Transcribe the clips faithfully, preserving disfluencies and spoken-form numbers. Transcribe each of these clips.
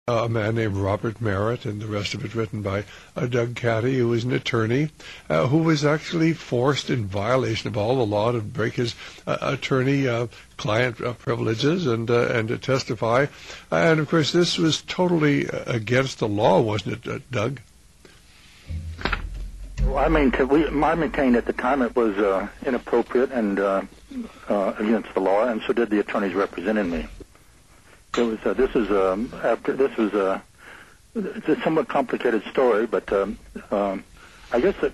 a man named Robert Merritt, and the rest of it written by uh, Doug Caddy, who was an attorney uh, who was actually forced in violation of all the law to break his uh, attorney-client uh, uh, privileges and uh, and to testify. And, of course, this was totally against the law, wasn't it, uh, Doug? Well, I mean, to, we, I maintained at the time it was uh, inappropriate and uh, uh, against the law, and so did the attorneys representing me. It was. Uh, this is um, after. This was a. It's a somewhat complicated story, but um, um, I guess that.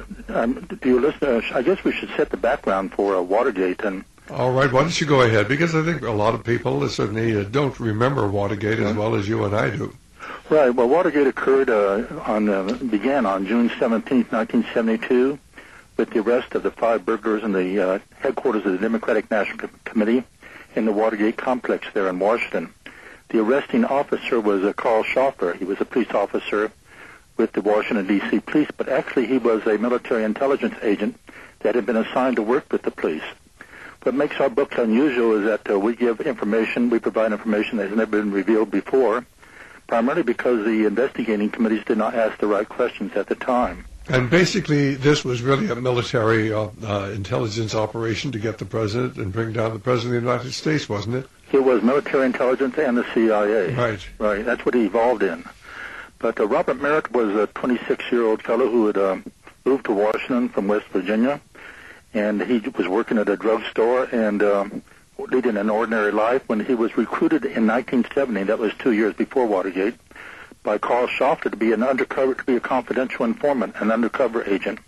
Um, do you listen? Uh, I guess we should set the background for uh, Watergate. And all right, why don't you go ahead? Because I think a lot of people certainly uh, don't remember Watergate as well as you and I do. Right. Well, Watergate occurred uh, on uh, began on June seventeenth, nineteen seventy-two, with the arrest of the five burglars in the uh, headquarters of the Democratic National Committee in the Watergate complex there in Washington. The arresting officer was uh, Carl Schafer. He was a police officer with the Washington, D C police, but actually he was a military intelligence agent that had been assigned to work with the police. What makes our book unusual is that uh, we give information, we provide information that has never been revealed before, primarily because the investigating committees did not ask the right questions at the time. And basically, this was really a military uh, uh, intelligence operation to get the president and bring down the president of the United States, wasn't it? It was military intelligence and the C I A. Right. Right. That's what he evolved in. But uh, Robert Merritt was a twenty-six-year-old fellow who had uh, moved to Washington from West Virginia, and he was working at a drugstore and um, leading an ordinary life when he was recruited in nineteen seventy. That was two years before Watergate. By Carl Schafer to be an undercover, to be a confidential informant, an undercover agent,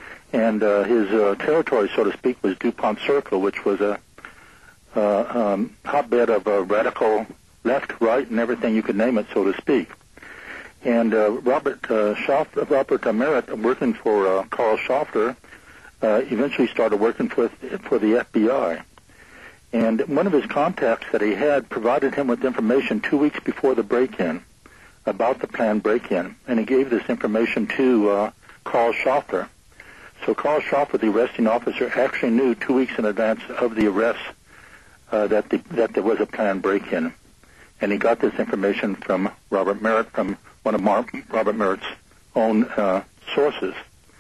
and uh, his uh, territory, so to speak, was DuPont Circle, which was a uh, um, hotbed of uh, radical left, right, and everything you could name it, so to speak. And uh, Robert uh, Schafer, Robert uh, Merritt, working for uh, Carl Schafer, uh, eventually started working for for the F B I. And one of his contacts that he had provided him with information two weeks before the break-in about the planned break-in, and he gave this information to uh, Carl Schafer. So Carl Schafer, the arresting officer, actually knew two weeks in advance of the arrest uh, that the, that there was a planned break-in, and he got this information from Robert Merritt, from one of Mar- Robert Merritt's own uh, sources.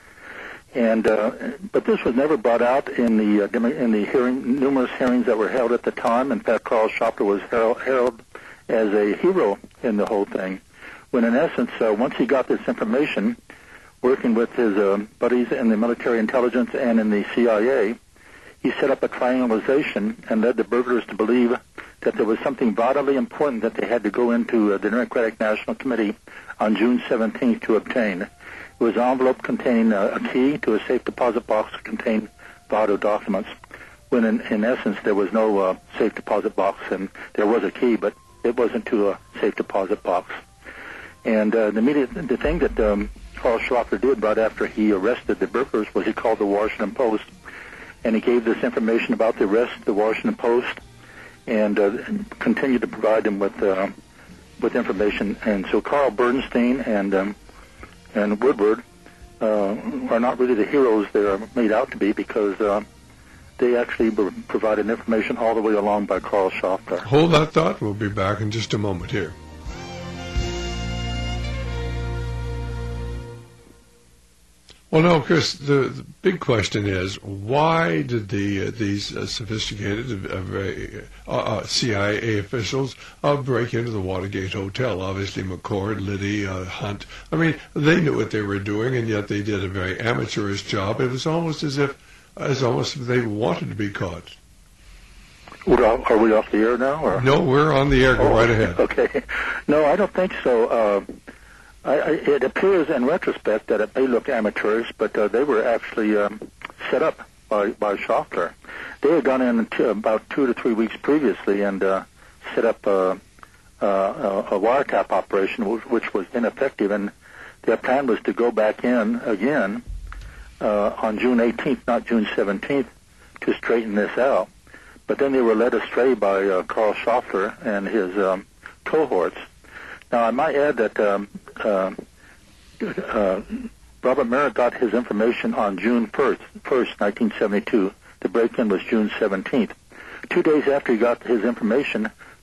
And uh, but this was never brought out in the uh, in the hearing, numerous hearings that were held at the time. In fact, Carl Schafer was heralded as a hero in the whole thing, when in essence, uh, once he got this information, working with his uh, buddies in the military intelligence and in the C I A, he set up a triangulation and led the burglars to believe that there was something vitally important that they had to go into uh, the Democratic National Committee on June seventeenth to obtain. It was an envelope containing uh, a key to a safe deposit box that contained vital documents, when in, in essence there was no uh, safe deposit box, and there was a key, but it wasn't to a safe deposit box. And uh, the, immediate, the thing that um, Carl Schafer did right after he arrested the burglars was he called the Washington Post, and he gave this information about the arrest to the Washington Post, and uh, continued to provide them with uh, with information. And so Carl Bernstein and um, and Woodward uh, are not really the heroes they are made out to be, because uh, they actually were provided information all the way along by Carl Schafer. Hold that thought. We'll be back in just a moment here. Well, no, Chris, the, the big question is, why did the uh, these uh, sophisticated uh, uh, C I A officials uh, break into the Watergate Hotel? Obviously, McCord, Liddy, uh, Hunt. I mean, they knew what they were doing, and yet they did a very amateurish job. It was almost as if, as almost if they wanted to be caught. Are we off the air now? Or? No, we're on the air. Go oh, right ahead. Okay. No, I don't think so. Uh, I, I, it appears in retrospect that it may look amateurish, but uh, they were actually um, set up by, by Schafer. They had gone in to about two to three weeks previously and uh, set up uh, uh, a wiretap operation, which, which was ineffective, and their plan was to go back in again uh, on June eighteenth, not June seventeenth, to straighten this out. But then they were led astray by uh, Carl Schafer and his um, cohorts. Now, I might add that um, uh, uh, Robert Merritt got his information on June first, nineteen seventy-two. The break-in was June seventeenth. Two days after he got his information,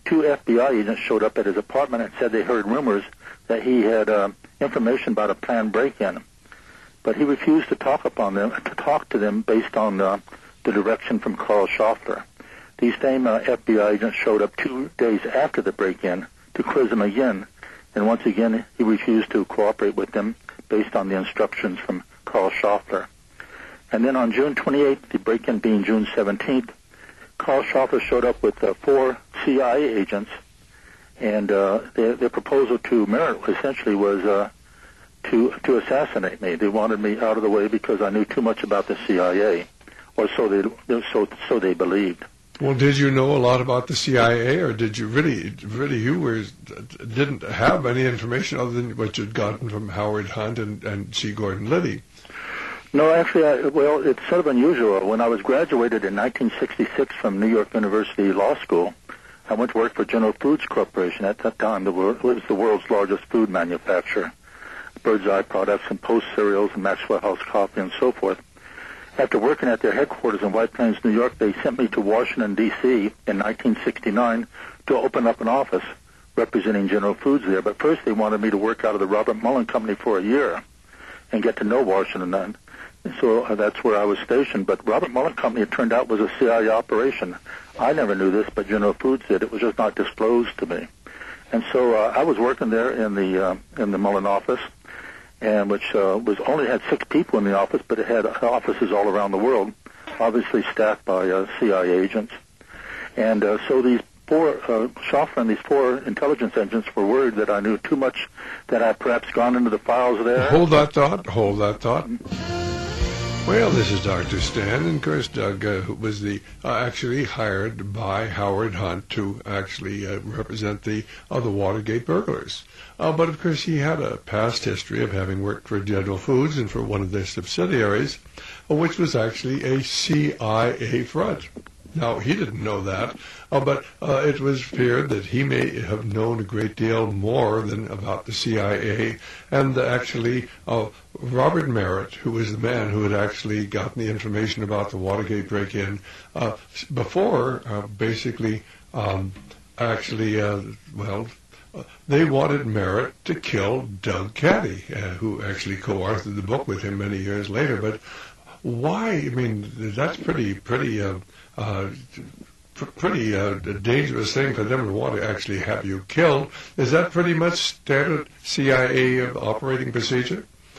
two F B I agents showed up at his apartment and said they heard rumors that he had uh, information about a planned break-in. But he refused to talk upon them, to talk to them based on uh, the direction from Carl Schaffler. These same uh, F B I agents showed up two days after the break-in to quiz him again, and once again he refused to cooperate with them based on the instructions from Carl Schaffler. And then on June twenty-eighth, the break-in being June seventeenth, Carl Schaffler showed up with uh, four C I A agents, and uh, their, their proposal to Merritt essentially was uh, to to assassinate me. They wanted me out of the way because I knew too much about the C I A, or so they so so they believed. Well, did you know a lot about the C I A, or did you really, really, you were didn't have any information other than what you'd gotten from Howard Hunt and, and C. Gordon Liddy? No, actually, I, well, it's sort of unusual. When I was graduated in nineteen sixty-six from New York University Law School, I went to work for General Foods Corporation. At that time, the world, it was the world's largest food manufacturer, Bird's Eye Products and Post Cereals and Maxwell House Coffee and so forth. After working at their headquarters in White Plains, New York, they sent me to Washington, D C in nineteen sixty-nine to open up an office representing General Foods there. But first they wanted me to work out of the Robert Mullen Company for a year and get to know Washington then. So uh, that's where I was stationed. But Robert Mullen Company, it turned out, was a C I A operation. I never knew this, but General Foods did. It was just not disclosed to me. And so uh, I was working there in the uh, in the Mullen office, and which uh, was only had six people in the office, but it had offices all around the world, obviously staffed by uh, C I A agents. And uh, so these four, uh, Schaffler and these four intelligence agents were worried that I knew too much, that I had perhaps gone into the files there. Hold that thought. Hold that thought. Well, this is Doctor Stan, and of course Doug uh, was the uh, actually hired by Howard Hunt to actually uh, represent the uh, the Watergate burglars. Uh, but of course he had a past history of having worked for General Foods and for one of their subsidiaries, uh, which was actually a C I A front. Now, he didn't know that, uh, but uh, it was feared that he may have known a great deal more than about the C I A, and uh, actually uh, Robert Merritt, who was the man who had actually gotten the information about the Watergate break-in uh, before, uh, basically, um, actually, uh, well, uh, they wanted Merritt to kill Doug Caddy, uh, who actually co-authored the book with him many years later. But why? I mean, that's pretty, pretty... Uh, Uh, pretty uh, dangerous thing for them to want to actually have you killed. Is that pretty much standard C I A operating procedure?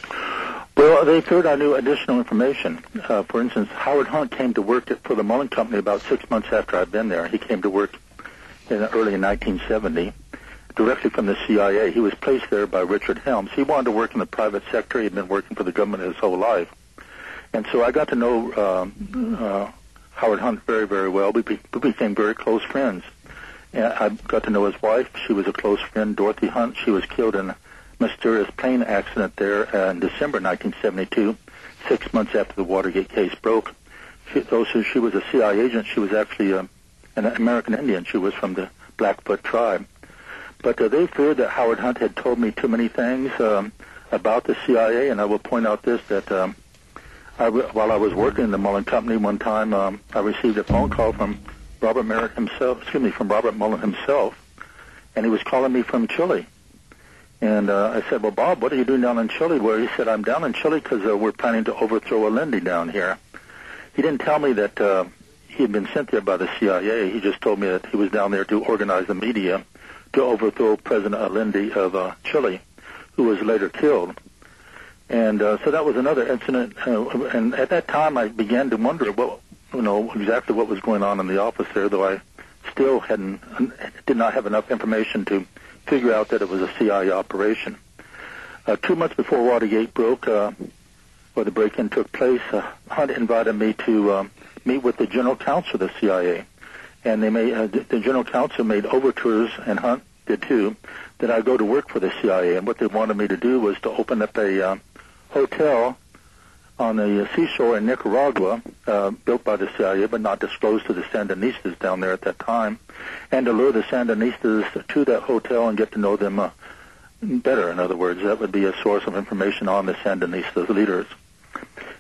Well, they feared I knew additional information. Uh, for instance, Howard Hunt came to work at, for the Mullen Company about six months after I'd been there. He came to work in early in nineteen seventy, directly from the C I A. He was placed there by Richard Helms. He wanted to work in the private sector. He'd been working for the government his whole life. And so I got to know um, uh, Howard Hunt very, very well. We, be, we became very close friends. And I got to know his wife. She was a close friend, Dorothy Hunt. She was killed in a mysterious plane accident there in December nineteen seventy-two, six months after the Watergate case broke. She, though she was a C I A agent, she was actually a, an American Indian. She was from the Blackfoot tribe. But uh, they feared that Howard Hunt had told me too many things um, about the C I A, and I will point out this, that... Um, I, while I was working in the Mullen Company one time, um, I received a phone call from Robert Merritt himself, excuse me, from Robert Mullen himself, and he was calling me from Chile. And uh, I said, well, Bob, what are you doing down in Chile? Well, he said, I'm down in Chile because uh, we're planning to overthrow Allende down here. He didn't tell me that uh, he had been sent there by the C I A. He just told me that he was down there to organize the media to overthrow President Allende of uh, Chile, who was later killed. And uh, so that was another incident, uh, and at that time I began to wonder, what, you know, exactly what was going on in the office there, though I still hadn't, did not have enough information to figure out that it was a C I A operation. Uh, two months before Watergate broke, uh, or the break-in took place, uh, Hunt invited me to um, meet with the general counsel of the C I A, and they made uh, the general counsel made overtures, and Hunt did too, that I go to work for the C I A, and what they wanted me to do was to open up a uh, hotel on the seashore in Nicaragua, uh, built by the C I A but not disclosed to the Sandinistas down there at that time, and to lure the Sandinistas to that hotel and get to know them uh, better. In other words, that would be a source of information on the Sandinistas leaders.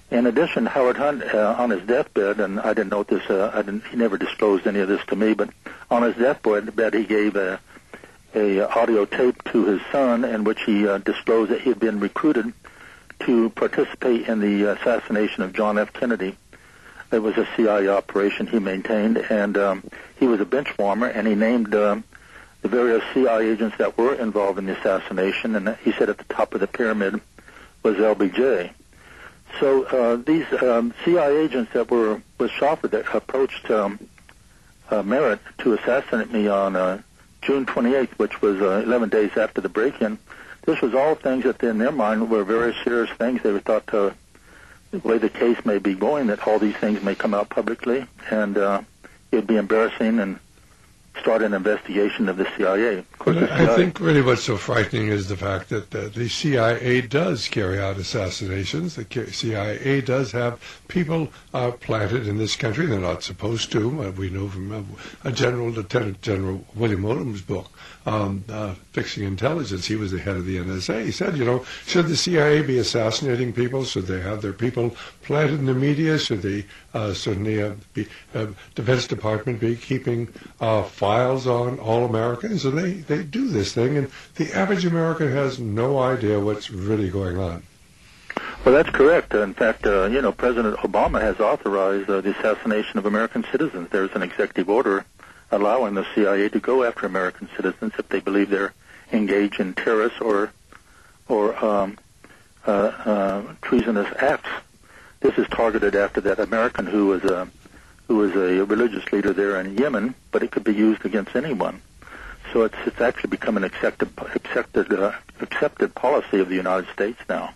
In addition, Howard Hunt, uh, on his deathbed, and I didn't know this, uh, I didn't, he never disclosed any of this to me, but on his deathbed, he gave a, a audio tape to his son in which he uh, disclosed that he had been recruited to participate in the assassination of John F. Kennedy. It was a C I A operation he maintained, and um, he was a bench warmer, and he named um, the various C I A agents that were involved in the assassination, and he said at the top of the pyramid was L B J. So uh, these um, C I A agents that were with Shofford that approached um, uh, Merritt to assassinate me on uh, June twenty-eighth, which was uh, eleven days after the break-in, this was all things that in their mind were very serious things. They thought uh, the way the case may be going, that all these things may come out publicly, and uh, it would be embarrassing and start an investigation of the C I A. Of course, Well, the C I A I think really what's so frightening is the fact that uh, the C I A does carry out assassinations. The C I A does have people uh, planted in this country. They're not supposed to. Uh, we know from uh, a General Lieutenant General William Odom's book, um, uh, Fixing Intelligence. He was the head of the N S A. He said, you know, should the C I A be assassinating people? Should they have their people planted in the media? Should the uh, certainly uh, be, uh, Defense Department be keeping uh, files on all Americans? And they, they do this thing, and the average American has no idea what's really going on. Well, that's correct. In fact, uh, you know, President Obama has authorized uh, the assassination of American citizens. There's an executive order allowing the C I A to go after American citizens if they believe they're engaged in terrorist or or um, uh, uh, treasonous acts. This is targeted after that American who was a who was a religious leader there in Yemen, but it could be used against anyone. So it's it's actually become an accepted accepted uh, accepted policy of the United States now.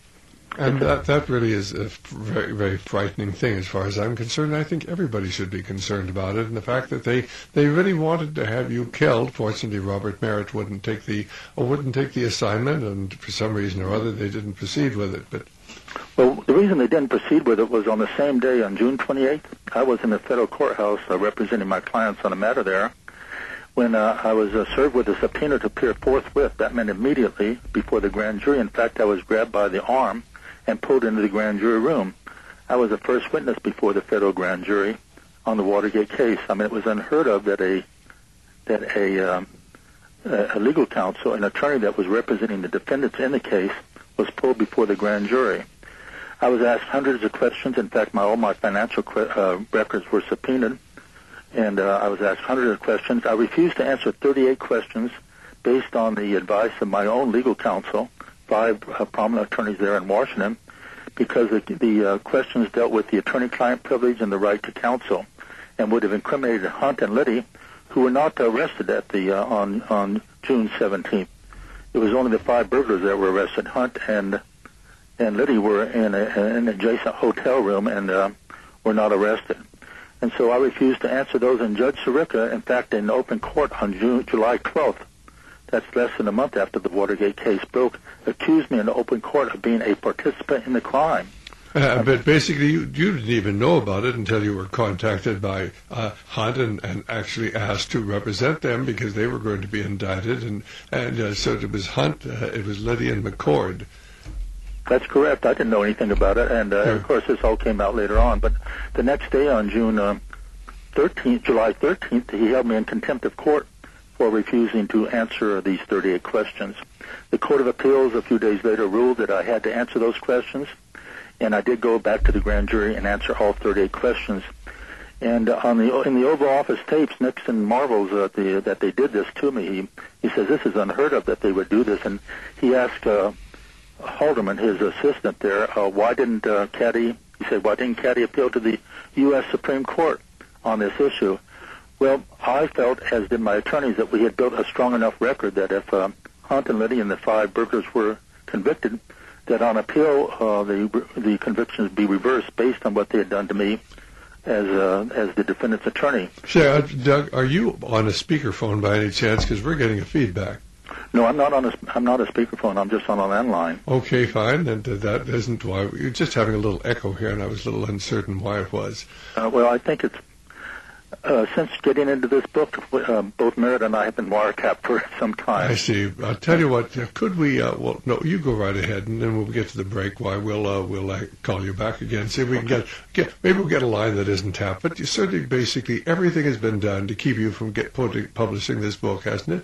And that that really is a very, very frightening thing as far as I'm concerned. I think everybody should be concerned about it. And the fact that they, they really wanted to have you killed. Fortunately, Robert Merritt wouldn't take the or wouldn't take the assignment, and for some reason or other, they didn't proceed with it. But well, the reason they didn't proceed with it was on the same day, on June twenty-eighth, I was in the federal courthouse uh, representing my clients on a matter there, when uh, I was uh, served with a subpoena to appear forthwith. That meant immediately before the grand jury. In fact, I was grabbed by the arm and pulled into the grand jury room. I was the first witness before the federal grand jury on the Watergate case. I mean, it was unheard of that a that a, um, a legal counsel, an attorney that was representing the defendants in the case, was pulled before the grand jury. I was asked hundreds of questions. In fact, my all my financial uh, records were subpoenaed, and uh, I was asked hundreds of questions. I refused to answer thirty-eight questions based on the advice of my own legal counsel, five uh, prominent attorneys there in Washington, because the, the uh, questions dealt with the attorney-client privilege and the right to counsel, and would have incriminated Hunt and Liddy, who were not arrested at the uh, on on June seventeenth. It was only the five burglars that were arrested. Hunt and and Liddy were in, a, in an adjacent hotel room and uh, were not arrested. And so I refused to answer those. And Judge Sirica, in fact, in open court on June, July twelfth, that's less than a month after the Watergate case broke, accused me in the open court of being a participant in the crime. Uh, but basically, you, you didn't even know about it until you were contacted by uh, Hunt and, and actually asked to represent them because they were going to be indicted. And, and uh, so it was Hunt, uh, it was Liddy and McCord. That's correct. I didn't know anything about it. And, uh, yeah. Of course, this all came out later on. But the next day on June uh, thirteenth, July thirteenth, he held me in contempt of court for refusing to answer these thirty-eight questions. The Court of Appeals a few days later ruled that I had to answer those questions. And I did go back to the grand jury and answer all thirty-eight questions. And uh, on the in the Oval Office tapes, Nixon marvels uh, the, that they did this to me. He, he says this is unheard of that they would do this. And he asked uh, Haldeman, his assistant there, uh, why didn't uh, Caddy, he said, why didn't Caddy appeal to the U S Supreme Court on this issue? Well, I felt, as did my attorneys, that we had built a strong enough record that if uh, Hunt and Liddy and the five burglars were convicted, that on appeal uh, the the convictions be reversed based on what they had done to me as uh, as the defendant's attorney. Say, uh, Doug, are you on a speakerphone by any chance? Because we're getting a feedback. No, I'm not on a I'm not a speakerphone. I'm just on a landline. Okay, fine. And uh, that isn't why you're just having a little echo here, and I was a little uncertain why it was. Uh, well, I think it's Uh, since getting into this book, uh, both Merritt and I have been wiretapped for some time. I see. I'll tell you what. uh, Could we? Uh, well, no, you go right ahead, and then when we get to the break, why we'll uh, we'll uh, call you back again. See if we can get get maybe we'll get a line that isn't tapped. But you certainly, basically, everything has been done to keep you from get putting, publishing this book, hasn't it?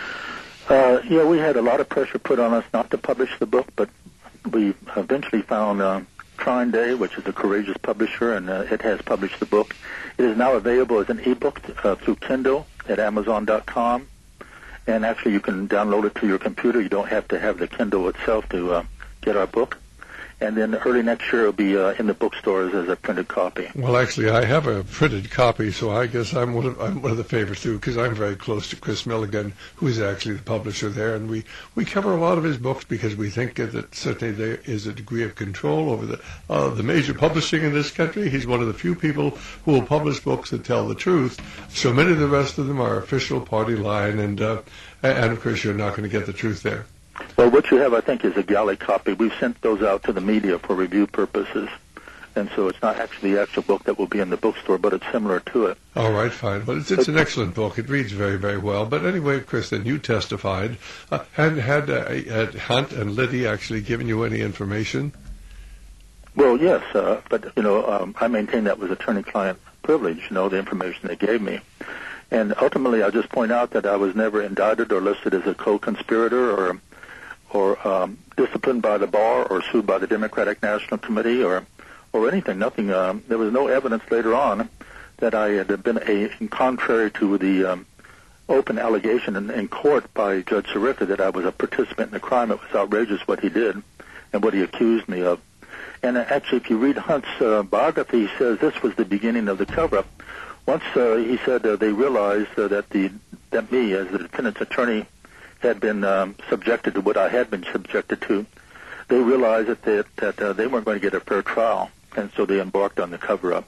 Uh, yeah, we had a lot of pressure put on us not to publish the book, but we eventually found uh, Trine Day, which is a courageous publisher, and uh, it has published the book. It is now available as an ebook uh, through Kindle at Amazon dot com, and actually you can download it to your computer. You don't have to have the Kindle itself to uh, get our book. And then early next year it'll be uh, in the bookstores as a printed copy. Well, actually, I have a printed copy, so I guess I'm one of, I'm one of the favorites too, because I'm very close to Chris Milligan, who is actually the publisher there, and we, we cover a lot of his books because we think that certainly there is a degree of control over the uh, the major publishing in this country. He's one of the few people who will publish books that tell the truth. So many of the rest of them are official party line, and uh, and of course you're not going to get the truth there. Well, what you have, I think, is a galley copy. We've sent those out to the media for review purposes, and so it's not actually the actual book that will be in the bookstore, but it's similar to it. All right, fine. Well, it's, it's an excellent book. It reads very, very well. But anyway, Kristen, you testified. Uh, had had, uh, had Hunt and Liddy actually given you any information? Well, yes, uh, but, you know, um, I maintain that was attorney-client privilege, you know, the information they gave me. And ultimately, I'll just point out that I was never indicted or listed as a co-conspirator or or um, disciplined by the bar or sued by the Democratic National Committee or or anything. Nothing. Um, there was no evidence later on that I had been a, in contrary to the um, open allegation in, in court by Judge Sirica that I was a participant in the crime. It was outrageous what he did and what he accused me of. And uh, actually, if you read Hunt's uh, biography, he says this was the beginning of the cover-up. Once uh, he said uh, they realized uh, that the that me, as the defendant's attorney, had been um, subjected to what I had been subjected to, they realized that they, that uh, they weren't going to get a fair trial, and so they embarked on the cover-up.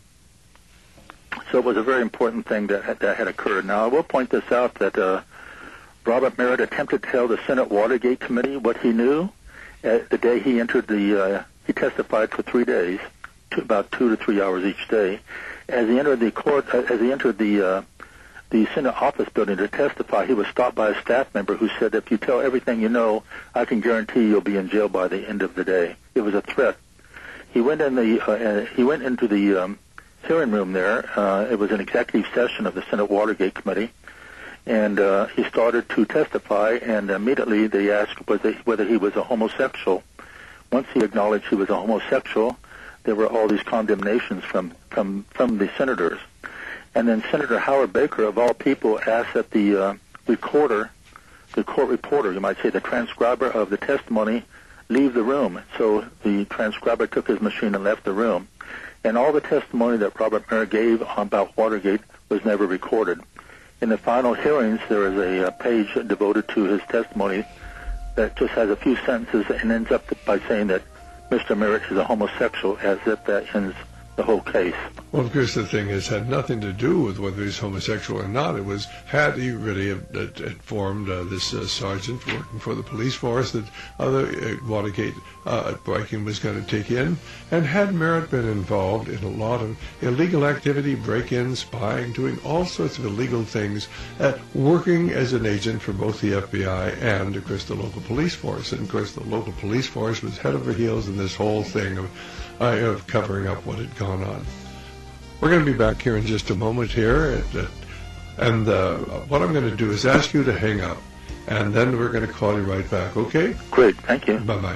So it was a very important thing that had, that had occurred. Now, I will point this out that uh, Robert Merritt attempted to tell the Senate Watergate Committee what he knew uh, the day he entered the, uh, he testified for three days, to about two to three hours each day. As he entered the court, uh, as he entered the uh, the Senate office building to testify, he was stopped by a staff member who said, if you tell everything you know, I can guarantee you'll be in jail by the end of the day. It was a threat. He went in the uh, he went into the um, hearing room there. Uh, it was an executive session of the Senate Watergate Committee, and uh, he started to testify, and immediately they asked whether, whether he was a homosexual. Once he acknowledged he was a homosexual, there were all these condemnations from, from, from the senators. And then Senator Howard Baker, of all people, asked that the uh, recorder, the court reporter, you might say the transcriber of the testimony, leave the room. So the transcriber took his machine and left the room. And all the testimony that Robert Merritt gave about Watergate was never recorded. In the final hearings, there is a, a page devoted to his testimony that just has a few sentences and ends up by saying that Mister Merritt is a homosexual, as if that ends the whole case. Well, of course, the thing is, had nothing to do with whether he's homosexual or not. It was, had he really informed uh, this uh, sergeant working for the police force that other uh, Watergate uh, breaking was going to take in, and had Merritt been involved in a lot of illegal activity, break-ins, spying, doing all sorts of illegal things, uh, working as an agent for both the F B I and, of course, the local police force. And, of course, the local police force was head over heels in this whole thing of Uh, of covering up what had gone on. We're going to be back here in just a moment here, and, uh, and uh, what I'm going to do is ask you to hang up, and then we're going to call you right back, okay? Great, thank you. Bye-bye.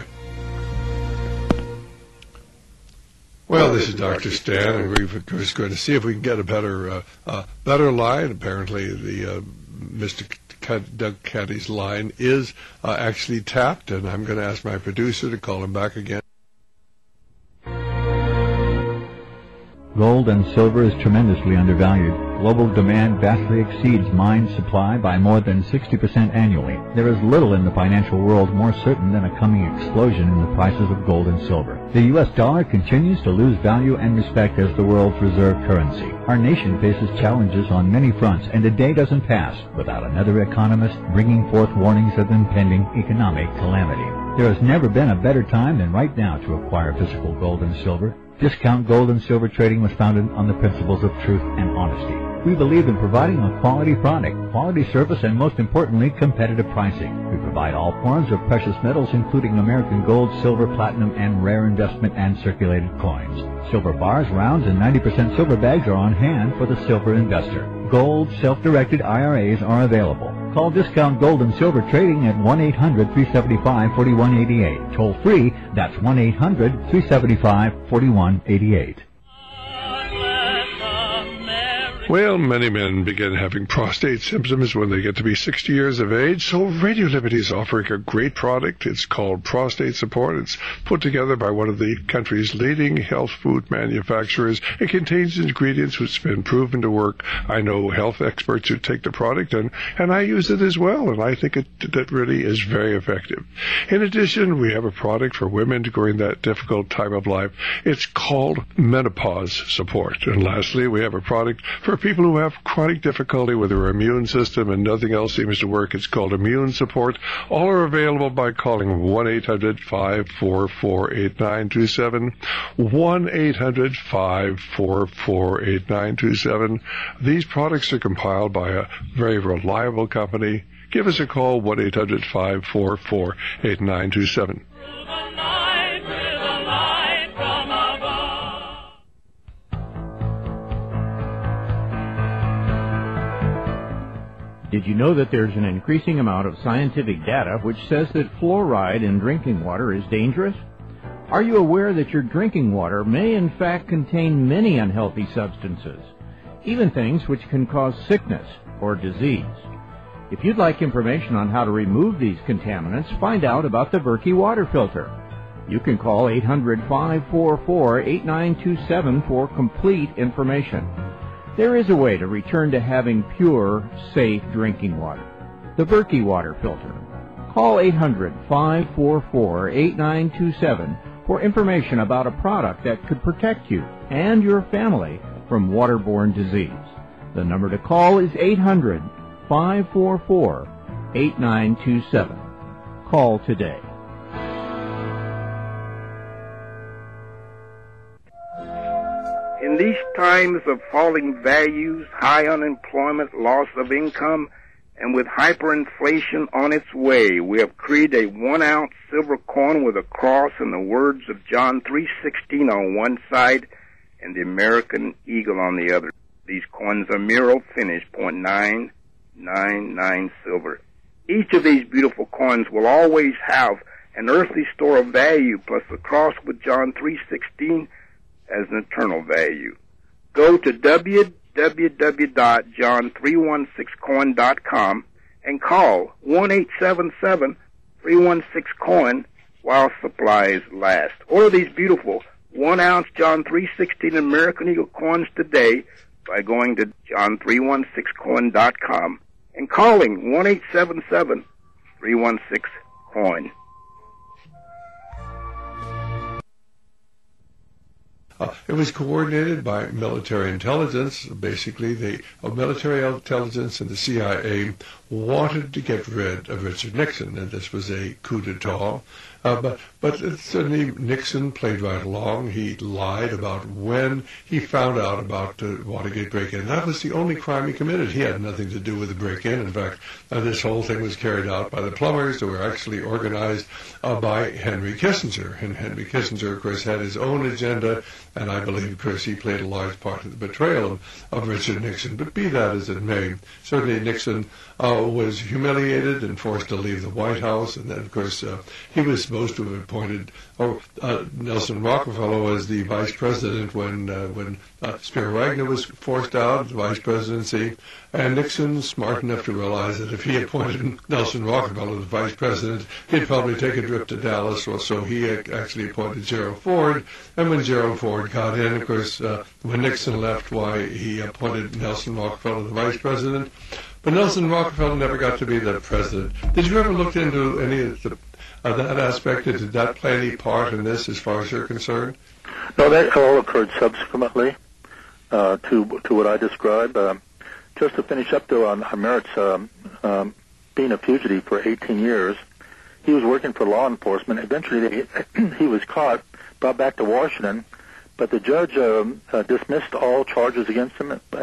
Well, this is Doctor Stan, and we're just going to see if we can get a better uh, uh, better line. Apparently, the uh, Mister Doug Caddy's line is uh, actually tapped, and I'm going to ask my producer to call him back again. Gold and silver is tremendously undervalued. Global demand vastly exceeds mine supply by more than sixty percent annually. There is little in the financial world more certain than a coming explosion in the prices of gold and silver. The U S dollar continues to lose value and respect as the world's reserve currency. Our nation faces challenges on many fronts, and a day doesn't pass without another economist bringing forth warnings of impending economic calamity. There has never been a better time than right now to acquire physical gold and silver. Discount Gold and Silver Trading was founded on the principles of truth and honesty. We believe in providing a quality product, quality service, and most importantly, competitive pricing. We provide all forms of precious metals, including American gold, silver, platinum, and rare investment and circulated coins. Silver bars, rounds, and ninety percent silver bags are on hand for the silver investor. Gold self-directed I R As are available. Call Discount Gold and Silver Trading at one eight hundred, three seven five, four one eight eight. Toll free, that's one eight hundred, three seven five, four one eight eight. Well, many men begin having prostate symptoms when they get to be sixty years of age, so Radio Liberty is offering a great product. It's called Prostate Support. It's put together by one of the country's leading health food manufacturers. It contains ingredients which have been proven to work. I know health experts who take the product, and, and I use it as well, and I think it, it really is very effective. In addition, we have a product for women during that difficult time of life. It's called Menopause Support. And lastly, we have a product for people who have chronic difficulty with their immune system and nothing else seems to work. It's called Immune Support. All are available by calling one eight hundred, five four four, eight nine two seven, one eight hundred, five four four, eight nine two seven. These products are compiled by a very reliable company. Give us a call, one eight hundred, five four four, eight nine two seven. Did you know that there's an increasing amount of scientific data which says that fluoride in drinking water is dangerous? Are you aware that your drinking water may in fact contain many unhealthy substances, even things which can cause sickness or disease? If you'd like information on how to remove these contaminants, find out about the Berkey water filter. You can call eight hundred, five four four, eight nine two seven for complete information. There is a way to return to having pure, safe drinking water. The Berkey water filter. Call eight hundred, five four four, eight nine two seven for information about a product that could protect you and your family from waterborne disease. The number to call is eight hundred, five four four, eight nine two seven. Call today. In these times of falling values, high unemployment, loss of income, and with hyperinflation on its way, we have created a one-ounce silver coin with a cross and the words of John three sixteen on one side and the American eagle on the other. These coins are Miro finished, point nine nine nine silver. Each of these beautiful coins will always have an earthly store of value plus the cross with John three sixteen as an eternal value. Go to w w w dot john three one six coin dot com and call one eight seven seven, three one six coin while supplies last. Order these beautiful one-ounce John three sixteen American Eagle coins today by going to john three one six coin dot com and calling one eight seven seven, three one six coin. Uh, it was coordinated by military intelligence. Basically, the uh, military intelligence and the C I A wanted to get rid of Richard Nixon, and this was a coup d'etat. Uh, but but certainly Nixon played right along. He lied about when he found out about the Watergate break-in. That was the only crime he committed. He had nothing to do with the break-in. In fact, uh, this whole thing was carried out by the plumbers who were actually organized uh, by Henry Kissinger. And Henry Kissinger, of course, had his own agenda, and I believe, of course, he played a large part in the betrayal of, of Richard Nixon. But be that as it may, certainly Nixon uh, was humiliated and forced to leave the White House, and then, of course, uh, he was supposed to have appointed oh, uh, Nelson Rockefeller as the vice president when uh, when uh, Spiro Agnew was forced out of the vice presidency, and Nixon, smart enough to realize that if he appointed Nelson Rockefeller as vice president, he'd probably take a trip to Dallas, or so he actually appointed Gerald Ford, and when Gerald Ford got in, of course, uh, when Nixon left, why, he appointed Nelson Rockefeller the vice president. But Nelson Rockefeller never got to be the president. Did you ever look into any of the, uh, that aspect? Did that play any part in this as far as you're concerned? No, that all occurred subsequently uh, to to what I described. Uh, just to finish up, though, on Merritt's um, um, being a fugitive for eighteen years, he was working for law enforcement. Eventually, he, he was caught, brought back to Washington, but the judge um, uh, dismissed all charges against him uh,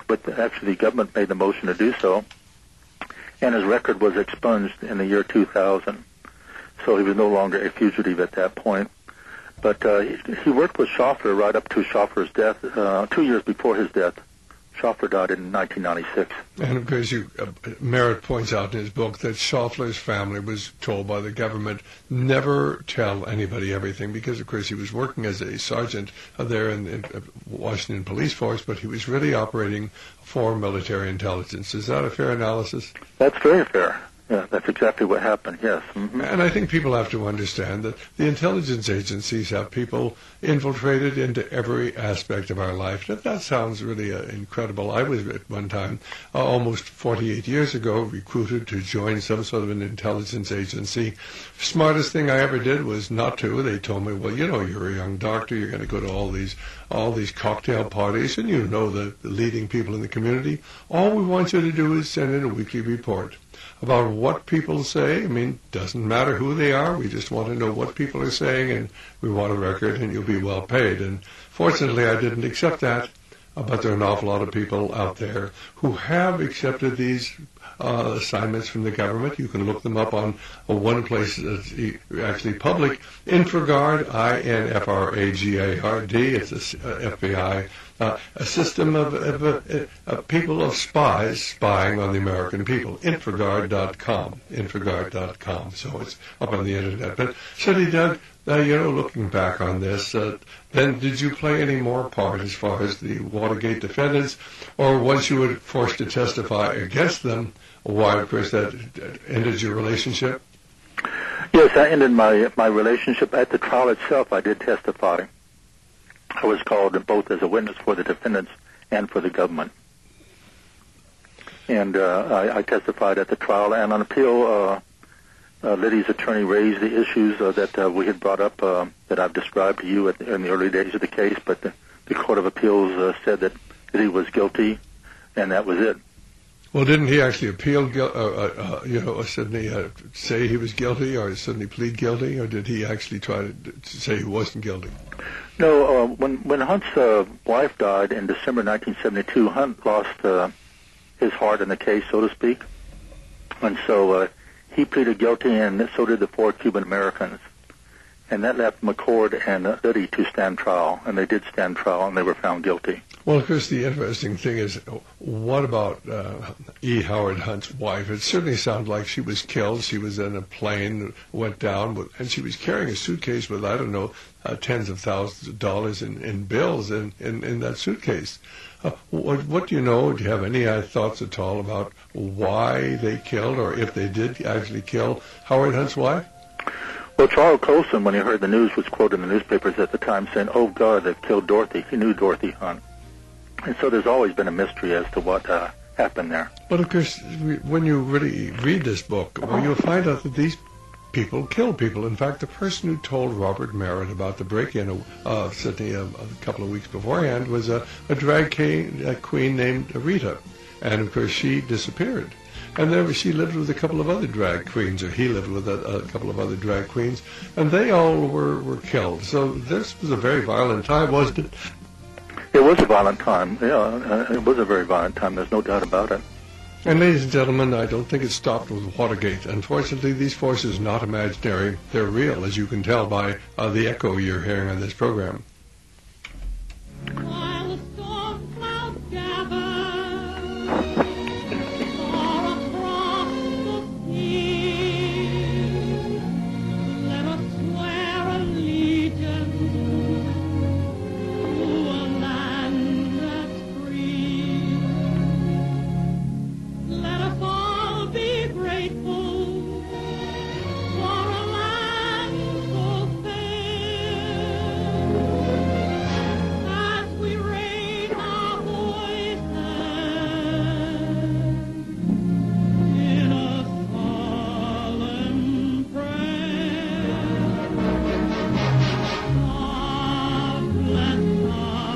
but actually the government made the motion to do so, and his record was expunged in the year two thousand. So he was no longer a fugitive at that point. But uh, he, he worked with Schaffler right up to Schaffler's death, uh, two years before his death. Schaffler died in nineteen ninety-six. And of course, you, uh, Merritt points out in his book that Schaffler's family was told by the government never tell anybody everything because, of course, he was working as a sergeant uh, there in the Washington Police Force, but he was really operating for military intelligence. Is that a fair analysis? That's very fair. Yeah, that's exactly what happened, yes. Mm-hmm. And I think people have to understand that the intelligence agencies have people infiltrated into every aspect of our life. That, that sounds really uh, incredible. I was at one time, uh, almost forty-eight years ago, recruited to join some sort of an intelligence agency. Smartest thing I ever did was not to. They told me, well, you know, you're a young doctor. You're going to go to all these all these cocktail parties, and you know the, the leading people in the community. All we want you to do is send in a weekly report about what people say. I mean, doesn't matter who they are. We just want to know what people are saying, and we want a record, and you'll be well paid. And fortunately, I didn't accept that, uh, but there are an awful lot of people out there who have accepted these uh, assignments from the government. You can look them up on uh, one place that's actually public, Infragard, I N F R A G A R D. It's a uh, F B I. Uh, a system of, of uh, uh, people of spies spying on the American people. Infragard dot com. Infragard dot com. So it's up on the internet. But, City Doug, uh, you know, looking back on this, uh, then did you play any more part as far as the Watergate defendants? Or once you were forced to testify against them, why, of course, that ended your relationship? Yes, I ended my, my relationship. At the trial itself, I did testify. I was called both as a witness for the defendants and for the government. And uh, I, I testified at the trial. And on appeal, uh, uh, Liddy's attorney raised the issues uh, that uh, we had brought up, uh, that I've described to you at the, in the early days of the case. But the, the Court of Appeals uh, said that Liddy was guilty, and that was it. Well, didn't he actually appeal, uh, uh, you know, didn't he uh, say he was guilty, or didn't he plead guilty, or did he actually try to, to say he wasn't guilty? No, uh, when when Hunt's uh, wife died in December nineteen seventy-two, Hunt lost uh, his heart in the case, so to speak, and so uh, he pleaded guilty, and so did the four Cuban Americans, and that left McCord and uh, Liddy to stand trial, and they did stand trial, and they were found guilty. Well, of course, the interesting thing is, what about uh, E. Howard Hunt's wife? It certainly sounded like she was killed. She was in a plane, went down, with, and she was carrying a suitcase with, I don't know, uh, tens of thousands of dollars in, in bills in, in, in that suitcase. Uh, what, what do you know? Do you have any uh, thoughts at all about why they killed, or if they did actually kill Howard Hunt's wife? Well, Charles Colson, when he heard the news, was quoted in the newspapers at the time saying, "Oh, God, they've killed Dorothy." He knew Dorothy Hunt. And so there's always been a mystery as to what uh, happened there. But, of course, when you really read this book, well, you'll find out that these people kill people. In fact, the person who told Robert Merritt about the break-in uh, Sydney a, a couple of weeks beforehand was a, a drag queen, a queen named Rita. And, of course, she disappeared. And there she lived with a couple of other drag queens, or he lived with a, a couple of other drag queens, and they all were, were killed. So this was a very violent time, wasn't it? It was a violent time. Yeah, uh, it was a very violent time. There's no doubt about it. And ladies and gentlemen, I don't think it stopped with Watergate. Unfortunately, these forces are not imaginary. They're real, as you can tell by uh, the echo you're hearing on this program. While the storm clouds gather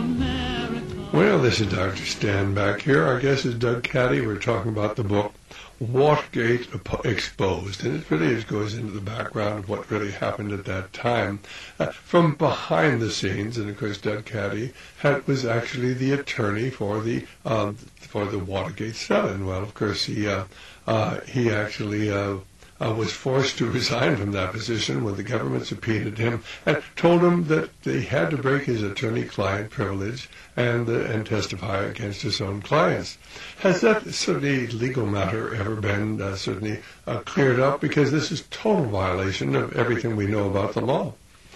Well, this is Doctor Stan back here. Our guest is Doug Caddy. We're talking about the book, Watergate Exposed, and it really goes into the background of what really happened at that time. Uh, from behind the scenes, and of course Doug Caddy had, was actually the attorney for the um, for the Watergate seven. Well, of course, he uh, uh, he actually uh, uh, was forced to resign from that position when the government subpoenaed him and told him that he had to break his attorney-client privilege and uh, and testify against his own clients. Has that certainly legal matter ever been uh, certainly uh, cleared up? Because this is total violation of everything we know about the law.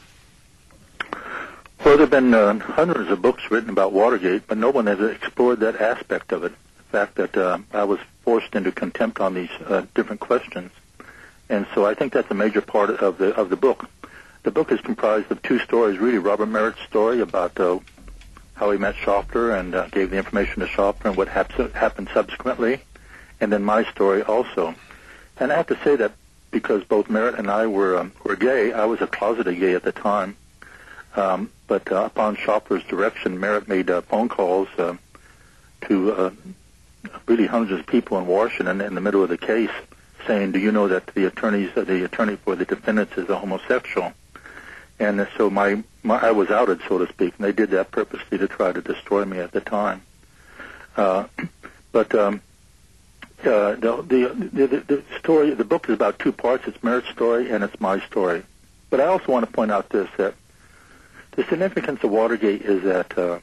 Well, there have been uh, hundreds of books written about Watergate, but no one has explored that aspect of it. The fact that uh, I was forced into contempt on these uh, different questions. And so I think that's a major part of the of the book. The book is comprised of two stories, really. Robert Merritt's story about uh, how he met Shofler and uh, gave the information to Shofler and what hap- happened subsequently, and then my story also. And I have to say that because both Merritt and I were um, were gay, I was a closeted gay at the time. Um, but uh, upon Shofler's direction, Merritt made uh, phone calls uh, to uh, really hundreds of people in Washington in the middle of the case, saying, "Do you know that the attorneys, uh, the attorney for the defendants, is a homosexual?" And uh, so my, my I was outed, so to speak. And they did that purposely to try to destroy me at the time. Uh, but um, uh, the, the, the the story, the book is about two parts. It's Merritt's story and it's my story. But I also want to point out this, that the significance of Watergate is that uh,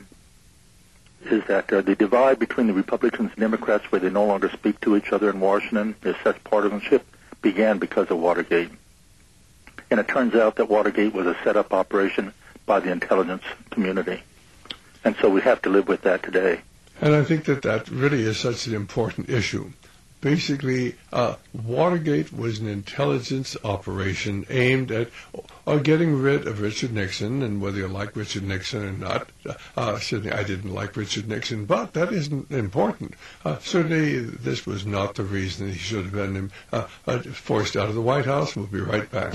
is that uh, the divide between the Republicans and Democrats, where they no longer speak to each other in Washington, is such partisanship, began because of Watergate. And it turns out that Watergate was a set-up operation by the intelligence community. And so we have to live with that today. And I think that that really is such an important issue. Basically, uh, Watergate was an intelligence operation aimed at uh, getting rid of Richard Nixon, and whether you like Richard Nixon or not, uh, certainly I didn't like Richard Nixon, but that isn't important. Uh, certainly this was not the reason that he should have been uh, uh, forced out of the White House. We'll be right back.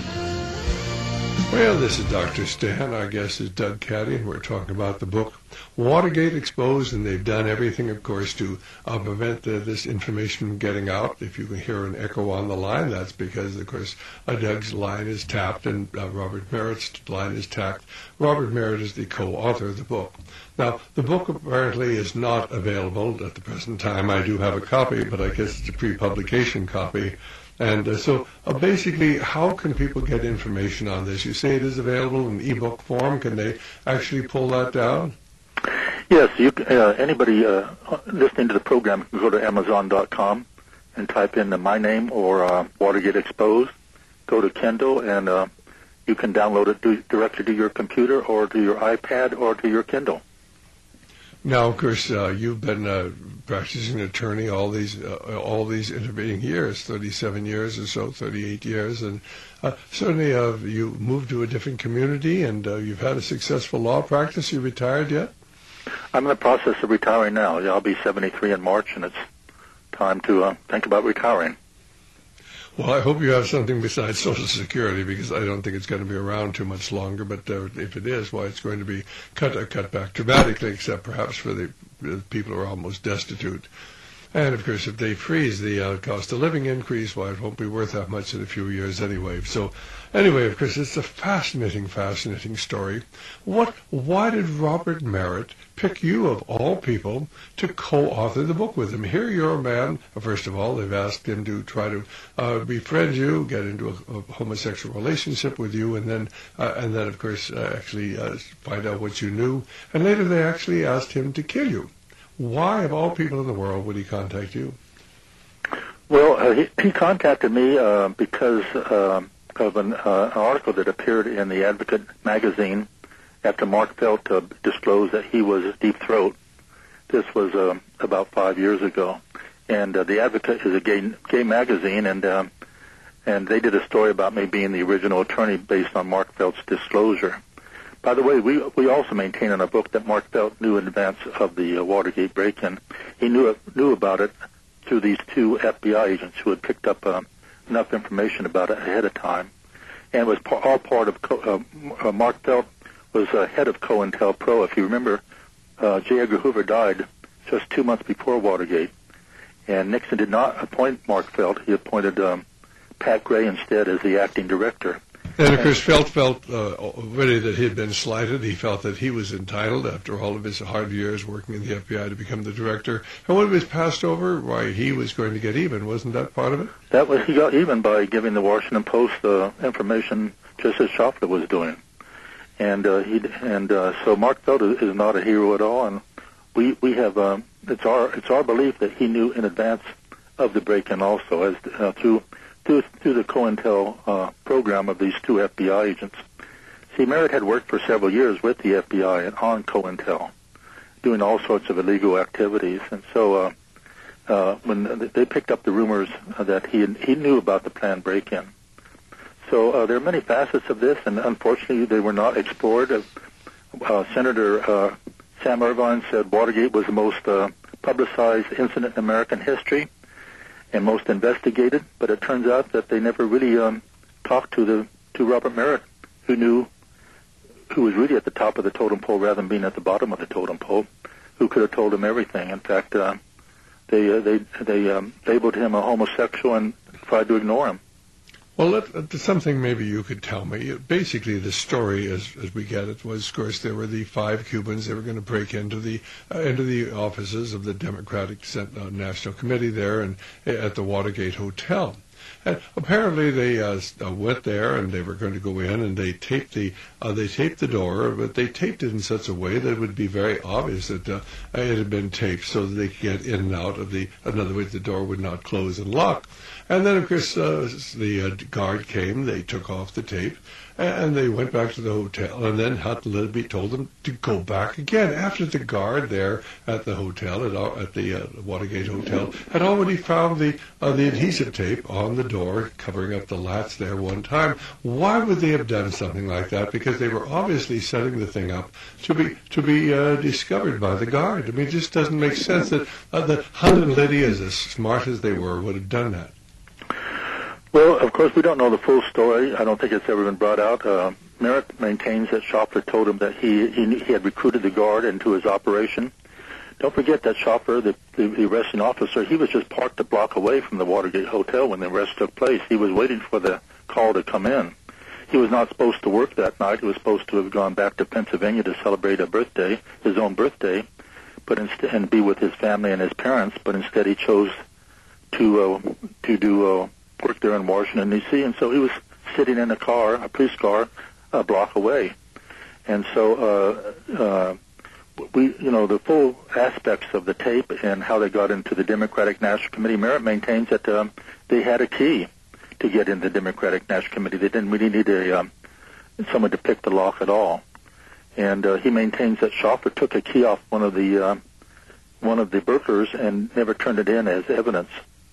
Well, this is Doctor Stan. Our guest is Doug Caddy, and we're talking about the book Watergate Exposed, and they've done everything, of course, to uh, prevent uh, this information from getting out. If you can hear an echo on the line, that's because, of course, uh, Doug's line is tapped and uh, Robert Merritt's line is tapped. Robert Merritt is the co-author of the book. Now, the book apparently is not available at the present time. I do have a copy, but I guess it's a pre-publication copy. And uh, so uh, basically, how can people get information on this? You say it is available in ebook form. Can they actually pull that down? Yes, you, uh, anybody uh, listening to the program can go to Amazon dot com and type in uh, my name or uh, Watergate Exposed. Go to Kindle, and uh, you can download it do, directly to your computer or to your iPad or to your Kindle. Now, of course, uh, you've been uh, practicing attorney all these uh, all these intervening years, thirty-seven years or so, thirty-eight years, and uh, certainly uh, you moved to a different community, and uh, you've had a successful law practice. You retired yet? I'm in the process of retiring now. I'll be seventy-three in March, and it's time to uh, think about retiring. Well, I hope you have something besides Social Security, because I don't think it's going to be around too much longer. But uh, if it is, why, it's going to be cut uh, cut back dramatically, except perhaps for the, the people who are almost destitute. And, of course, if they freeze the uh, cost of living increase, why, it won't be worth that much in a few years anyway. So, anyway, of course, it's a fascinating, fascinating story. What? Why did Robert Merritt pick you, of all people, to co-author the book with him? Here you're a man, first of all, they've asked him to try to uh, befriend you, get into a, a homosexual relationship with you, and then, uh, and then of course, uh, actually uh, find out what you knew. And later they actually asked him to kill you. Why, of all people in the world, would he contact you? Well, uh, he, he contacted me uh, because uh, of an, uh, an article that appeared in the Advocate magazine after Mark Felt uh, disclosed that he was Deep Throat. This was uh, about five years ago. And uh, the Advocate is a gay, gay magazine, and um, and they did a story about me being the original attorney based on Mark Felt's disclosure. By the way, we we also maintain in our book that Mark Felt knew in advance of the uh, Watergate break-in. He knew knew about it through these two F B I agents who had picked up uh, enough information about it ahead of time, and it was par- all part of Co- uh, uh, Mark Felt was uh, head of COINTELPRO. If you remember, uh, J. Edgar Hoover died just two months before Watergate, And Nixon did not appoint Mark Felt. He appointed um, Pat Gray instead as the acting director. And, of course, Felt felt uh, already that he had been slighted. He felt that he was entitled, after all of his hard years working in the F B I, to become the director. And when it was passed over, why, he was going to get even. Wasn't that part of it? That was, he got even by giving the Washington Post uh, information just as Shoffler was doing. And uh, he and uh, so Mark Felt is, is not a hero at all. And we we have um, it's our it's our belief that he knew in advance of the break-in also, as uh, through. Through, through the COINTEL uh, program of these two F B I agents. See, Merritt had worked for several years with the F B I and on COINTEL, doing all sorts of illegal activities. And so uh, uh, when they picked up the rumors that he he knew about the planned break-in. So uh, there are many facets of this, and unfortunately they were not explored. Uh, uh, Senator uh, Sam Irvine said Watergate was the most uh, publicized incident in American history and most investigated, but it turns out that they never really um, talked to the to Robert Merritt, who knew, who was really at the top of the totem pole rather than being at the bottom of the totem pole, who could have told him everything. In fact, uh, they uh, they they um, labeled him a homosexual and tried to ignore him. Well, let, something maybe you could tell me. Basically, the story, as as we get it, was, of course, there were the five Cubans. They were going to break into the uh, into the offices of the Democratic uh, National Committee there and at the Watergate Hotel. And apparently, they uh, went there and they were going to go in and they taped the uh, they taped the door, but they taped it in such a way that it would be very obvious that uh, it had been taped so that they could get in and out of the. In other words, the door would not close and lock. And then, of course, uh, the uh, guard came. They took off the tape, and they went back to the hotel. And then Hutton Lidby told them to go back again after the guard there at the hotel, at, at the uh, Watergate Hotel, had already found the uh, the adhesive tape on the door, covering up the latch there one time. Why would they have done something like that? Because they were obviously setting the thing up to be to be uh, discovered by the guard. I mean, it just doesn't make sense that uh, that Hunt and Liddy, as smart as they were, would have done that. Well, of course, we don't know the full story. I don't think it's ever been brought out. Uh, Merritt maintains that Shoffler told him that he, he he had recruited the guard into his operation. Don't forget that Shoffler, the, the, the arresting officer, he was just parked a block away from the Watergate Hotel when the arrest took place. He was waiting for the call to come in. He was not supposed to work that night. He was supposed to have gone back to Pennsylvania to celebrate a birthday, his own birthday, but instead and be with his family and his parents. But instead, he chose to uh, to do. Uh, worked there in Washington, D C, and so he was sitting in a car, a police car, a block away. And so uh, uh, we, you know, the full aspects of the tape and how they got into the Democratic National Committee, Merritt maintains that um, they had a key to get in the Democratic National Committee. They didn't really need a um, someone to pick the lock at all. And uh, he maintains that Shoffler took a key off one of the uh, one of the burglars and never turned it in as evidence.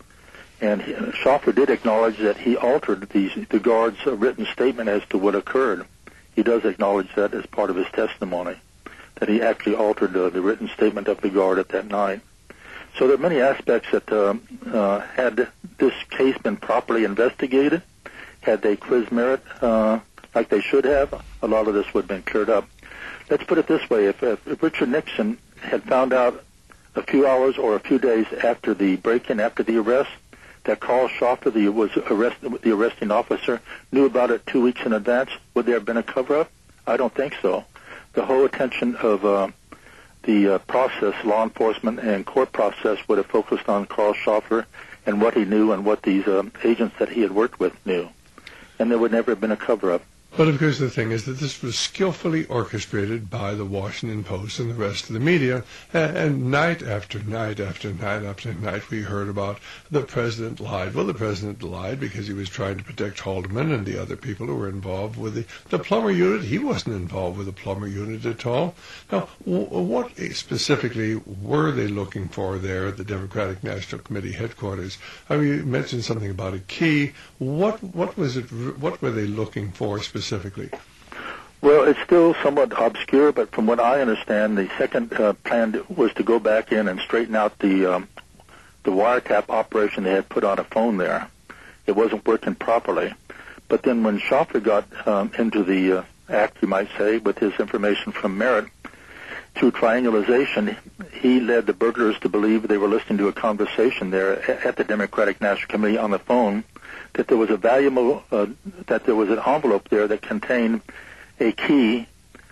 And he, Shoffler did acknowledge that he altered the, the guard's uh, written statement as to what occurred. He does acknowledge that as part of his testimony, that he actually altered uh, the written statement of the guard at that night. So there are many aspects that uh, uh, had this case been properly investigated, had they quizzed Merritt uh, like they should have, a lot of this would have been cleared up. Let's put it this way. If, if, if Richard Nixon had found out a few hours or a few days after the break-in, after the arrest, that Carl Shoffler, the, was arrest, the arresting officer, knew about it two weeks in advance, would there have been a cover-up? I don't think so. The whole attention of uh, the uh, process, law enforcement and court process, would have focused on Carl Shoffler and what he knew and what these uh, agents that he had worked with knew. And there would never have been a cover-up. But of course the thing is that this was skillfully orchestrated by the Washington Post and the rest of the media, and, and night after night after night after night we heard about the president lied. Well, the president lied because he was trying to protect Haldeman and the other people who were involved with the, the plumber unit. He wasn't involved with the plumber unit at all. Now, w- what specifically were they looking for there at the Democratic National Committee headquarters? I mean, you mentioned something about a key. What what was it? What were they looking for specifically? Specifically? Well, it's still somewhat obscure, but from what I understand, the second uh, plan was to go back in and straighten out the um, the wiretap operation they had put on a phone there. It wasn't working properly. But then when Shoffler got um, into the uh, act, you might say, with his information from Merritt, through triangulation, he led the burglars to believe they were listening to a conversation there at the Democratic National Committee on the phone, that there was a valuable, uh, that there was an envelope there that contained a key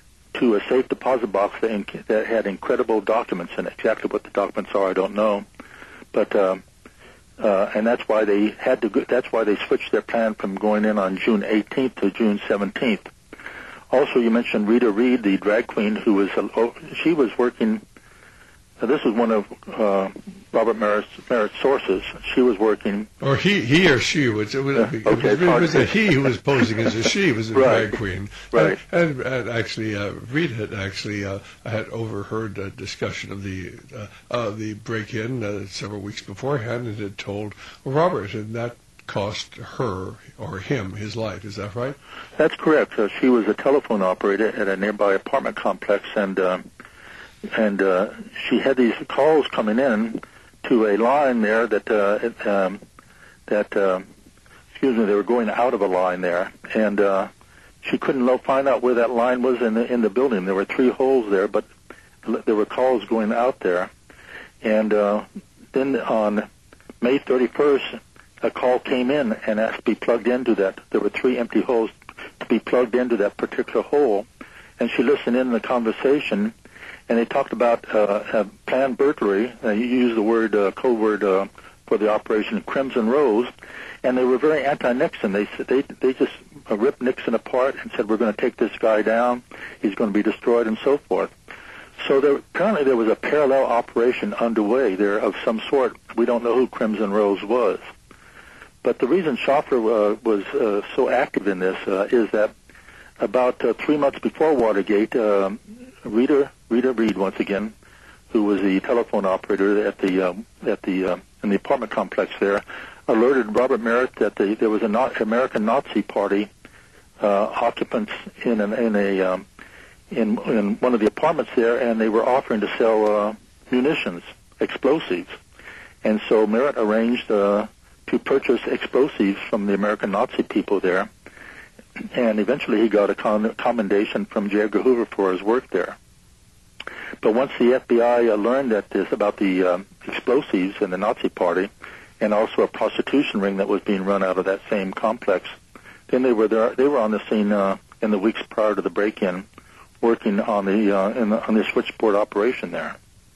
to a safe deposit box that, inc- that had incredible documents in it. Exactly what the documents are, I don't know, but uh, uh, and that's why they had to. Go, that's why they switched their plan from going in on June eighteenth to June seventeenth. Also, you mentioned Rita Reed, the drag queen, who was uh, oh, she was working. Uh, this was one of uh, Robert Merritt's, Merritt's sources. She was working. Or he, he or she was. It was, uh, it okay, was, it was a he who was posing as a she. It was a right. drag queen. Right. And, and, and actually, uh, Reed had actually uh, had overheard a discussion of the uh, uh, the break-in uh, several weeks beforehand, and had told Robert, and that cost her or him his life. Is that right? That's correct. Uh, she was a telephone operator at a nearby apartment complex, and. Uh, And uh, she had these calls coming in to a line there that uh, it, um, that uh, excuse me, they were going out of a line there, and uh, she couldn't lo- find out where that line was in the in the building. There were three holes there, but there were calls going out there, and uh, then on May thirty-first, a call came in and asked to be plugged into that. There were three empty holes to be plugged into that particular hole, and she listened in the conversation. And they talked about uh, a planned burglary. Uh, you used the word, uh, code word uh, for the operation, Crimson Rose, and they were very anti-Nixon. They said they they just uh, ripped Nixon apart and said, we're going to take this guy down. He's going to be destroyed and so forth. So there, apparently there was a parallel operation underway there of some sort. We don't know who Crimson Rose was. But the reason Schaffler uh, was uh, so active in this uh, is that about uh, three months before Watergate, uh, Rita Rita Reed, once again, who was the telephone operator at the um, at the uh, in the apartment complex there, alerted Robert Merritt that the, there was an American Nazi Party uh, occupants in an, in a um, in in one of the apartments there, and they were offering to sell uh, munitions, explosives, and so Merritt arranged uh, to purchase explosives from the American Nazi people there. And eventually he got a con- commendation from J. Edgar Hoover for his work there. But once the F B I uh, learned that this about the um, explosives in the Nazi Party, and also a prostitution ring that was being run out of that same complex, then they were there. They were on the scene uh, in the weeks prior to the break-in, working on the, uh, in the on the switchboard operation there.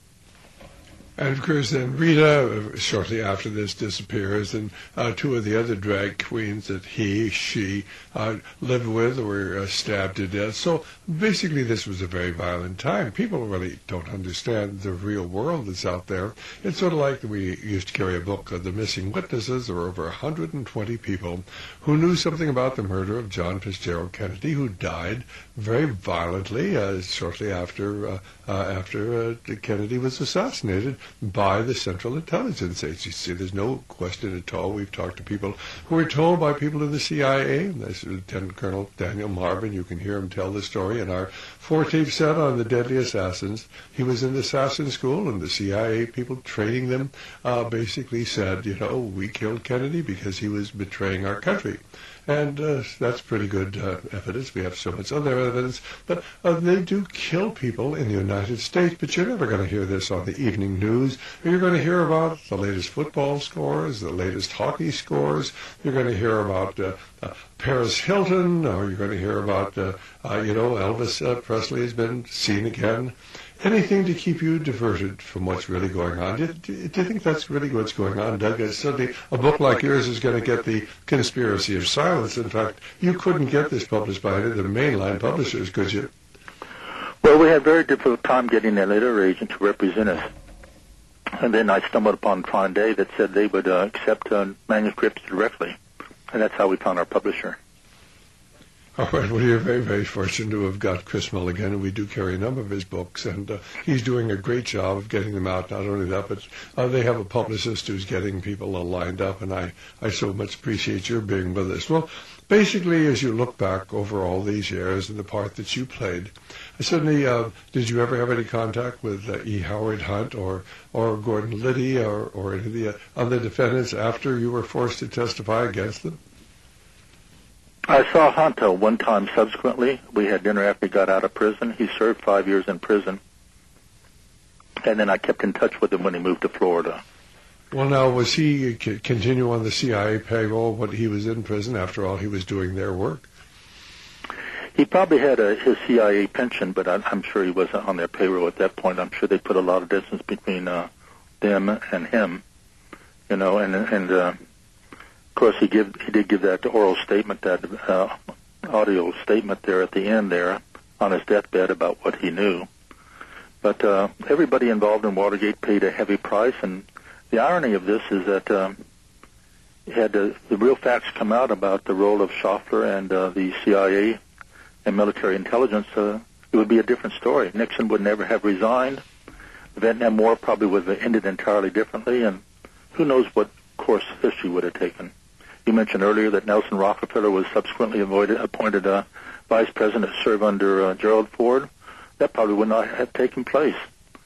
And, of course, then Rita, uh, shortly after this, disappears, and uh, two of the other drag queens that he, she uh, lived with were uh, stabbed to death. So, basically, this was a very violent time. People really don't understand the real world that's out there. It's sort of like we used to carry a book, uh, The Missing Witnesses. There were over one hundred twenty people who knew something about the murder of John Fitzgerald Kennedy, who died very violently uh, shortly after uh, uh, after uh, Kennedy was assassinated by the Central Intelligence Agency. There's no question at all. We've talked to people who were told by people in the C I A, and that's Lieutenant Colonel Daniel Marvin. You can hear him tell the story in our four-tape set on the deadly assassins. He was in the assassin school, and the C I A people training them uh, basically said, you know, we killed Kennedy because he was betraying our country. And uh, that's pretty good uh, evidence. We have so much other evidence. But uh, they do kill people in the United States, but you're never going to hear this on the evening news. You're going to hear about the latest football scores, the latest hockey scores. You're going to hear about uh, uh, Paris Hilton, or you're going to hear about, uh, uh, you know, Elvis uh, Presley has been seen again. Anything to keep you diverted from what's really going on. Do, do, do you think that's really what's going on, Doug? Certainly, a book like yours is going to get the conspiracy of silence. In fact, you couldn't get this published by any of the mainline publishers, could you? Well, we had a very difficult time getting a literary agent to represent us. And then I stumbled upon Tron Day that said they would uh, accept uh, manuscripts directly. And that's how we found our publisher. All right. Well, you're very, very fortunate to have got Chris Mulligan, and we do carry a number of his books, and uh, he's doing a great job of getting them out. Not only that, but uh, they have a publicist who's getting people uh, lined up, and I, I so much appreciate your being with us. Well, basically, as you look back over all these years and the part that you played, certainly, uh, did you ever have any contact with uh, E. Howard Hunt or, or Gordon Liddy or, or any of the uh, other defendants after you were forced to testify against them? I saw Hunt uh, one time subsequently. We had dinner after he got out of prison. He served five years in prison. and then I kept in touch with him when he moved to Florida. Well, now, was he c- continue on the C I A payroll when he was in prison? After all, he was doing their work. He probably had a, his C I A pension, but I, I'm sure he wasn't on their payroll at that point. I'm sure they put a lot of distance between uh, them and him, you know. And and uh, of course, he give he did give that oral statement, that uh, audio statement there at the end there on his deathbed about what he knew. But uh, everybody involved in Watergate paid a heavy price, and the irony of this is that um, had the, the real facts come out about the role of Schaffler and uh, the C I A and military intelligence, uh, it would be a different story. Nixon would never have resigned. The Vietnam War probably would have ended entirely differently, and who knows what course history would have taken. You mentioned earlier that Nelson Rockefeller was subsequently avoided, appointed uh, vice president to serve under uh, Gerald Ford. That probably would not have taken place.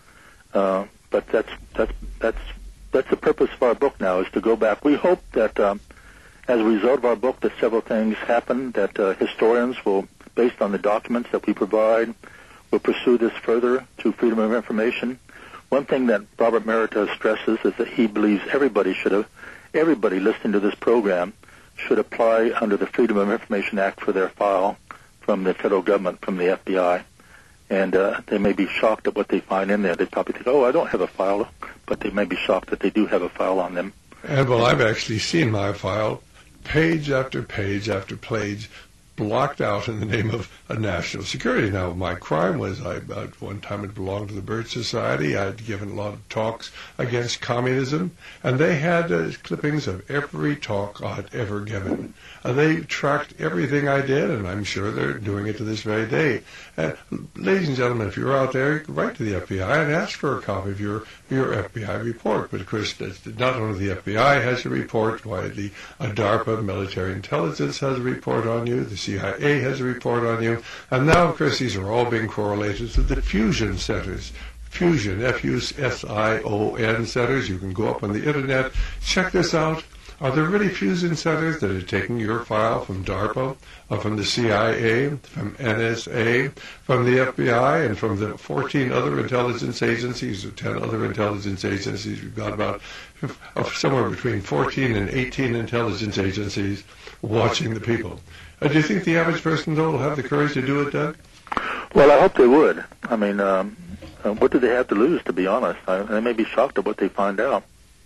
Uh, but that's that's that's that's the purpose of our book now, is to go back. We hope that um, as a result of our book that several things happen, that uh, historians will, based on the documents that we provide, will pursue this further through freedom of information. One thing that Robert Merritt stresses is that he believes everybody should have, everybody listening to this program should apply under the Freedom of Information Act for their file from the federal government, from the F B I. And uh, they may be shocked at what they find in there. They probably think, oh, I don't have a file, but they may be shocked that they do have a file on them. And, well, I've actually seen my file, page after page after page, blocked out in the name of uh, national security. Now, my crime was I at one time had belonged to the Birch Society. I had given a lot of talks against communism, and they had uh, clippings of every talk I'd ever given. Uh, they tracked everything I did, and I'm sure they're doing it to this very day. Uh, ladies and gentlemen, if you're out there, write to the F B I and ask for a copy of your, your F B I report. But, of course, not only the F B I has a report, why the uh, DARPA, military intelligence, has a report on you, the C I A has a report on you, and now, of course, these are all being correlated to the fusion centers. Fusion, F U S I O N centers. You can go up on the Internet, check this out. Are there really fusion centers that are taking your file from DARPA, or from the C I A, from N S A, from the F B I, and from the fourteen other intelligence agencies, or ten other intelligence agencies? We've got about somewhere between fourteen and eighteen intelligence agencies watching the people. Uh, do you think the average person, though, will have the courage to do it, Doug? Well, I hope they would. I mean, um, uh, what do they have to lose, to be honest? I, they may be shocked at what they find out.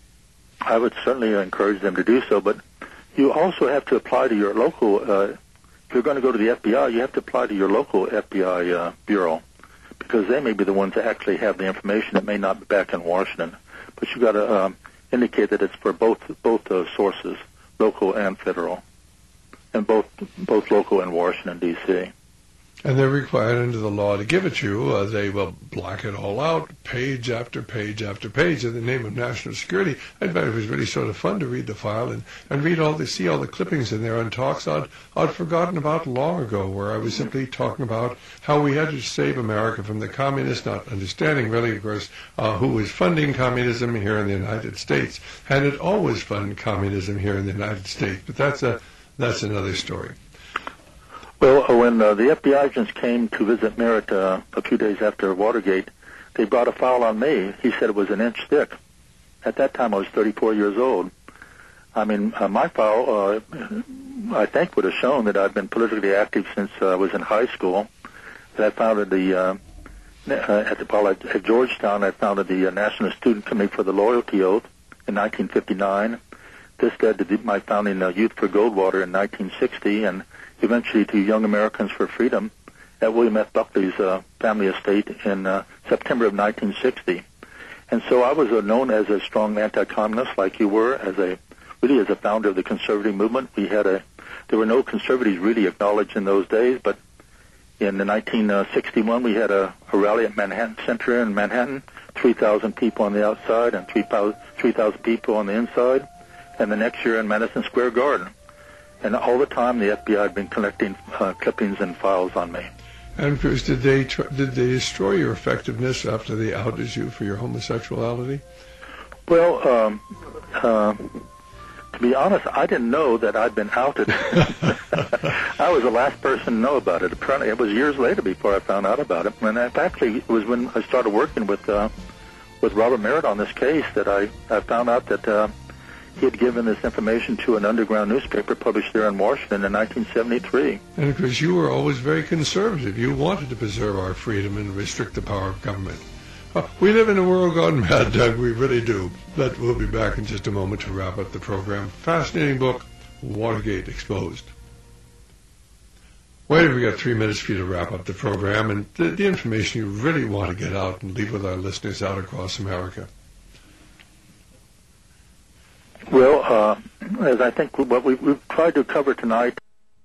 I would certainly encourage them to do so, but you also have to apply to your local, uh, if you're going to go to the F B I, you have to apply to your local F B I uh, bureau, because they may be the ones that actually have the information. It may not be back in Washington, but you've got to um, indicate that it's for both both uh, sources, local and federal, and both both local and Washington, D C And they're required under the law to give it to you. Uh, they will block it all out, page after page after page, in the name of national security. I bet it was really sort of fun to read the file and, and read all the, see all the clippings in there on talks I'd, I'd forgotten about long ago, where I was simply talking about how we had to save America from the communists, not understanding really, of course, uh, who was funding communism here in the United States. And it always funded communism here in the United States. But that's a that's another story. Well, when uh, the F B I agents came to visit Merritt uh, a few days after Watergate, they brought a file on me. He said it was an inch thick. At that time, I was thirty-four years old. I mean, uh, my file, uh, I think, would have shown that I'd been politically active since uh, I was in high school. That I founded the, uh, uh, at the college at Georgetown, I founded the uh, National Student Committee for the Loyalty Oath in nineteen fifty-nine. This led to my founding uh, Youth for Goldwater in nineteen sixty, and eventually to Young Americans for Freedom at William F. Buckley's uh, family estate in uh, September of nineteen sixty. And so I was uh, known as a strong anti-communist, like you were, as a really as a founder of the conservative movement. We had a there were no conservatives really acknowledged in those days, but in the nineteen sixty-one we had a, a rally at Manhattan Center in Manhattan, three thousand people on the outside and three thousand people on the inside, and the next year in Madison Square Garden. And all the time, the F B I had been collecting uh, clippings and files on me. And Bruce, did they tr- did they destroy your effectiveness after they outed you for your homosexuality? Well, um, uh, to be honest, I didn't know that I'd been outed. I was the last person to know about it. Apparently, it was years later before I found out about it. And it actually was when I started working with uh, with Robert Merritt on this case that I, I found out that uh, he had given this information to an underground newspaper published there in Washington in nineteen seventy-three. And of course, you were always very conservative. You wanted to preserve our freedom and restrict the power of government. Uh, we live in a world gone mad, Doug. We really do. But we'll be back in just a moment to wrap up the program. Fascinating book, Watergate Exposed. Wait, we got three minutes for you to wrap up the program and the, the information you really want to get out and leave with our listeners out across America. Well, uh, as I think what we've, we've tried to cover tonight.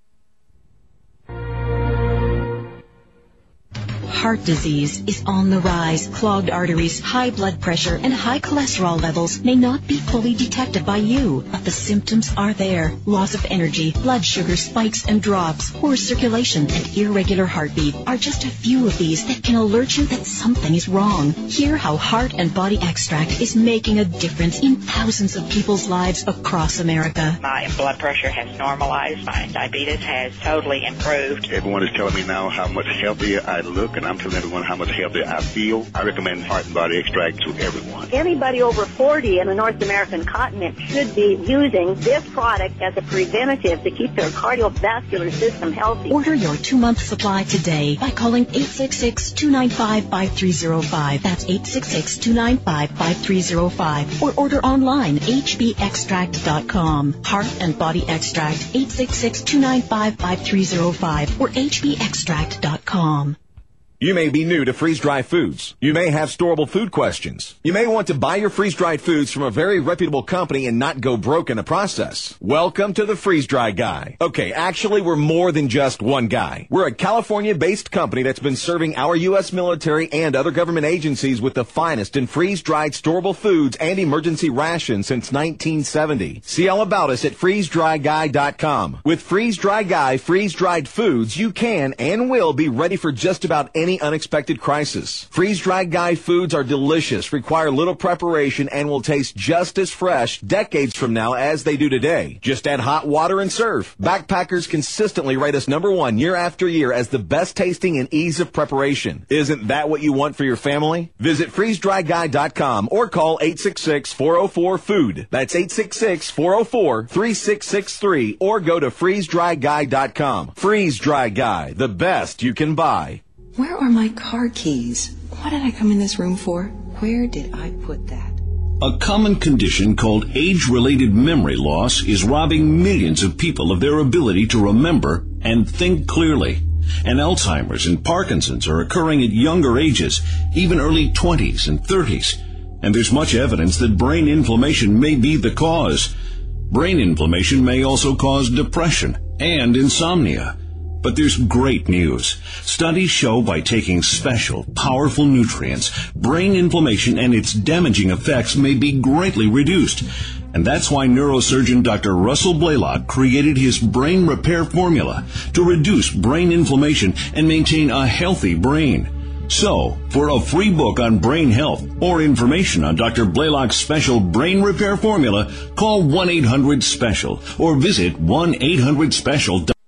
Heart disease is on the rise. Clogged arteries, high blood pressure, and high cholesterol levels may not be fully detected by you, but the symptoms are there. Loss of energy, blood sugar spikes and drops, poor circulation, and irregular heartbeat are just a few of these that can alert you that something is wrong. Hear how Heart and Body Extract is making a difference in thousands of people's lives across America. My blood pressure has normalized. My diabetes has totally improved. Everyone is telling me now how much healthier I look, and I'm telling everyone how much healthier I feel. I recommend Heart and Body Extract to everyone. Anybody over forty in the North American continent should be using this product as a preventative to keep their cardiovascular system healthy. Order your two-month supply today by calling eight six six, two nine five, five three zero five. That's eight six six, two nine five, five three zero five. Or order online, h b extract dot com. Heart and Body Extract, eight six six, two nine five, five three zero five or h b extract dot com. You may be new to freeze-dried foods. You may have storable food questions. You may want to buy your freeze-dried foods from a very reputable company and not go broke in the process. Welcome to the Freeze-Dry Guy. Okay, actually, we're more than just one guy. We're a California-based company that's been serving our U S military and other government agencies with the finest in freeze-dried storable foods and emergency rations since nineteen seventy. See all about us at freeze dry guy dot com. With Freeze-Dry Guy freeze-dried foods, you can and will be ready for just about any Any unexpected crisis. Freeze-dried Guy foods are delicious, require little preparation, and will taste just as fresh decades from now as they do today. Just add hot water and serve. Backpackers consistently rate us number one year after year as the best tasting and ease of preparation. Isn't that what you want for your family? Visit freeze dry guy dot com or call eight six six, four oh four, food. That's eight six six, four oh four, three six six three or go to freeze dry guy dot com. Freeze-Dry Guy, the best you can buy. Where are my car keys? What did I come in this room for? Where did I put that? A common condition called age-related memory loss is robbing millions of people of their ability to remember and think clearly. And Alzheimer's and Parkinson's are occurring at younger ages, even early twenties and thirties. And there's much evidence that brain inflammation may be the cause. Brain inflammation may also cause depression and insomnia. But there's great news. Studies show by taking special, powerful nutrients, brain inflammation and its damaging effects may be greatly reduced. And that's why neurosurgeon Doctor Russell Blaylock created his brain repair formula to reduce brain inflammation and maintain a healthy brain. So, for a free book on brain health or information on Doctor Blaylock's special brain repair formula, call one eight hundred special or visit one eight hundred special dot com.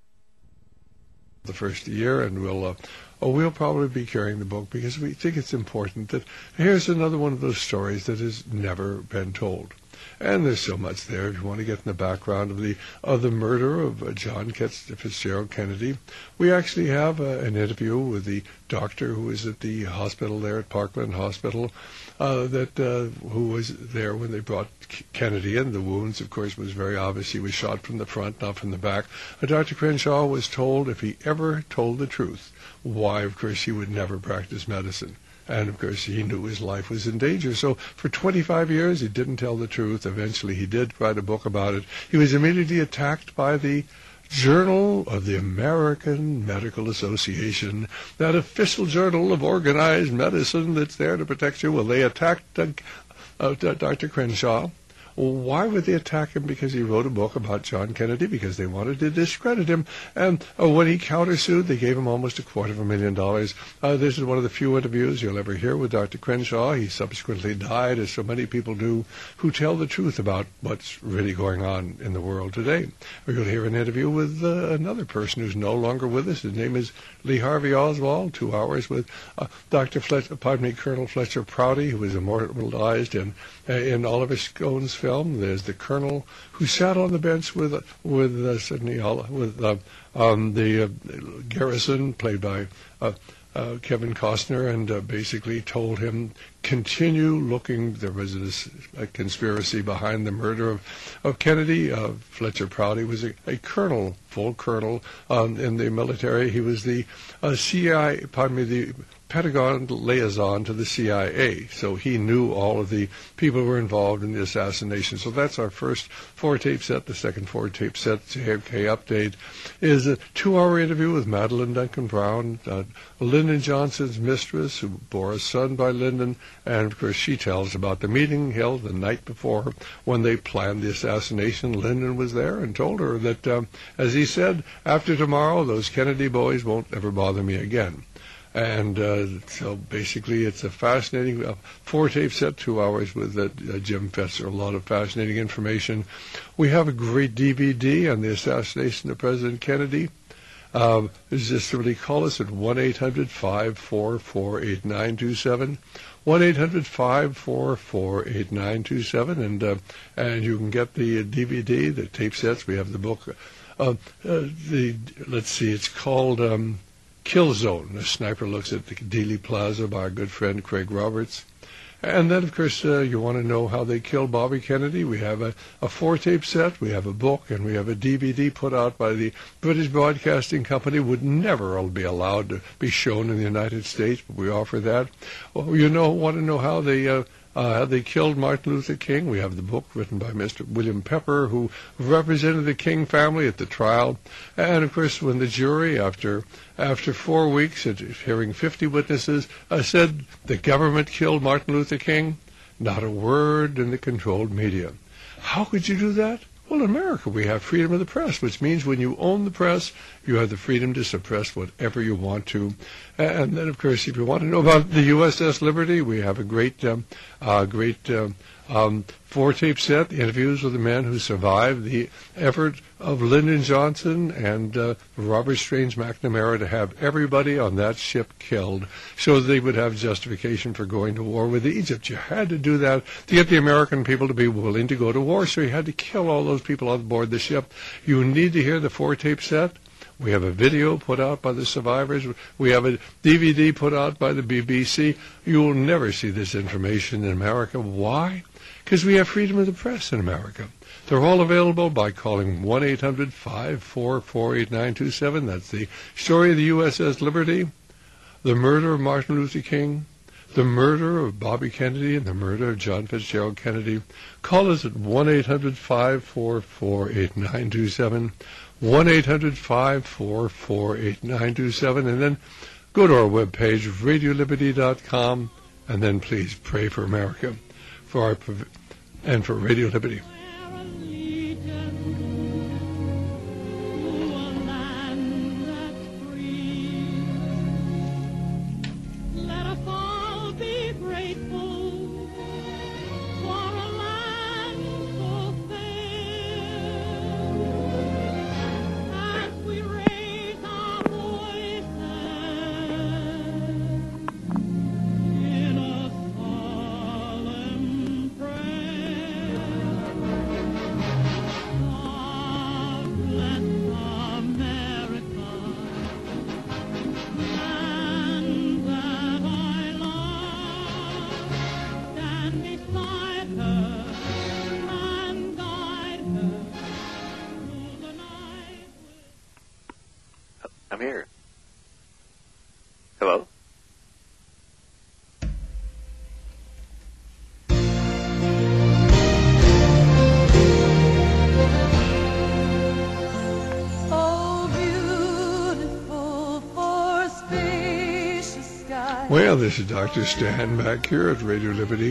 The first year, and we'll uh, oh, we'll probably be carrying the book because we think it's important that here's another one of those stories that has never been told. And there's so much there. If you want to get in the background of the of the murder of uh, John Fitzgerald Kennedy, we actually have uh, an interview with the doctor who was at the hospital there at Parkland Hospital, uh, that uh, who was there when they brought Kennedy in. The wounds, of course, was very obvious. He was shot from the front, not from the back. Uh, Doctor Crenshaw was told if he ever told the truth, why, of course, he would never practice medicine. And, of course, he knew his life was in danger. So for twenty-five years, he didn't tell the truth. Eventually, he did write a book about it. He was immediately attacked by the Journal of the American Medical Association, that official journal of organized medicine that's there to protect you. Well, they attacked uh, uh, Doctor Crenshaw. why would they attack him? Because he wrote a book about John Kennedy, because they wanted to discredit him. And uh, when he countersued, they gave him almost a quarter of a million dollars. Uh, this is one of the few interviews you'll ever hear with Doctor Crenshaw. He subsequently died, as so many people do, who tell the truth about what's really going on in the world today. We're going to hear an interview with uh, another person who's no longer with us. His name is Lee Harvey Oswald. Two hours with uh, Doctor Fletcher, pardon me, Colonel Fletcher Prouty, who was immortalized in uh, in Oliver Stone's film. There's the Colonel who sat on the bench with uh, with uh, Sidney with uh, um, the uh, Garrison, played by Uh, Uh, Kevin Costner, and uh, basically told him, continue looking. There was this, a conspiracy behind the murder of, of Kennedy. Uh, Fletcher Prouty was a, a colonel, full colonel um, in the military. He was the uh, C I A, pardon me, the Pentagon liaison to the C I A. So he knew all of the people who were involved in the assassination. So that's our first four-tape set. The second four-tape set, J F K Update, is a two-hour interview with Madeline Duncan Brown, uh, Lyndon Johnson's mistress, who bore a son by Lyndon, and of course she tells about the meeting held the night before when they planned the assassination. Lyndon was there and told her that, um, as he said, after tomorrow, those Kennedy boys won't ever bother me again. And uh, so basically it's a fascinating uh, four-tape set, two hours with uh, uh, Jim Fetzer, a lot of fascinating information. We have a great D V D on the assassination of President Kennedy. Um, just simply call us at one eight hundred, five four four, eight nine two seven, one eight hundred, five four four, eight nine two seven, and uh, and you can get the D V D, the tape sets. We have the book. Uh, uh, the let's see, it's called Um, Kill Zone. The Sniper Looks at the Dealey Plaza by our good friend Craig Roberts. And then, of course, uh, you want to know how they killed Bobby Kennedy. We have a, a four-tape set, we have a book, and we have a D V D put out by the British Broadcasting Company. Would never be allowed to be shown in the United States, but we offer that. Well, you know, want to know how they uh, uh, how they killed Martin Luther King. We have the book written by Mister William Pepper, who represented the King family at the trial. And, of course, when the jury, after after four weeks of hearing fifty witnesses, uh, said the government killed Martin Luther King, not a word in the controlled media. How could you do that? Well, in America, we have freedom of the press, which means when you own the press, you have the freedom to suppress whatever you want to. And then, of course, if you want to know about the U S S Liberty, we have a great, um, uh, great um, um, four-tape set, interviews with the men who survived the effort of Lyndon Johnson and uh, Robert Strange McNamara to have everybody on that ship killed so they would have justification for going to war with Egypt. You had to do that to get the American people to be willing to go to war, so you had to kill all those people on board the ship. You need to hear the four-tape set. We have a video put out by the survivors. We have a D V D put out by the B B C. You will never see this information in America. Why? Because we have freedom of the press in America. They're all available by calling one eight hundred, five four four, eight nine two seven. That's the story of the U S S Liberty, the murder of Martin Luther King, the murder of Bobby Kennedy, and the murder of John Fitzgerald Kennedy. Call us at one eight hundred, five four four, eight nine two seven, one eight hundred, five four four, eight nine two seven, and then go to our webpage, radio liberty dot com, and then please pray for America, for our and for Radio Liberty. I'm here. Hello? Well, this is Doctor Stan back here at Radio Liberty,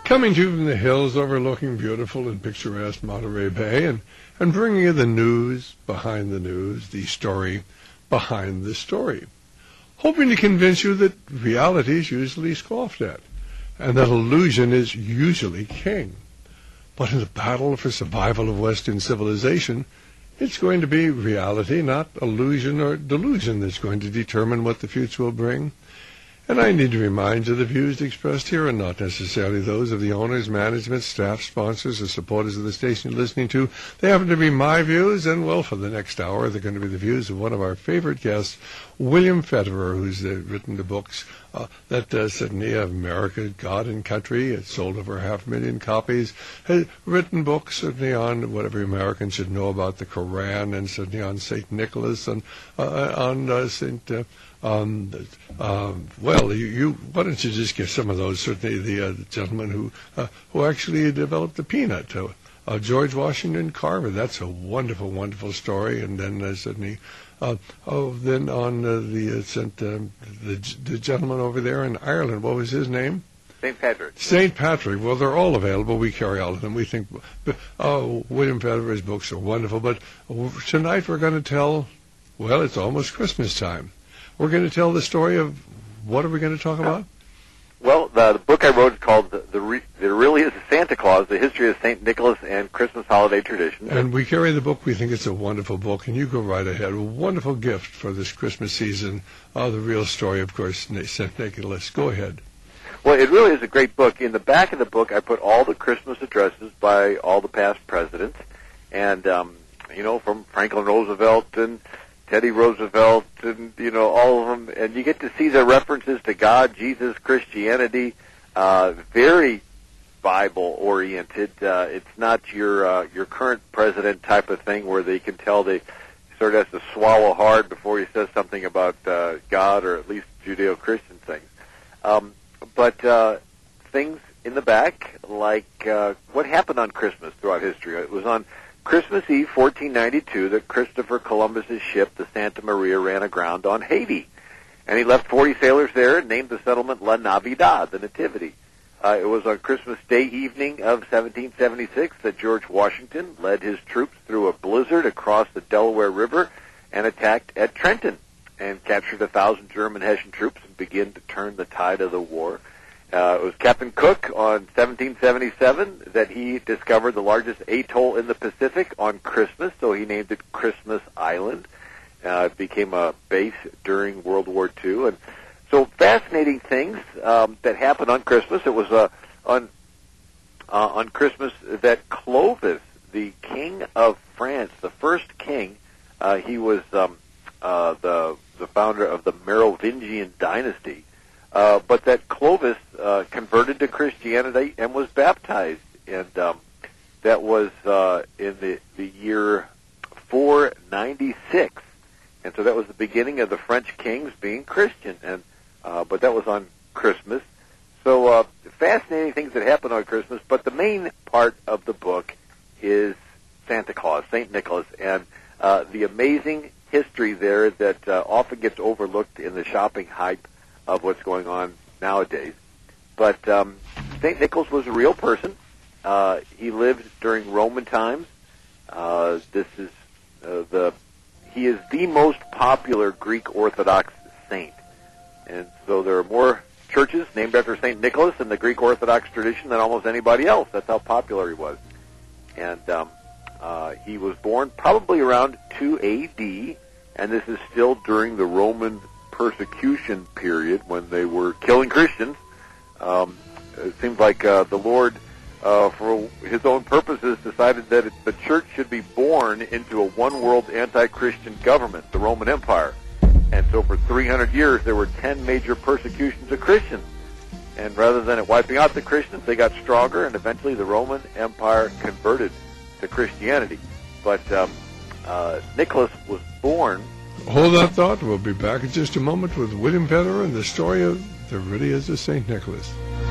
Coming to you from the hills overlooking beautiful and picturesque Monterey Bay, and, and bringing you the news behind the news, the story behind the story. Hoping to convince you that reality is usually scoffed at, and that illusion is usually king. But in the battle for survival of Western civilization, it's going to be reality, not illusion or delusion, that's going to determine what the future will bring. And I need to remind you the views expressed here are not necessarily those of the owners, management, staff, sponsors, or supporters of the station you're listening to. They happen to be my views, and, well, for the next hour, they're going to be the views of one of our favorite guests, William Federer, who's uh, written the books uh, that uh, Sydney of America, God and Country. It's sold over half a million copies. Has written books, certainly, on what every American should know about the Koran, and certainly on Saint Nicholas, and uh, on uh, Saint... Uh, Um, um, well, you, you, why don't you just give some of those? Certainly, the, uh, the gentleman who uh, who actually developed the peanut, uh, uh, George Washington Carver. That's a wonderful, wonderful story. And then uh, certainly, uh, oh, then on uh, the uh, Saint, um, the the gentleman over there in Ireland. What was his name? Saint Patrick. Saint Patrick. Well, they're all available. We carry all of them. We think, oh, William Federer's books are wonderful. But tonight we're going to tell. Well, it's almost Christmas time. We're going to tell the story of, what are we going to talk about? Well, the, the book I wrote is called the, the Re, There Really Is a Santa Claus, The History of Saint Nicholas and Christmas Holiday Traditions. And we carry the book. We think it's a wonderful book, and you go right ahead. A wonderful gift for this Christmas season. Uh, the real story, of course, Saint Nicholas. Go ahead. Well, it really is a great book. In the back of the book, I put all the Christmas addresses by all the past presidents, and, um, you know, from Franklin Roosevelt and Teddy Roosevelt, and, you know, all of them, and you get to see their references to God, Jesus, Christianity, uh, very Bible-oriented. Uh, it's not your uh, your current president type of thing where they can tell they sort of has to swallow hard before he says something about uh, God, or at least Judeo-Christian things. Um, but uh, things in the back, like uh, what happened on Christmas throughout history. It was on Christmas Eve, fourteen ninety-two, that Christopher Columbus's ship, the Santa Maria, ran aground on Haiti. And he left forty sailors there and named the settlement La Navidad, the Nativity. Uh, it was on Christmas Day evening of seventeen seventy-six that George Washington led his troops through a blizzard across the Delaware River and attacked at Trenton and captured a thousand German Hessian troops and began to turn the tide of the war. Uh, it was Captain Cook on seventeen seventy-seven that he discovered the largest atoll in the Pacific on Christmas, so he named it Christmas Island. Uh, it became a base during World War Two. And so fascinating things um, that happened on Christmas. It was uh, on uh, on Christmas that Clovis, the king of France, the first king, uh, he was um, uh, the the founder of the Merovingian dynasty. Uh, but that Clovis uh, converted to Christianity and was baptized, and um, that was uh, in the, the year four ninety-six, and so that was the beginning of the French kings being Christian, and uh, but that was on Christmas. So uh, fascinating things that happened on Christmas, but the main part of the book is Santa Claus, Saint Nicholas, and uh, the amazing history there that uh, often gets overlooked in the shopping hype of what's going on nowadays. But um, Saint Nicholas was a real person. Uh, he lived during Roman times. Uh, this is uh, the he is the most popular Greek Orthodox saint, and so there are more churches named after Saint Nicholas in the Greek Orthodox tradition than almost anybody else. That's how popular he was. And um, uh, he was born probably around two A D, and this is still during the Roman persecution period when they were killing Christians. Um, it seems like uh, the Lord, uh, for his own purposes, decided that it, the church should be born into a one-world anti-Christian government, the Roman Empire. And so for three hundred years, there were ten major persecutions of Christians. And rather than it wiping out the Christians, they got stronger, and eventually the Roman Empire converted to Christianity. But um, uh, Nicholas was born. Hold that thought. We'll be back in just a moment with William Federer and the story of There Really Is a Saint Nicholas.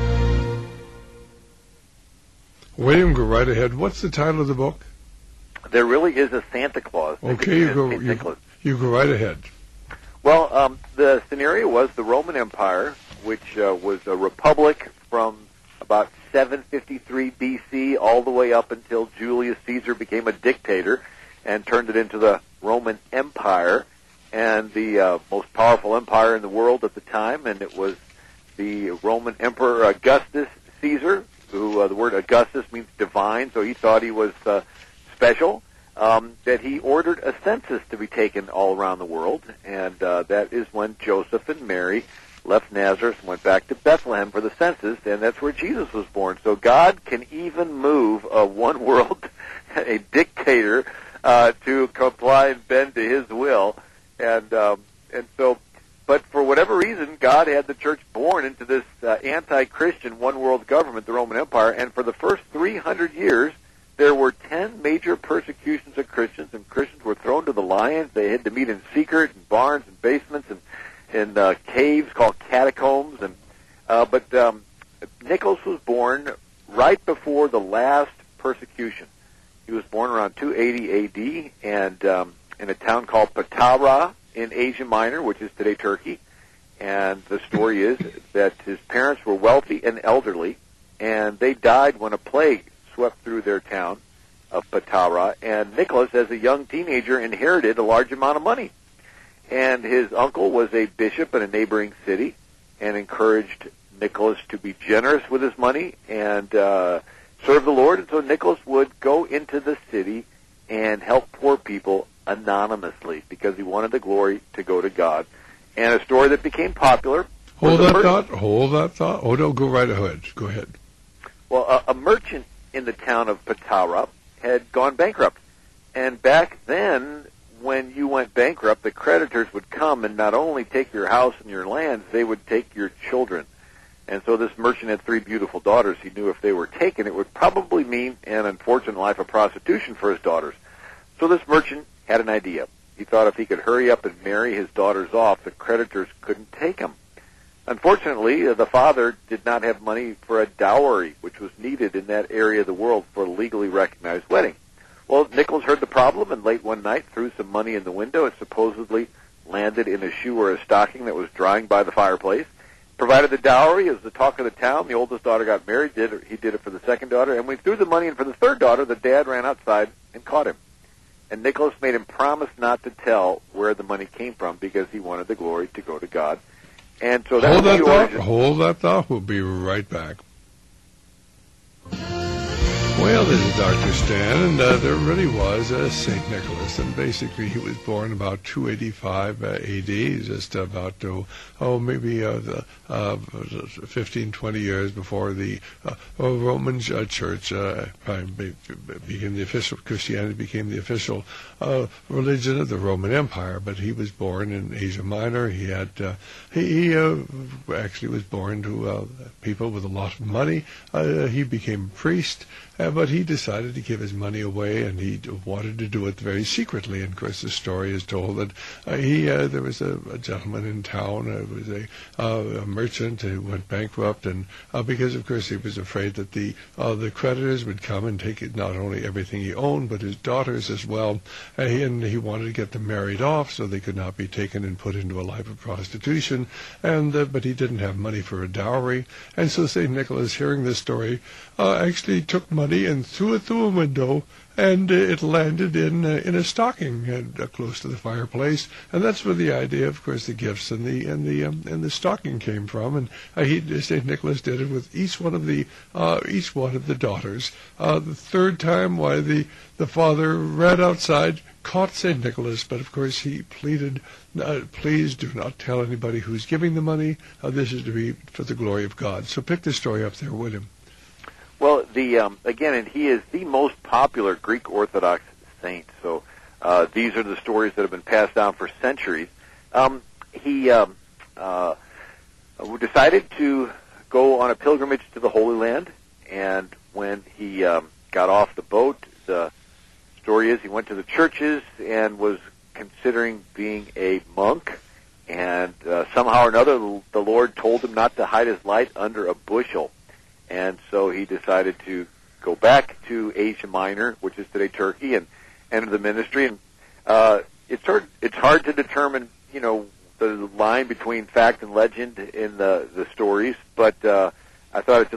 William, go right ahead. What's the title of the book? There Really Is a Santa Claus. Okay, you go, you, you go right ahead. Well, um, the scenario was the Roman Empire, which uh, was a republic from about seven fifty-three B C all the way up until Julius Caesar became a dictator and turned it into the Roman Empire, and the uh, most powerful empire in the world at the time, and it was the Roman Emperor Augustus Caesar, who uh, the word Augustus means divine, so he thought he was uh, special, um, that he ordered a census to be taken all around the world, and uh, that is when Joseph and Mary left Nazareth and went back to Bethlehem for the census, and that's where Jesus was born. So God can even move a one world, a dictator, uh, to comply and bend to his will. And um, and so, but for whatever reason, God had the church born into this uh, anti-Christian one world government, the Roman Empire, and for the first three hundred years, there were ten major persecutions of Christians, and Christians were thrown to the lions. They had to meet in secret, in barns and basements, and in uh, caves called catacombs. And uh, but um, Nicholas was born right before the last persecution. He was born around two eighty A D, and um, in a town called Patara in Asia Minor, which is today Turkey. And the story is that his parents were wealthy and elderly, and they died when a plague swept through their town of Patara. And Nicholas, as a young teenager, inherited a large amount of money. And his uncle was a bishop in a neighboring city and encouraged Nicholas to be generous with his money and uh, serve the Lord. And so Nicholas would go into the city and help poor people anonymously because he wanted the glory to go to God. And a story that became popular. Hold that thought. Hold that thought. Oh, no, go right ahead. Go ahead. Well, a, a merchant in the town of Patara had gone bankrupt. And back then, when you went bankrupt, the creditors would come and not only take your house and your lands, they would take your children. And so this merchant had three beautiful daughters. He knew if they were taken, it would probably mean an unfortunate life of prostitution for his daughters. So this merchant had an idea. He thought if he could hurry up and marry his daughters off, the creditors couldn't take them. Unfortunately, the father did not have money for a dowry, which was needed in that area of the world for a legally recognized wedding. Well, Nicholas heard the problem, and late one night threw some money in the window. It supposedly landed in a shoe or a stocking that was drying by the fireplace. Provided the dowry. It was the talk of the town. The oldest daughter got married. Did He did it for the second daughter. And when he threw the money in for the third daughter, the dad ran outside and caught him. And Nicholas made him promise not to tell where the money came from because he wanted the glory to go to God. And so that Hold was that the thought. origin. Hold that thought. We'll be right back. Well, this is Doctor Stan, and uh, there really was uh, Saint Nicholas, and basically he was born about two eighty-five uh, A D, just about, oh, oh maybe uh, the, uh, fifteen, twenty years before the uh, Roman uh, Church uh, became the official, Christianity became the official uh, religion of the Roman Empire, but he was born in Asia Minor. He had, uh, he, he uh, actually was born to uh, people with a lot of money. Uh, he became a priest. Uh, but he decided to give his money away, and he wanted to do it very secretly. And of course, the story is told that uh, he uh, there was a, a gentleman in town, uh, was a, uh, a merchant who went bankrupt, and uh, because of course he was afraid that the uh, the creditors would come and take it, not only everything he owned but his daughters as well. Uh, he, and he wanted to get them married off so they could not be taken and put into a life of prostitution. And uh, but he didn't have money for a dowry, and so Saint Nicholas, hearing this story, uh, actually took money and threw it through a window, and uh, it landed in uh, in a stocking uh, close to the fireplace, and that's where the idea, of course, the gifts and the and the um, and the stocking came from. And uh, he, Saint Nicholas did it with each one of the uh, each one of the daughters. Uh, the third time, why the the father ran outside, caught Saint Nicholas, but of course he pleaded, uh, please do not tell anybody who's giving the money. Uh, this is to be for the glory of God. So pick the story up there with him. Well, the um, again, and he is the most popular Greek Orthodox saint. So uh, these are the stories that have been passed down for centuries. Um, he um, uh, decided to go on a pilgrimage to the Holy Land, and when he um, got off the boat, the story is he went to the churches and was considering being a monk, and uh, somehow or another the Lord told him not to hide his light under a bushel. And so he decided to go back to Asia Minor, which is today Turkey, and enter the ministry. And uh, it's hard, it's hard to determine, you know, the line between fact and legend in the, the stories, but uh, I thought it's at least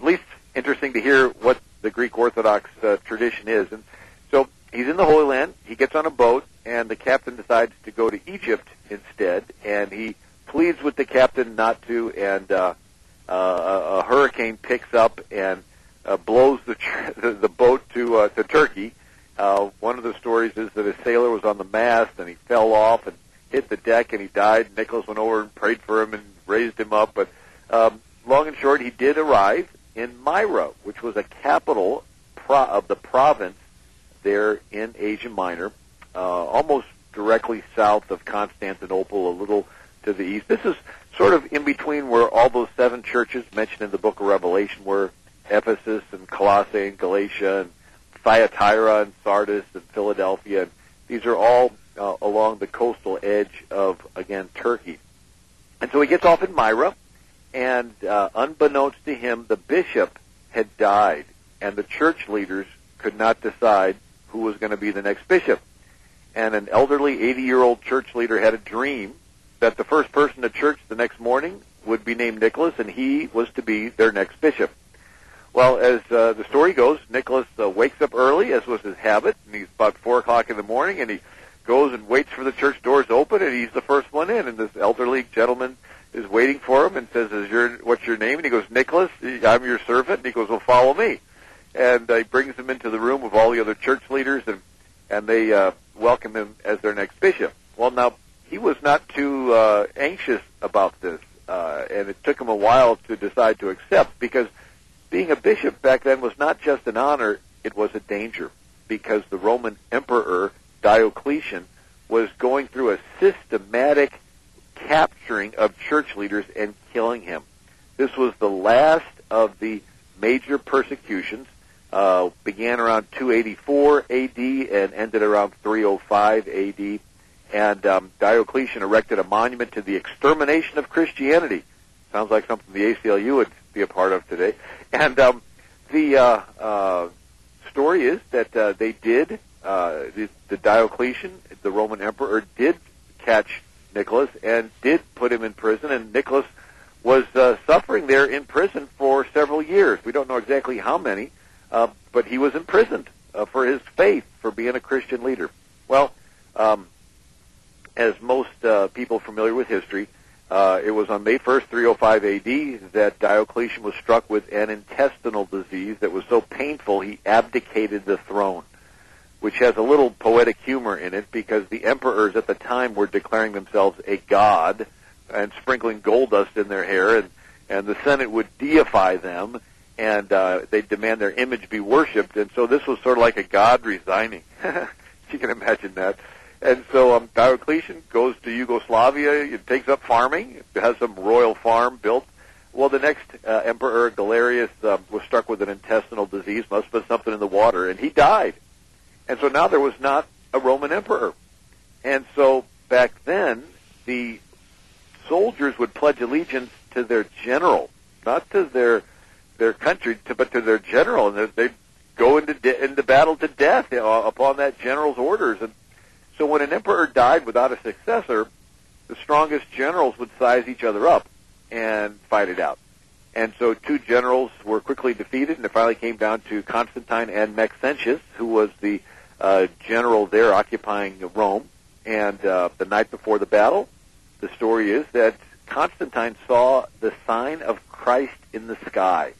interesting to hear what the Greek Orthodox uh, tradition is. And so he's in the Holy Land. He gets on a boat, and the captain decides to go to Egypt instead. And he pleads with the captain not to, and uh, uh, a, a hurricane picks up and uh, blows the, tr- the the boat to uh, to Turkey. Uh, one of the stories is that a sailor was on the mast and he fell off and hit the deck and he died. Nicholas went over and prayed for him and raised him up. But um, long and short, he did arrive in Myra, which was a capital pro- of the province there in Asia Minor, uh, almost directly south of Constantinople, a little to the east. This is sort of in between where all those seven churches mentioned in the book of Revelation were: Ephesus and Colossae and Galatia and Thyatira and Sardis and Philadelphia. And these are all uh, along the coastal edge of, again, Turkey. And so he gets off in Myra, and uh, unbeknownst to him, the bishop had died, and the church leaders could not decide who was going to be the next bishop. And an elderly eighty-year-old church leader had a dream that the first person to church the next morning would be named Nicholas, and he was to be their next bishop. Well, as uh, the story goes, Nicholas uh, wakes up early, as was his habit, and he's about four o'clock in the morning, and he goes and waits for the church doors to open, and he's the first one in, and this elderly gentleman is waiting for him and says, "Is your what's your name?" And he goes, "Nicholas, I'm your servant." And he goes, "Well, follow me." And uh, he brings him into the room with all the other church leaders, and and they uh, welcome him as their next bishop. Well, now, he was not too uh, anxious about this, uh, and it took him a while to decide to accept, because being a bishop back then was not just an honor, it was a danger, because the Roman Emperor Diocletian was going through a systematic capturing of church leaders and killing him. This was the last of the major persecutions, uh, began around two eighty-four A D and ended around three oh five A D, and um, Diocletian erected a monument to the extermination of Christianity. Sounds like something the A C L U would be a part of today. And um, the uh, uh, story is that uh, they did, uh, the, the Diocletian, the Roman emperor, did catch Nicholas and did put him in prison, and Nicholas was uh, suffering there in prison for several years. We don't know exactly how many, uh, but he was imprisoned uh, for his faith, for being a Christian leader. Well, um, as most uh, people familiar with history, Uh, it was on May first, three oh five A D, that Diocletian was struck with an intestinal disease that was so painful he abdicated the throne, which has a little poetic humor in it, because the emperors at the time were declaring themselves a god and sprinkling gold dust in their hair, and, and the Senate would deify them, and uh, they'd demand their image be worshipped, and so this was sort of like a god resigning. You can imagine that. And so um, Diocletian goes to Yugoslavia, he takes up farming, has some royal farm built. Well, the next uh, emperor, Galerius, uh, was struck with an intestinal disease, must have been something in the water, and he died. And so now there was not a Roman emperor. And so back then, the soldiers would pledge allegiance to their general, not to their their country, to, but to their general, and they'd go into, de- into battle to death you know, upon that general's orders. And so when an emperor died without a successor, the strongest generals would size each other up and fight it out. And so two generals were quickly defeated, and it finally came down to Constantine and Maxentius, who was the uh, general there occupying Rome. And uh, the night before the battle, the story is that Constantine saw the sign of Christ in the sky.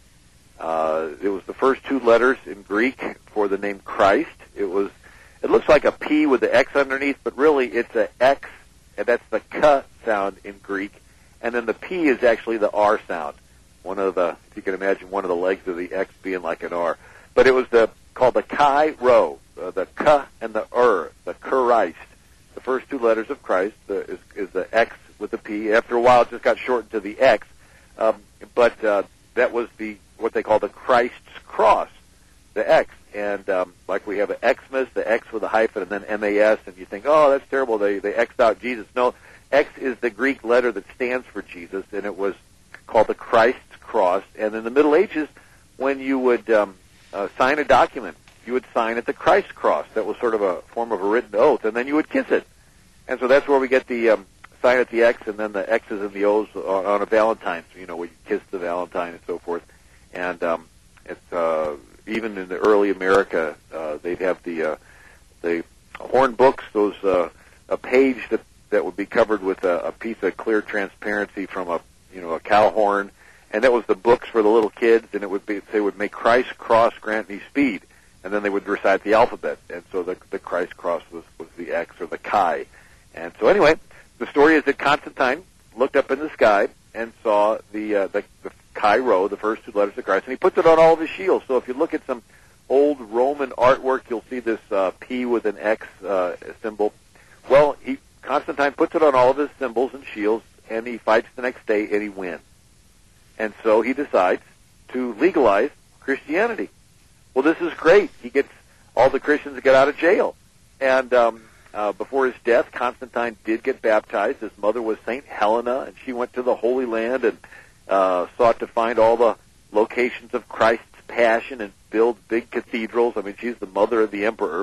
Uh, it was the first two letters in Greek for the name Christ. It was It looks like a P with the X underneath, but really it's a X, and that's the K sound in Greek. And then the P is actually the R sound. One of the, if you can imagine, one of the legs of the X being like an R. But it was the called the Chi Rho, uh, the K and the R, the Christ. The first two letters of Christ the, is, is the X with the P. After a while, it just got shortened to the X. Um, but uh, that was the what they call the Christ's cross, the X. And um, like we have an Xmas, the X with a hyphen, and then M A S, and you think, oh, that's terrible, they, they X'd out Jesus. No, X is the Greek letter that stands for Jesus, and it was called the Christ's cross. And in the Middle Ages, when you would um, uh, sign a document, you would sign at the Christ cross. That was sort of a form of a written oath, and then you would kiss it. And so that's where we get the um, sign at the X, and then the X's and the O's on, on a Valentine's, you know, where you kiss the Valentine and so forth. And um, It's uh, even in the early America, uh, they'd have the uh, the horn books, those uh, a page that that would be covered with a, a piece of clear transparency from a you know a cow horn, and that was the books for the little kids, and it would be they would make Christ cross grant me speed, and then they would recite the alphabet, and so the the Christ cross was was the X or the chi, and so anyway, the story is that Constantine looked up in the sky and saw the uh, the, the chi rho, the first two letters of Christ, and he puts it on all of his shields. So if you look at some old Roman artwork, you'll see this uh, P with an X uh, symbol. Well, he Constantine puts it on all of his symbols and shields, and he fights the next day, and he wins. And so he decides to legalize Christianity. Well, this is great. He gets all the Christians to get out of jail. And um, uh, before his death, Constantine did get baptized. His mother was Saint Helena, and she went to the Holy Land and uh, sought to find all the locations of Christ's passion and build big cathedrals. I mean, she's the mother of the emperor.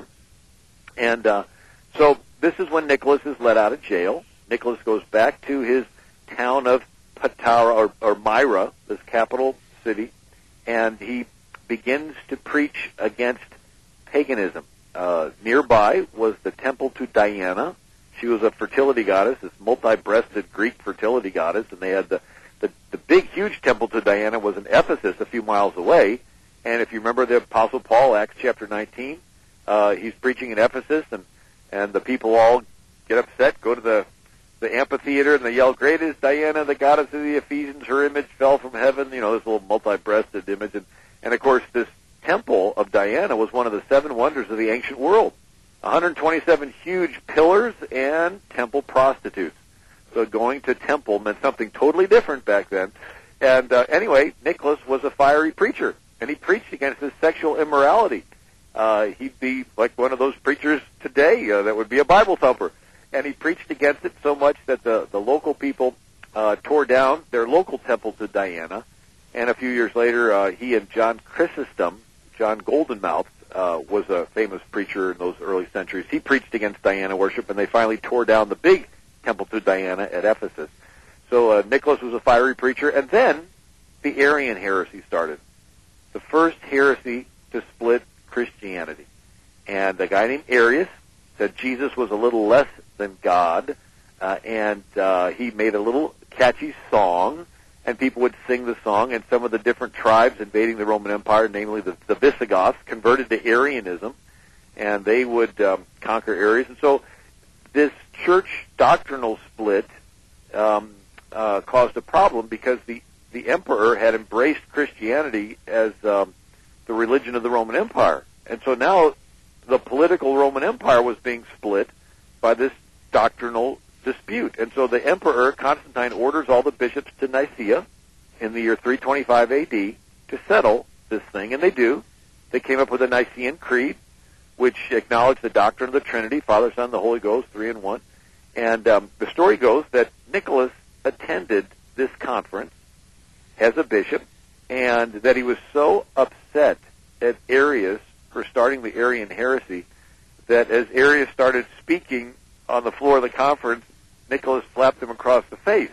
And uh, so this is when Nicholas is let out of jail. Nicholas goes back to his town of Patara, or, or Myra, this capital city, and he begins to preach against paganism. Uh, nearby was the temple to Diana. She was a fertility goddess, this multi-breasted Greek fertility goddess, and they had the, the, the big, huge temple to Diana was in Ephesus a few miles away. And if you remember the Apostle Paul, Acts chapter nineteen, uh, he's preaching in Ephesus, and, and the people all get upset, go to the, the amphitheater, and they yell, "Great is Diana, the goddess of the Ephesians, her image fell from heaven," you know, this little multi-breasted image. And, and of course, this temple of Diana was one of the seven wonders of the ancient world. one hundred twenty-seven huge pillars and temple prostitutes. So going to temple meant something totally different back then. And uh, anyway, Nicholas was a fiery preacher, and he preached against this sexual immorality. Uh, he'd be like one of those preachers today uh, that would be a Bible thumper. And he preached against it so much that the, the local people uh, tore down their local temple to Diana. And a few years later, uh, he and John Chrysostom, John Goldenmouth, uh, was a famous preacher in those early centuries. He preached against Diana worship, and they finally tore down the big temple to Diana at Ephesus. So uh, Nicholas was a fiery preacher. And then the Arian heresy started, the first heresy to split Christianity. And a guy named Arius said Jesus was a little less than God, uh, and uh, he made a little catchy song, and people would sing the song, and some of the different tribes invading the Roman Empire, namely the, the Visigoths, converted to Arianism, and they would um, conquer Arius. And so this church doctrinal split um, uh, caused a problem because the, the emperor had embraced Christianity as um, the religion of the Roman Empire. And so now the political Roman Empire was being split by this doctrinal dispute. And so the emperor, Constantine, orders all the bishops to Nicaea in the year three twenty-five A D to settle this thing, and they do. They came up with a Nicene Creed, which acknowledged the doctrine of the Trinity, Father, Son, the Holy Ghost, three in one. And um, the story goes that Nicholas attended this conference as a bishop, and that he was so upset at Arius for starting the Arian heresy that as Arius started speaking on the floor of the conference, Nicholas slapped him across the face.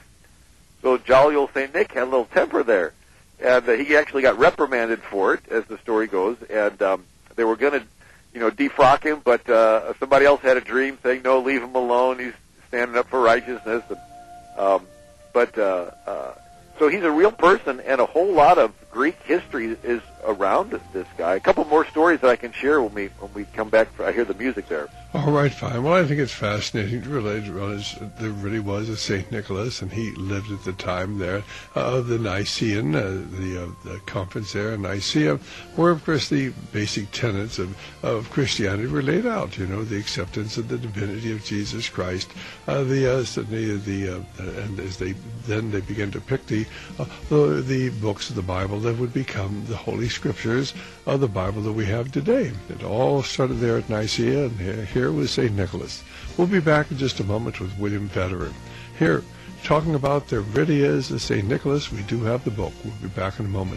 So jolly old Saint Nick had a little temper there. And uh, he actually got reprimanded for it, as the story goes, and um, they were going to, you know, defrock him, but uh, somebody else had a dream saying, no, leave him alone, he's standing up for righteousness. And, um, but uh, uh, so he's a real person, and a whole lot of Greek history is around this guy. A couple more stories that I can share when we when we come back. For, I hear the music there. All right, fine. Well, I think it's fascinating to realize there really was a Saint Nicholas, and he lived at the time there of the Nicene, uh, the, uh, the conference there in Nicaea, where, of course, the basic tenets of, of Christianity were laid out. You know, the acceptance of the divinity of Jesus Christ, uh, the uh, certainly the uh, and as they then they began to pick the, uh, the the books of the Bible that would become the Holy Scriptures of the Bible that we have today. It all started there at Nicaea, and here, here was Saint Nicholas. We'll be back in just a moment with William Federer. Here, talking about there really is a Saint Nicholas. We do have the book. We'll be back in a moment.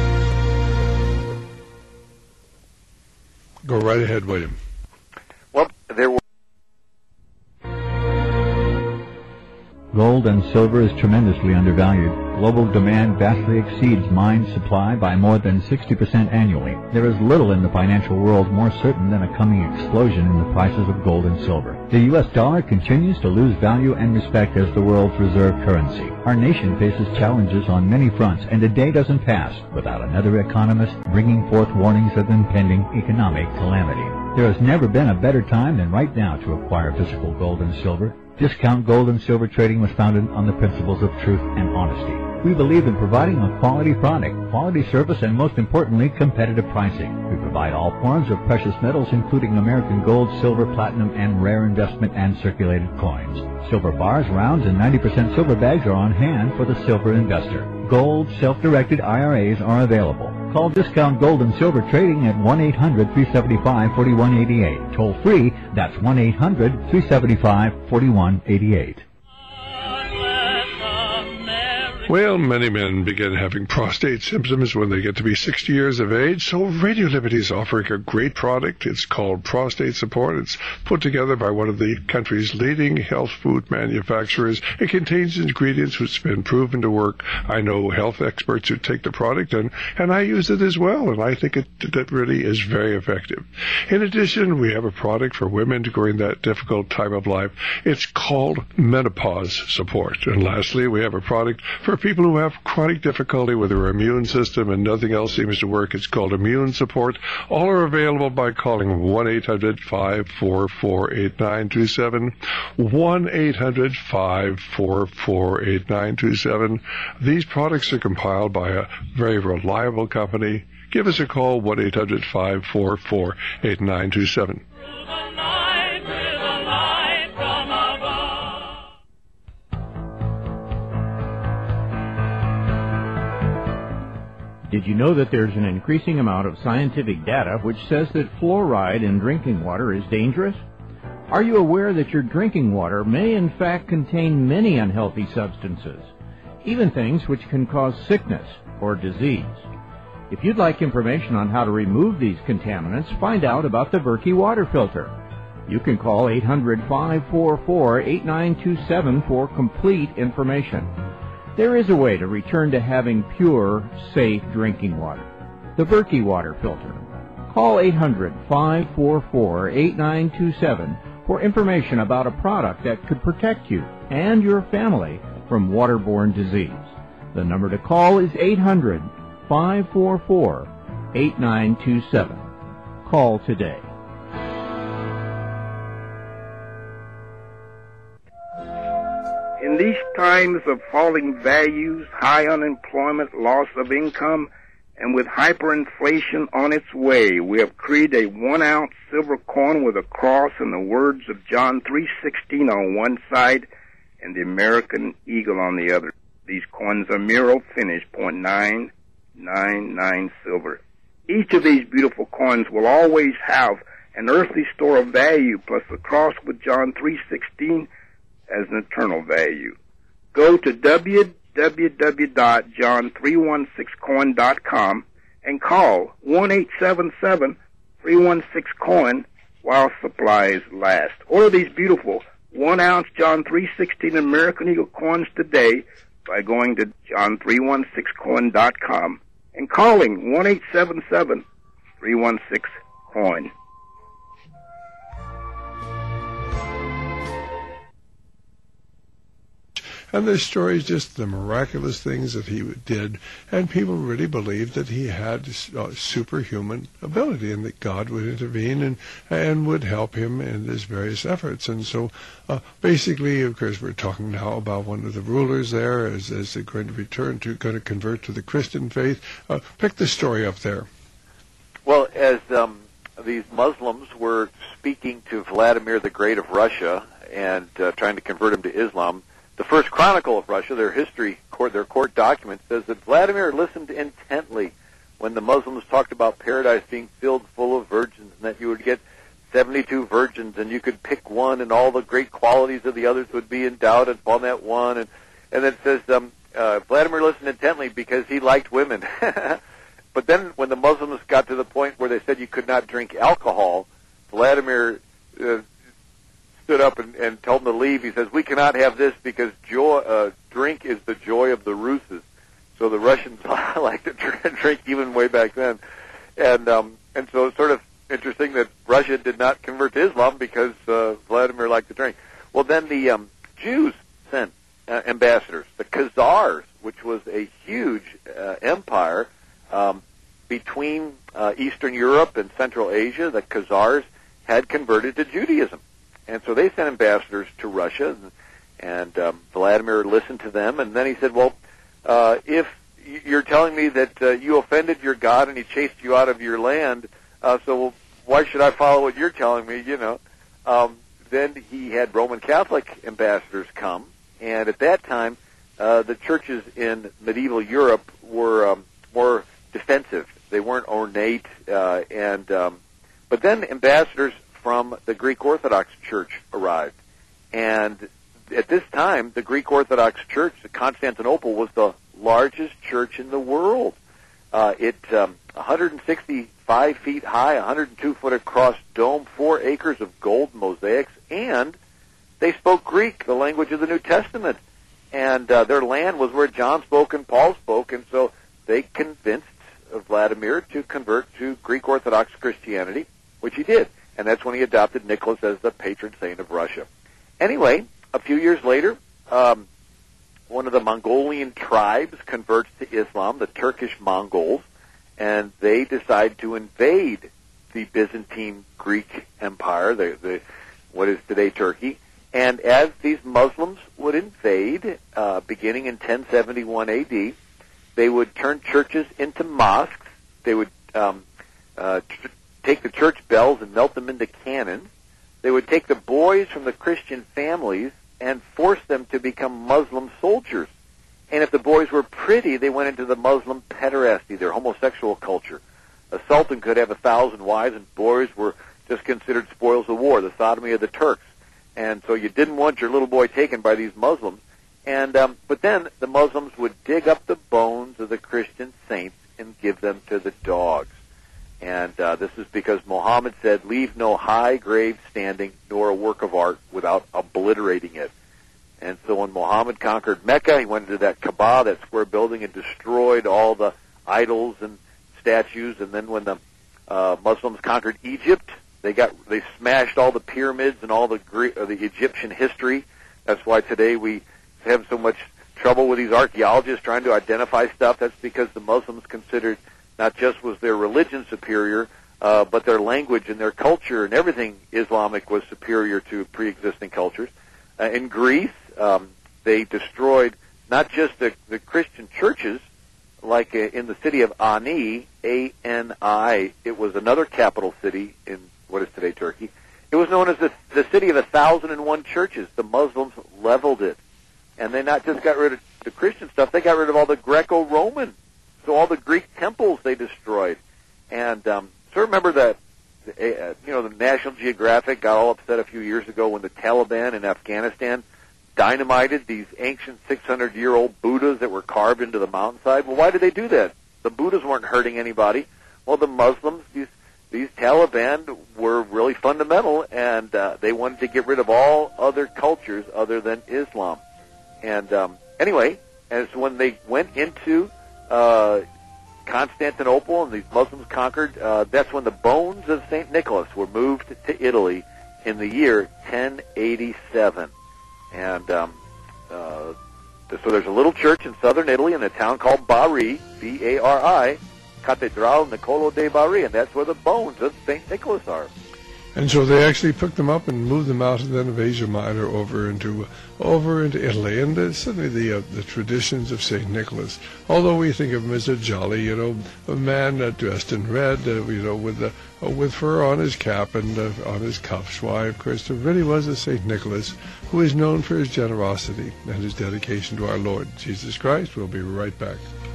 Go right ahead, William. Well, there were... Gold and silver is tremendously undervalued. Global demand vastly exceeds mine supply by more than sixty percent annually. There is little in the financial world more certain than a coming explosion in the prices of gold and silver. The U S dollar continues to lose value and respect as the world's reserve currency. Our nation faces challenges on many fronts, and a day doesn't pass without another economist bringing forth warnings of impending economic calamity. There has never been a better time than right now to acquire physical gold and silver. Discount Gold and Silver Trading was founded on the principles of truth and honesty. We believe in providing a quality product, quality service, and most importantly, competitive pricing. We provide all forms of precious metals, including American gold, silver, platinum, and rare investment and circulated coins. Silver bars, rounds, and ninety percent silver bags are on hand for the silver investor. Gold, self-directed I R As are available. Call Discount Gold and Silver Trading at one eight hundred, three seven five, four one eight eight. Toll free, that's one eight hundred, three seven five, four one eight eight. Well, many men begin having prostate symptoms when they get to be sixty years of age, so Radio Liberty is offering a great product. It's called Prostate Support. It's put together by one of the country's leading health food manufacturers. It contains ingredients which have been proven to work. I know health experts who take the product, and, and I use it as well, and I think it, it really is very effective. In addition, we have a product for women during that difficult time of life. It's called Menopause Support. And lastly, we have a product for people who have chronic difficulty with their immune system and nothing else seems to work. It's called Immune Support. All are available by calling one eight hundred, five four four, eight nine two seven, one eight hundred, five four four, eight nine two seven. These products are compiled by a very reliable company. Give us a call, one eight hundred, five four four, eight nine two seven. Did you know that there's an increasing amount of scientific data which says that fluoride in drinking water is dangerous? Are you aware that your drinking water may in fact contain many unhealthy substances, even things which can cause sickness or disease? If you'd like information on how to remove these contaminants, find out about the Berkey water filter. You can call eight hundred, five four four, eight nine two seven for complete information. There is a way to return to having pure, safe drinking water. The Berkey water filter. Call eight hundred, five four four, eight nine two seven for information about a product that could protect you and your family from waterborne disease. The number to call is eight hundred, five four four, eight nine two seven. Call today. In these times of falling values, high unemployment, loss of income, and with hyperinflation on its way, we have created a one-ounce silver coin with a cross and the words of John three sixteen on one side and the American eagle on the other. These coins are Miro finish, point nine nine nine silver. Each of these beautiful coins will always have an earthly store of value plus the cross with John three sixteen as an eternal value. Go to w w w dot john three one six coin dot com and call one eight seven seven, three one six coin while supplies last. Order these beautiful one-ounce John three sixteen American Eagle coins today by going to john three one six coin dot com and calling one eight seven seven, three one six coin. And this story is just the miraculous things that he did, and people really believed that he had uh, superhuman ability and that God would intervene and and would help him in his various efforts. And so uh, basically, of course, we're talking now about one of the rulers there as, as they're going to return to, going to convert to the Christian faith. Uh, pick the story up there. Well, as um, these Muslims were speaking to Vladimir the Great of Russia and uh, trying to convert him to Islam, the First Chronicle of Russia, their history, court, their court document, says that Vladimir listened intently when the Muslims talked about paradise being filled full of virgins and that you would get seventy-two virgins and you could pick one and all the great qualities of the others would be endowed upon that one. And, and then it says um, uh, Vladimir listened intently because he liked women. But then when the Muslims got to the point where they said you could not drink alcohol, Vladimir uh, stood up and, and told them to leave. He says, we cannot have this because joy, uh, drink is the joy of the Russes. So the Russians liked to drink even way back then. And um, and so it's sort of interesting that Russia did not convert to Islam because uh, Vladimir liked to drink. Well, then the um, Jews sent uh, ambassadors. The Khazars, which was a huge uh, empire um, between uh, Eastern Europe and Central Asia, the Khazars had converted to Judaism. And so they sent ambassadors to Russia, and, and um, Vladimir listened to them, and then he said, well, uh, if you're telling me that uh, you offended your God and he chased you out of your land, uh, so why should I follow what you're telling me, you know? Um, then he had Roman Catholic ambassadors come, and at that time, uh, the churches in medieval Europe were um, more defensive. They weren't ornate, uh, and um, but then ambassadors from the Greek Orthodox Church arrived, and at this time, the Greek Orthodox Church, Constantinople, was the largest church in the world. Uh, it um, one hundred sixty-five feet high, one hundred two foot across dome, four acres of gold mosaics, and they spoke Greek, the language of the New Testament. And uh, their land was where John spoke and Paul spoke, and so they convinced Vladimir to convert to Greek Orthodox Christianity, which he did. And that's when he adopted Nicholas as the patron saint of Russia. Anyway, a few years later, um, one of the Mongolian tribes converts to Islam, the Turkish Mongols, and they decide to invade the Byzantine Greek Empire, the, the what is today Turkey. And as these Muslims would invade, uh, beginning in ten seventy-one A D, they would turn churches into mosques. They would um, uh, tr- take the church bells and melt them into cannons. They would take the boys from the Christian families and force them to become Muslim soldiers. And if the boys were pretty, they went into the Muslim pederasty, their homosexual culture. A sultan could have a thousand wives, and boys were just considered spoils of war, the sodomy of the Turks. And so you didn't want your little boy taken by these Muslims. And um, but then the Muslims would dig up the bones of the Christian saints and give them to the dogs. And uh, this is because Muhammad said, leave no high grave standing nor a work of art without obliterating it. And so when Muhammad conquered Mecca, he went into that Kaaba, that square building, and destroyed all the idols and statues. And then when the uh, Muslims conquered Egypt, they got they smashed all the pyramids and all the Greek, uh, the Egyptian history. That's why today we have so much trouble with these archaeologists trying to identify stuff. That's because the Muslims considered not just was their religion superior, uh, but their language and their culture and everything Islamic was superior to pre-existing cultures. Uh, in Greece, um, they destroyed not just the, the Christian churches, like uh, in the city of Ani, A N I. It was another capital city in what is today Turkey. It was known as the, the city of a thousand and one churches. The Muslims leveled it. And they not just got rid of the Christian stuff, they got rid of all the Greco-Roman. So all the Greek temples they destroyed. And um, so remember that, uh, you know, the National Geographic got all upset a few years ago when the Taliban in Afghanistan dynamited these ancient six hundred year old Buddhas that were carved into the mountainside. Well, why did they do that? The Buddhas weren't hurting anybody. Well, the Muslims, these these Taliban were really fundamental, and uh, they wanted to get rid of all other cultures other than Islam. And um, anyway, as when they went into uh, Constantinople and these Muslims conquered, uh, that's when the bones of Saint Nicholas were moved to Italy in the year ten eighty-seven. And um, uh, so there's a little church in southern Italy in a town called Bari, B A R I, Cattedrale Niccolò de Bari, and that's where the bones of Saint Nicholas are. And so they actually picked them up and moved them out, and then of Asia Minor over into over into Italy. And uh, suddenly the uh, the traditions of Saint Nicholas, although we think of him as a jolly, you know, a man uh, dressed in red, uh, you know, with uh, uh, with fur on his cap and uh, on his cuffs. Why, of course, there really was a Saint Nicholas who is known for his generosity and his dedication to our Lord Jesus Christ. We'll be right back.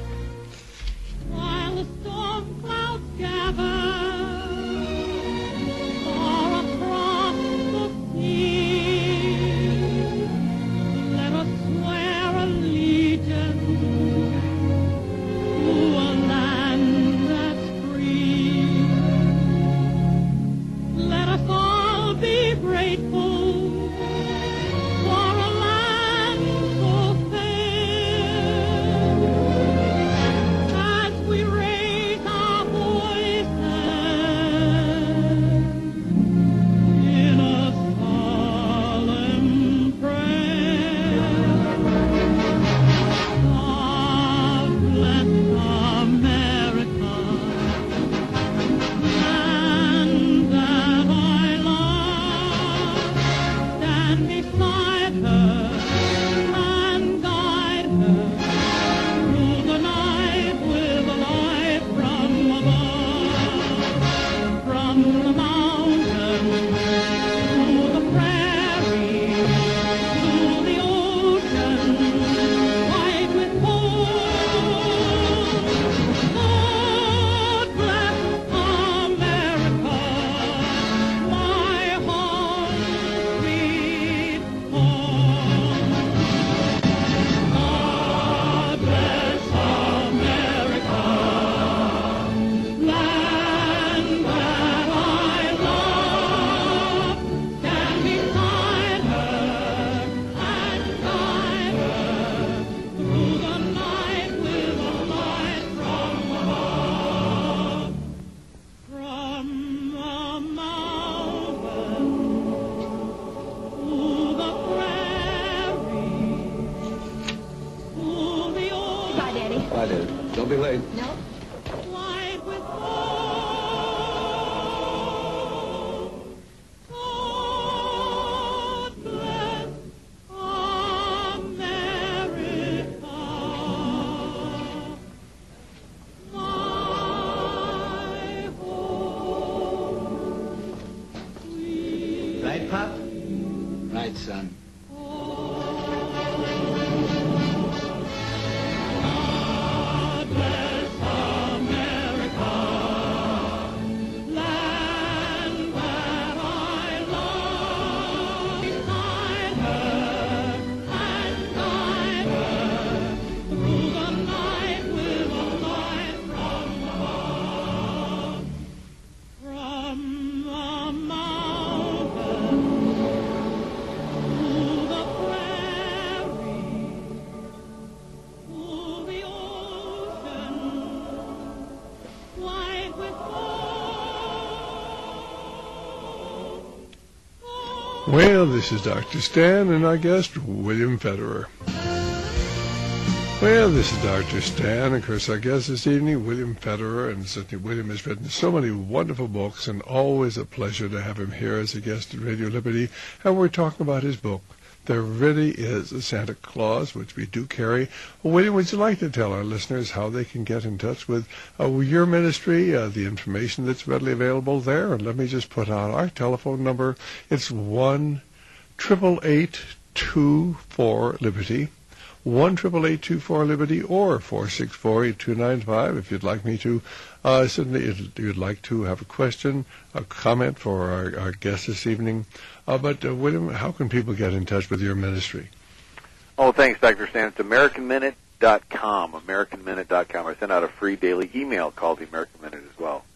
While the storm clouds gather it is. Don't be late. No. White with gold. God bless America. My home. Right, Pop? Right, son. Well, this is Doctor Stan and our guest, William Federer. Well, this is Doctor Stan. Of course, our guest this evening, William Federer, and certainly William has written so many wonderful books, and always a pleasure to have him here as a guest at Radio Liberty. And we're talking about his book, There Really Is a Santa Claus, which we do carry. Well, William, would you like to tell our listeners how they can get in touch with uh, your ministry, uh, the information that's readily available there? And let me just put out our telephone number. It's one triple eight two four Liberty. one triple eight two four Liberty, or four six four eight two nine five if you'd like me to. Uh, certainly, if you'd like to have a question, a comment for our, our guest this evening. Uh, but, uh, William, how can people get in touch with your ministry? Oh, thanks, Doctor Stan. It's American Minute dot com, American Minute dot com. I send out a free daily email called the American Minute as well.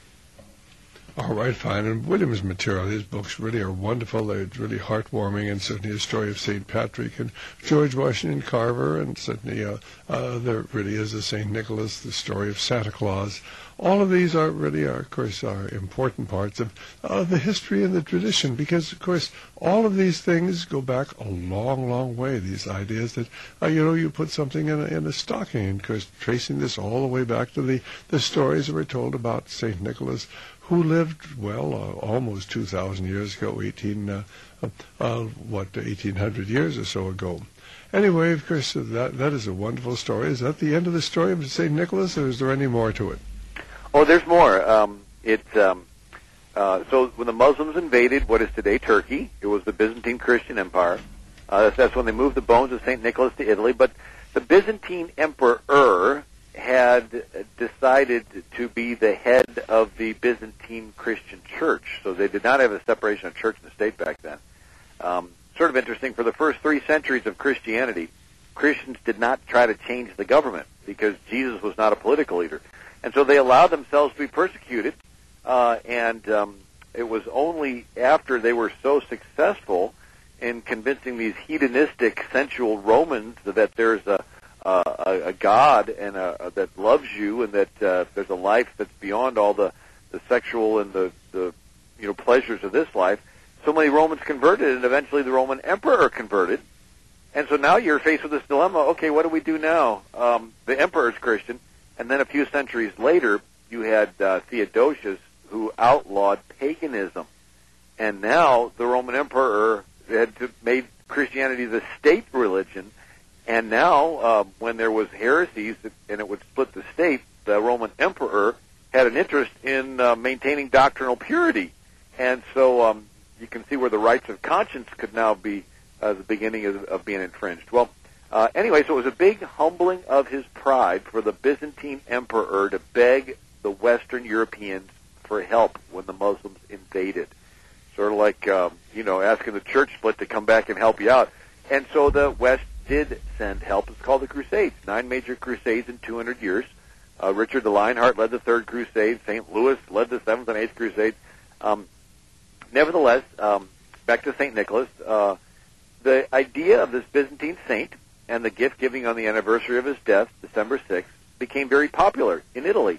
All right, fine. And William's material, his books really are wonderful. They're really heartwarming, and certainly a story of Saint Patrick and George Washington Carver, and certainly uh, uh, there really is a Saint Nicholas, the story of Santa Claus. All of these are really, are, of course, are important parts of uh, the history and the tradition, because, of course, all of these things go back a long, long way. These ideas that, uh, you know, you put something in a, in a stocking, and, of course, tracing this all the way back to the, the stories that were told about Saint Nicholas, who lived, well, uh, almost two thousand years ago, eighteen, uh, uh, what, eighteen hundred years or so ago. Anyway, of course, that that is a wonderful story. Is that the end of the story of Saint Nicholas, or is there any more to it? Oh, there's more. Um, it, um, uh, so when the Muslims invaded what is today Turkey, it was the Byzantine Christian Empire. Uh, that's, that's when they moved the bones of Saint Nicholas to Italy. But the Byzantine Emperor had decided to be the head of the Byzantine Christian Church. So they did not have a separation of church and state back then. Um, sort of interesting, for the first three centuries of Christianity, Christians did not try to change the government because Jesus was not a political leader. And so they allowed themselves to be persecuted, uh, and um, it was only after they were so successful in convincing these hedonistic, sensual Romans that there's a Uh, a, a God and a, a, that loves you, and that uh, there's a life that's beyond all the, the sexual and the, the you know pleasures of this life. So many Romans converted, and eventually the Roman emperor converted. And so now you're faced with this dilemma. Okay, what do we do now? Um, the emperor's Christian, and then a few centuries later, you had uh, Theodosius, who outlawed paganism, and now the Roman emperor had to, made Christianity the state religion. And now, uh, when there was heresies and it would split the state, the Roman emperor had an interest in uh, maintaining doctrinal purity. And so um, you can see where the rights of conscience could now be uh, the beginning of, of being infringed. Well, uh, anyway, so it was a big humbling of his pride for the Byzantine emperor to beg the Western Europeans for help when the Muslims invaded. Sort of like, uh, you know, asking the church split to come back and help you out. And so the West did send help. It's called the Crusades. Nine major crusades in two hundred years. Uh, Richard the Lionheart led the Third Crusade. Saint Louis led the Seventh and Eighth Crusades. Um, nevertheless, um, back to Saint Nicholas, uh, the idea of this Byzantine saint and the gift giving on the anniversary of his death, December sixth, became very popular in Italy.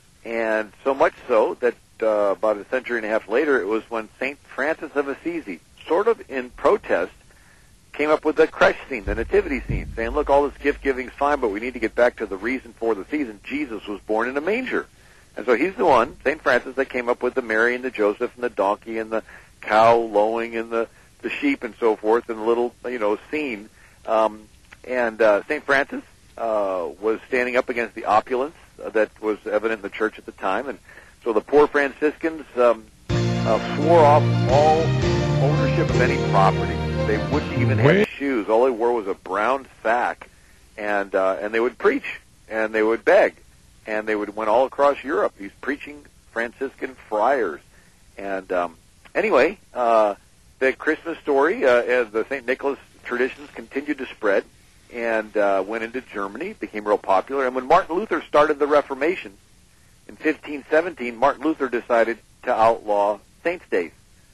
And so much so that uh, about a century and a half later, it was when Saint Francis of Assisi, sort of in protest, came up with the creche scene, the nativity scene, saying, look, all this gift-giving is fine, but we need to get back to the reason for the season. Jesus was born in a manger. And so he's the one, Saint Francis, that came up with the Mary and the Joseph and the donkey and the cow lowing and the, the sheep and so forth and the little, you know, scene. Um, and uh, Saint Francis uh, was standing up against the opulence uh, that was evident in the church at the time. And so the poor Franciscans um, uh, swore off all ownership of any property. They wouldn't even have shoes. All they wore was a brown sack. And, uh, and they would preach and they would beg. And they would went all across Europe. These preaching Franciscan friars. And um, anyway, uh, the Christmas story, uh, as the Saint Nicholas traditions continued to spread and uh, went into Germany, became real popular. And when Martin Luther started the Reformation in fifteen seventeen, Martin Luther decided to outlaw Saints' Days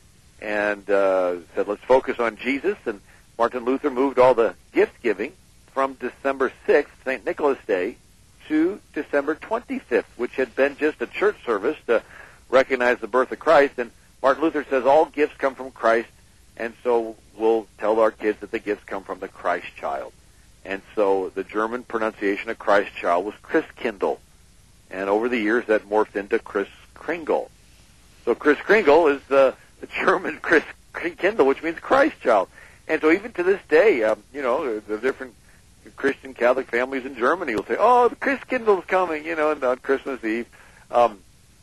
and uh, said, let's focus on Jesus. And Martin Luther moved all the gift-giving from December sixth, Saint Nicholas Day, to December twenty-fifth, which had been just a church service to recognize the birth of Christ. And Martin Luther says all gifts come from Christ, and so we'll tell our kids that the gifts come from the Christ child. And so the German pronunciation of Christ child was Christkindl. And over the years that morphed into Kris Kringle. So Kris Kringle is the, the German Kris Kindle, which means Christ child. And so even to this day, um, you know, the different Christian Catholic families in Germany will say, oh, the Christkindl's coming, you know, and on Christmas Eve. Um,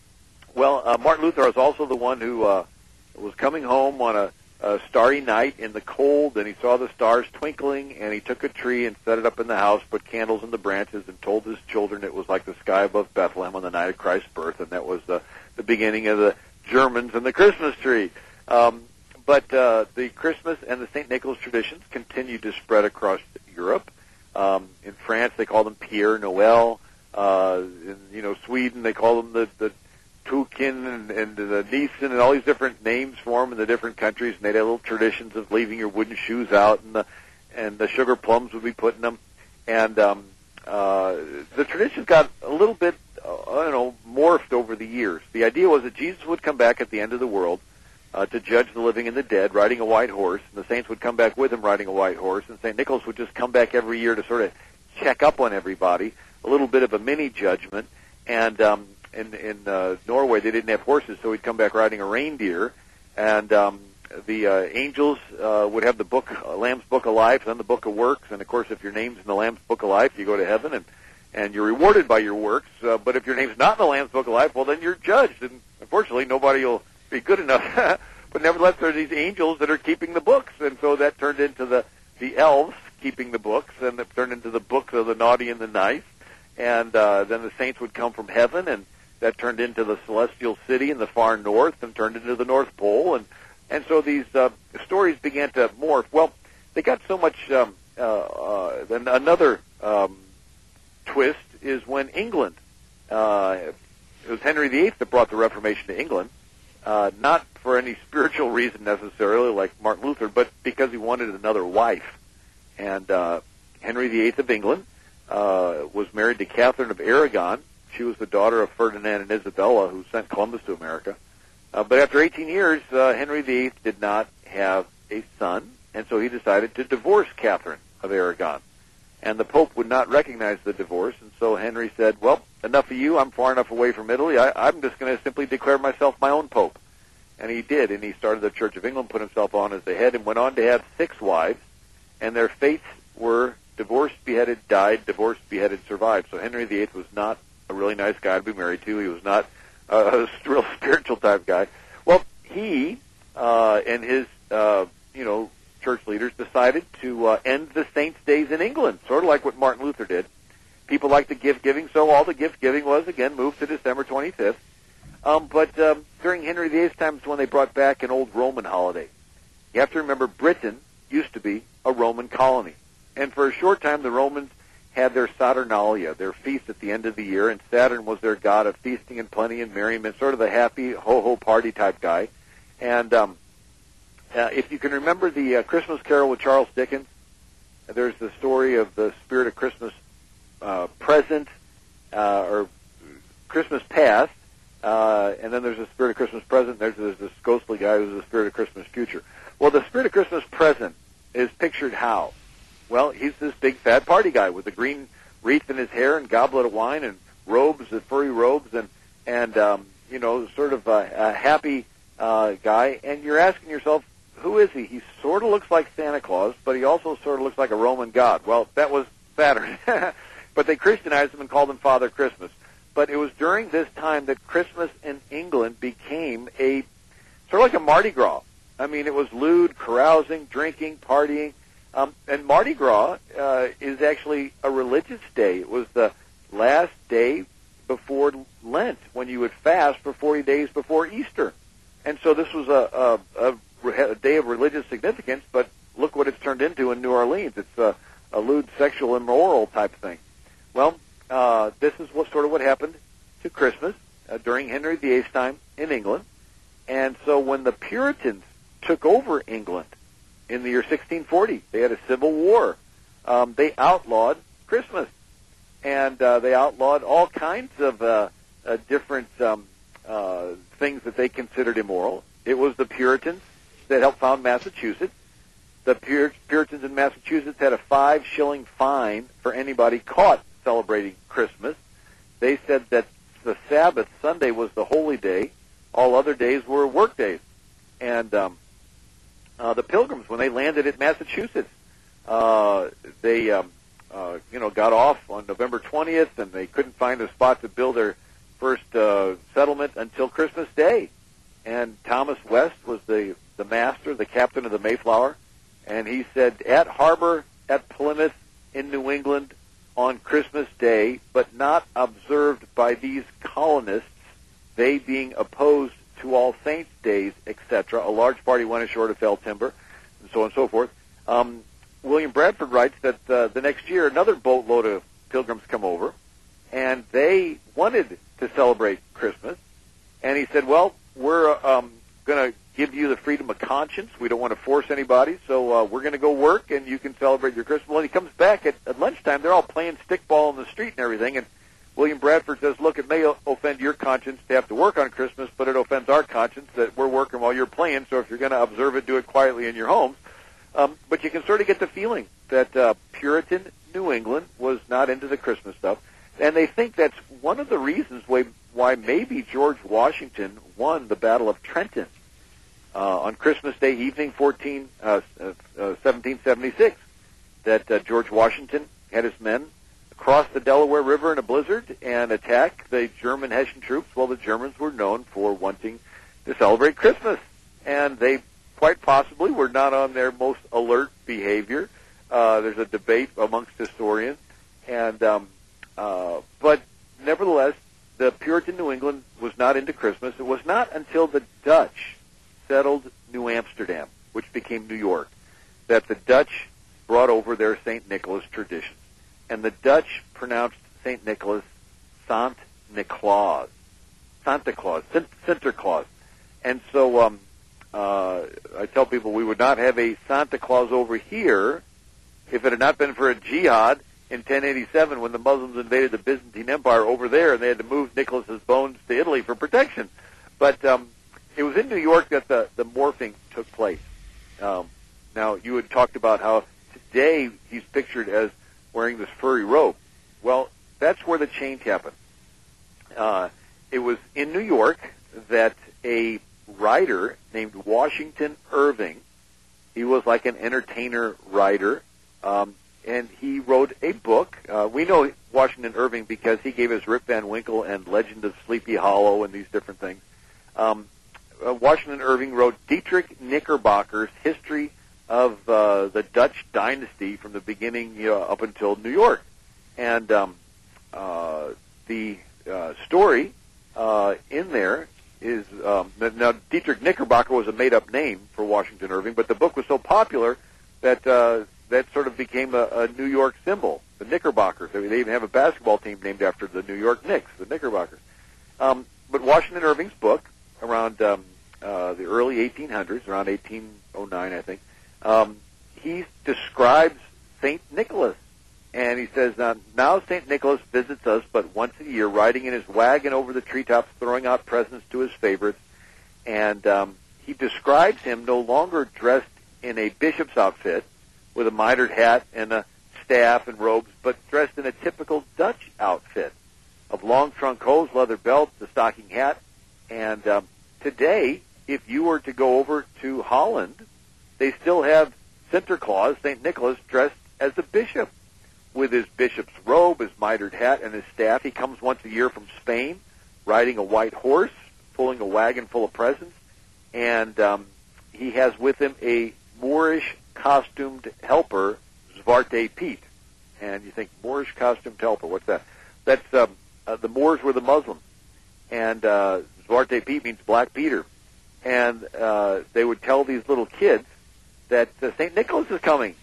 well, uh, Martin Luther was also the one who uh, was coming home on a, a starry night in the cold, and he saw the stars twinkling, and he took a tree and set it up in the house, put candles in the branches, and told his children it was like the sky above Bethlehem on the night of Christ's birth, and that was the, the beginning of the Germans and the Christmas tree. Um, but uh, the Christmas and the Saint Nicholas traditions continued to spread across Europe. Um, in France, they call them Pierre Noel. Uh, in, you know, Sweden, they call them the, the Tukin and, and the Nissen and all these different names for them in the different countries. And they had little traditions of leaving your wooden shoes out, and the, and the sugar plums would be put in them. And um, uh, the traditions got a little bit, uh, I don't know, morphed over the years. The idea was that Jesus would come back at the end of the world uh, to judge the living and the dead, riding a white horse, and the saints would come back with him riding a white horse, and Saint Nicholas would just come back every year to sort of check up on everybody, a little bit of a mini judgment. And um, in, in uh, Norway, they didn't have horses, so he'd come back riding a reindeer, and um, the uh, angels uh, would have the book, uh, Lamb's Book of Life, then the Book of Works, and of course, if your name's in the Lamb's Book of Life, you go to heaven, and and you're rewarded by your works. Uh, but if your name's not in the Lamb's Book of Life, well, then you're judged, and unfortunately, nobody will be good enough. But nevertheless, there are these angels that are keeping the books, and so that turned into the, the elves keeping the books, and it turned into the books of the naughty and the nice, and uh, then the saints would come from heaven, and that turned into the celestial city in the far north, and turned into the North Pole, and and so these uh, stories began to morph. Well, they got so much. Um, uh, uh, then another um, twist is when England. Uh, it was Henry the Eighth that brought the Reformation to England. Uh, not for any spiritual reason necessarily, like Martin Luther, but because he wanted another wife. And uh, Henry the Eighth of England uh, was married to Catherine of Aragon. She was the daughter of Ferdinand and Isabella, who sent Columbus to America. Uh, but after eighteen years, uh, Henry the Eighth did not have a son, and so he decided to divorce Catherine of Aragon. And the Pope would not recognize the divorce, and so Henry said, well, enough of you, I'm far enough away from Italy, I, I'm just going to simply declare myself my own Pope. And he did, and he started the Church of England, put himself on as the head, and went on to have six wives, and their fates were divorced, beheaded, died, divorced, beheaded, survived. So Henry the Eighth was not a really nice guy to be married to. He was not a real spiritual type guy. Well, he uh, and his, uh, you know, church leaders decided to uh, end the saints' days in England, sort of like what Martin Luther did. People like the gift giving, so all the gift giving was again moved to December twenty-fifth. Um, but um, during Henry the Eighth's time is when they brought back an old Roman holiday. You have to remember, Britain used to be a Roman colony, and for a short time the Romans had their Saturnalia, their feast at the end of the year, and Saturn was their god of feasting and plenty and merriment, sort of the happy ho-ho party type guy. And um, uh, if you can remember the uh, Christmas Carol with Charles Dickens, there's the story of the Spirit of Christmas uh, Present, uh, or Christmas Past, uh, and then there's the Spirit of Christmas Present, there's, there's this ghostly guy who's the Spirit of Christmas Future. Well, the Spirit of Christmas Present is pictured how? Well, he's this big fat party guy with a green wreath in his hair and goblet of wine and robes, and furry robes, and and um, you know, sort of a, a happy uh, guy. And you're asking yourself, who is he? He sort of looks like Santa Claus, but he also sort of looks like a Roman god. Well, that was Saturn, but they Christianized him and called him Father Christmas. But it was during this time that Christmas in England became a sort of like a Mardi Gras. I mean, it was lewd, carousing, drinking, partying. Um, and Mardi Gras uh, is actually a religious day. It was the last day before Lent, when you would fast for forty days before Easter. And so this was a, a, a, a day of religious significance, but look what it's turned into in New Orleans. It's a, a lewd, sexual, immoral type thing. Well, uh, this is what sort of what happened to Christmas uh, during Henry the Eighth's time in England. And so when the Puritans took over England in the year sixteen forty, they had a civil war. Um, they outlawed Christmas, and uh, they outlawed all kinds of uh, uh, different um, uh, things that they considered immoral. It was the Puritans that helped found Massachusetts. The Pur- Puritans in Massachusetts had a five shilling fine for anybody caught celebrating Christmas. They said that the Sabbath, Sunday, was the holy day. All other days were work days. And um, uh, the Pilgrims, when they landed at Massachusetts, uh, they, um, uh, you know, got off on November twentieth, and they couldn't find a spot to build their first uh, settlement until Christmas Day. And Thomas West was the, the master, the captain of the Mayflower, and he said, at harbor at Plymouth in New England on Christmas Day, but not observed by these colonists, they being opposed to All Saints' days, et cetera. A large party went ashore to fell timber, and so on and so forth. Um, William Bradford writes that uh, the next year another boatload of pilgrims come over, and they wanted to celebrate Christmas. And he said, well, we're um, going to give you the freedom of conscience. We don't want to force anybody, so uh, we're going to go work, and you can celebrate your Christmas. Well, he comes back at, at lunchtime. They're all playing stickball in the street and everything, and William Bradford says, look, it may offend your conscience to have to work on Christmas, but it offends our conscience that we're working while you're playing, so if you're going to observe it, do it quietly in your homes. Um, but you can sort of get the feeling that uh, Puritan New England was not into the Christmas stuff, and they think that's one of the reasons why, why maybe George Washington won the Battle of Trenton uh, on Christmas Day evening, fourteen, uh, uh, seventeen seventy-six, that uh, George Washington had his men cross the Delaware River in a blizzard and attack the German Hessian troops. Well, the Germans were known for wanting to celebrate Christmas, and they quite possibly were not on their most alert behavior. Uh, there's a debate amongst historians, and um, uh, but nevertheless, the Puritan New England was not into Christmas. It was not until the Dutch settled New Amsterdam, which became New York, that the Dutch brought over their Saint Nicholas traditions. And the Dutch pronounced Saint Nicholas Sant Niklaus, Santa Claus, Sinterklaas. And so um, uh, I tell people we would not have a Santa Claus over here if it had not been for a jihad in ten eighty-seven when the Muslims invaded the Byzantine Empire over there, and they had to move Nicholas's bones to Italy for protection. But um, it was in New York that the, the morphing took place. Um, now, you had talked about how today he's pictured as wearing this furry robe. Well, that's where the change happened. Uh, it was in New York that a writer named Washington Irving, he was like an entertainer writer, um, and he wrote a book. Uh, we know Washington Irving because he gave us Rip Van Winkle and Legend of Sleepy Hollow and these different things. Um, uh, Washington Irving wrote Dietrich Knickerbocker's History of uh, the Dutch dynasty from the beginning you know, up until New York. And um, uh, the uh, story uh, in there is, um, now Dietrich Knickerbocker was a made-up name for Washington Irving, but the book was so popular that uh, that sort of became a, a New York symbol, the Knickerbockers. They even have a basketball team named after the New York Knicks, the Knickerbockers. Um, but Washington Irving's book, around um, uh, the early eighteen hundreds, around eighteen oh nine, I think, Um, he describes Saint Nicholas, and he says, uh, now Saint Nicholas visits us but once a year, riding in his wagon over the treetops, throwing out presents to his favorites, and um, he describes him no longer dressed in a bishop's outfit, with a mitered hat and a staff and robes, but dressed in a typical Dutch outfit of long trunk hose, leather belt, the stocking hat. And um, today, if you were to go over to Holland, they still have Sinterklaas, Saint Nicholas, dressed as a bishop with his bishop's robe, his mitered hat, and his staff. He comes once a year from Spain, riding a white horse, pulling a wagon full of presents, and um, he has with him a Moorish costumed helper, Zwarte Piet. And you think, Moorish costumed helper, what's that? That's um, uh, the Moors were the Muslims, and uh, Zwarte Piet means Black Peter. And uh, they would tell these little kids that uh, Saint Nicholas is coming,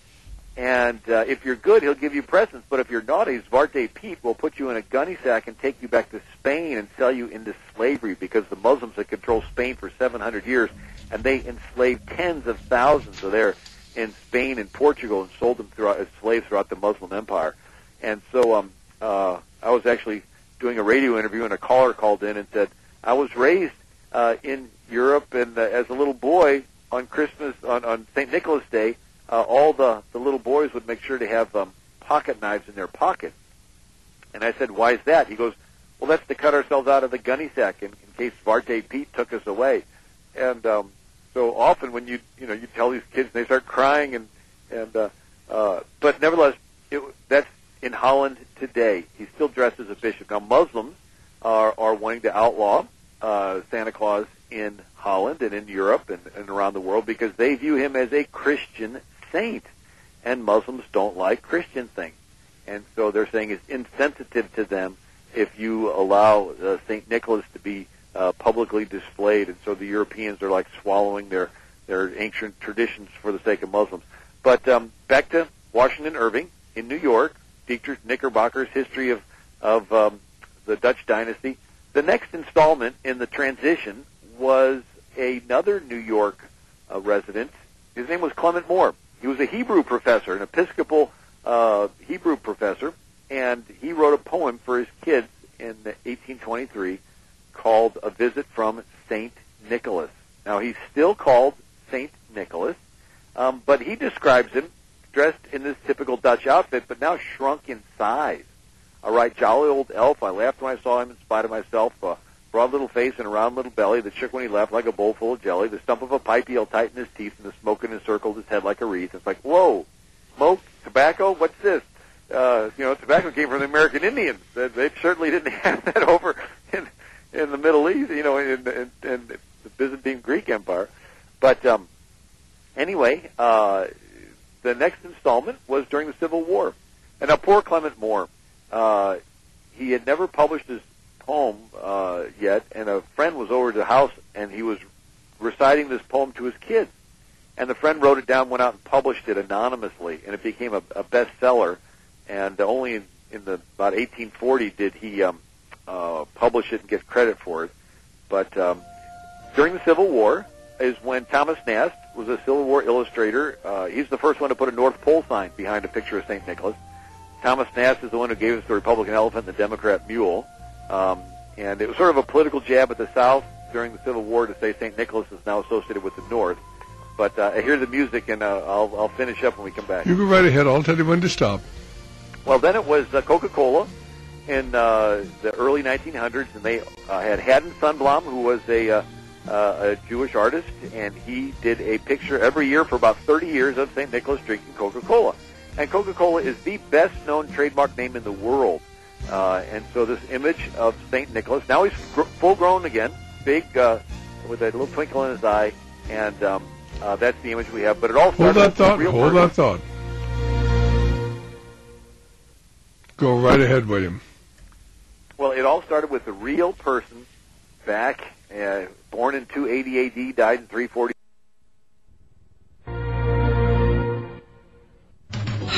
and uh, if you're good, he'll give you presents, but if you're naughty, Zwarte Piet will put you in a gunny sack and take you back to Spain and sell you into slavery, because the Muslims had controlled Spain for seven hundred years, and they enslaved tens of thousands of there in Spain and Portugal and sold them throughout, as slaves throughout the Muslim Empire. And so um, uh, I was actually doing a radio interview, and a caller called in and said, I was raised uh, in Europe, and uh, as a little boy on Christmas, on, on Saint Nicholas Day, uh, all the, the little boys would make sure to have um, pocket knives in their pocket. And I said, why is that? He goes, well, that's to cut ourselves out of the gunny sack in, in case Zwarte Piet took us away. And um, so often when you you know you tell these kids, they start crying, and and uh, uh, but nevertheless, it, that's in Holland today. He's still dressed as a bishop. Now Muslims are are wanting to outlaw uh, Santa Claus in Holland and in Europe and, and around the world, because they view him as a Christian saint, and Muslims don't like Christian things, and so they're saying it's insensitive to them if you allow uh, Saint Nicholas to be uh, publicly displayed, and so the Europeans are like swallowing their their ancient traditions for the sake of Muslims. But um, back to Washington Irving in New York, Dietrich Knickerbocker's history of of um, the Dutch dynasty. The next installment in the transition was another New York uh, resident. His name was Clement Moore. He was a Hebrew professor, an Episcopal uh, Hebrew professor, and he wrote a poem for his kids in eighteen twenty-three called A Visit from Saint Nicholas. Now, he's still called Saint Nicholas, um, but he describes him dressed in this typical Dutch outfit, but now shrunk in size. All right, jolly old elf. I laughed when I saw him in spite of myself. Uh, broad little face and a round little belly that shook when he laughed like a bowl full of jelly. The stump of a pipe he held tight in his teeth, and the smoke encircled his head like a wreath. It's like, whoa, smoke, tobacco, what's this? Uh, you know, tobacco came from the American Indians. They, they certainly didn't have that over in, in the Middle East, you know, in, in, in the Byzantine Greek Empire. But um, anyway, uh, the next installment was during the Civil War. And now poor Clement Moore, uh, he had never published his poem uh, yet, and a friend was over to the house, and he was reciting this poem to his kids. And the friend wrote it down, went out and published it anonymously, and it became a, a bestseller. And only in, in the about eighteen forty did he um, uh, publish it and get credit for it. But um, during the Civil War is when Thomas Nast was a Civil War illustrator. Uh, he's the first one to put a North Pole sign behind a picture of Saint Nicholas. Thomas Nast is the one who gave us the Republican elephant and the Democrat mule. Um, and it was sort of a political jab at the South during the Civil War to say Saint Nicholas is now associated with the North. But uh, I hear the music, and uh, I'll, I'll finish up when we come back. You go right ahead. I'll tell you when to stop. Well, then it was uh, Coca-Cola in uh, the early nineteen hundreds, and they uh, had Haddon Sundblom, who was a, uh, uh, a Jewish artist, and he did a picture every year for about thirty years of Saint Nicholas drinking Coca-Cola. And Coca-Cola is the best-known trademark name in the world. Uh, and so this image of Saint Nicholas, now he's gr- full-grown again, big, uh, with a little twinkle in his eye, and um, uh, that's the image we have. But it all Hold started that with thought. real Hold person. that thought. Go right ahead, William. Well, it all started with a real person back, uh, born in two eighty A D, died in three forty.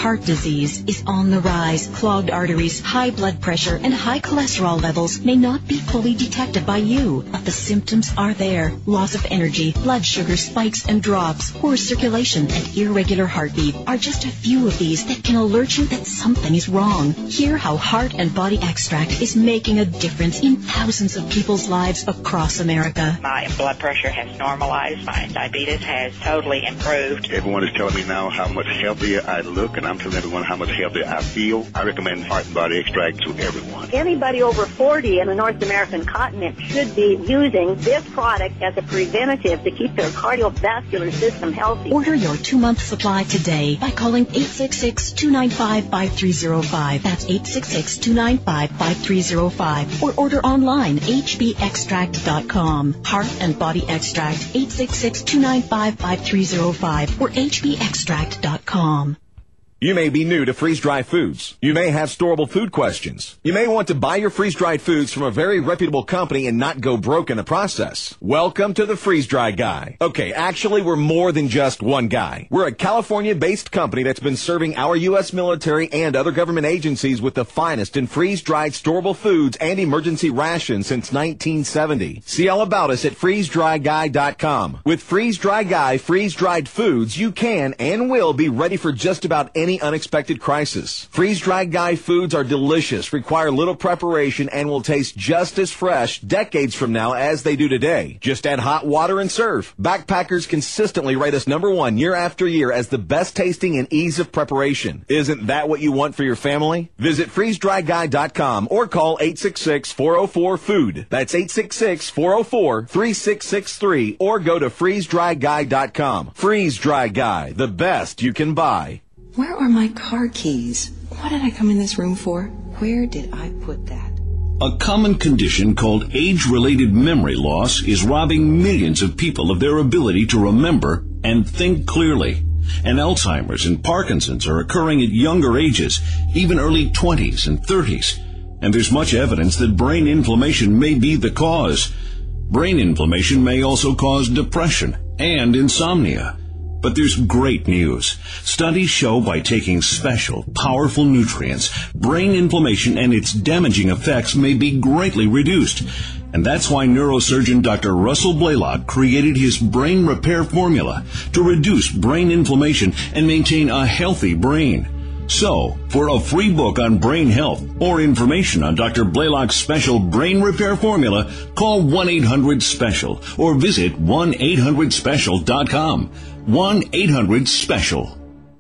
Heart disease is on the rise. Clogged arteries, high blood pressure, and high cholesterol levels may not be fully detected by you, but the symptoms are there. Loss of energy, blood sugar spikes and drops, poor circulation, and irregular heartbeat are just a few of these that can alert you that something is wrong. Hear how Heart and Body Extract is making a difference in thousands of people's lives across America. My blood pressure has normalized. My diabetes has totally improved. Everyone is telling me now how much healthier I look, and I'm telling everyone how much healthier I feel. I recommend Heart and Body Extract to everyone. Anybody over forty in the North American continent should be using this product as a preventative to keep their cardiovascular system healthy. Order your two-month supply today by calling eight six six, two nine five, five three zero five. That's eight six six, two nine five, five three zero five. Or order online, h b extract dot com. Heart and Body Extract, eight six six, two nine five, five three zero five or h b extract dot com. You may be new to freeze-dried foods. You may have storable food questions. You may want to buy your freeze-dried foods from a very reputable company and not go broke in the process. Welcome to the Freeze-Dry Guy. Okay, actually, we're more than just one guy. We're a California-based company that's been serving our U S military and other government agencies with the finest in freeze-dried storable foods and emergency rations since nineteen seventy. See all about us at freeze dry guy dot com. With Freeze-Dry Guy freeze-dried foods, you can and will be ready for just about any unexpected crisis. Freeze-Dried Guy foods are delicious, require little preparation, and will taste just as fresh decades from now as they do today. Just add hot water and serve. Backpackers consistently rate us number one year after year as the best tasting and ease of preparation. Isn't that what you want for your family? Visit freeze dry guy dot com or call eight six six, four oh four, food. That's eight six six, four oh four, three six six three or go to freeze dry guy dot com. Freeze-Dry Guy, the best you can buy. Where are my car keys? What did I come in this room for? Where did I put that? A common condition called age-related memory loss is robbing millions of people of their ability to remember and think clearly. And Alzheimer's and Parkinson's are occurring at younger ages, even early twenties and thirties. And there's much evidence that brain inflammation may be the cause. Brain inflammation may also cause depression and insomnia. But there's great news. Studies show by taking special, powerful nutrients, brain inflammation and its damaging effects may be greatly reduced. And that's why neurosurgeon Doctor Russell Blaylock created his brain repair formula to reduce brain inflammation and maintain a healthy brain. So, for a free book on brain health or information on Doctor Blaylock's special brain repair formula, call one eight hundred special or visit one eight hundred special dot com. one eight hundred special.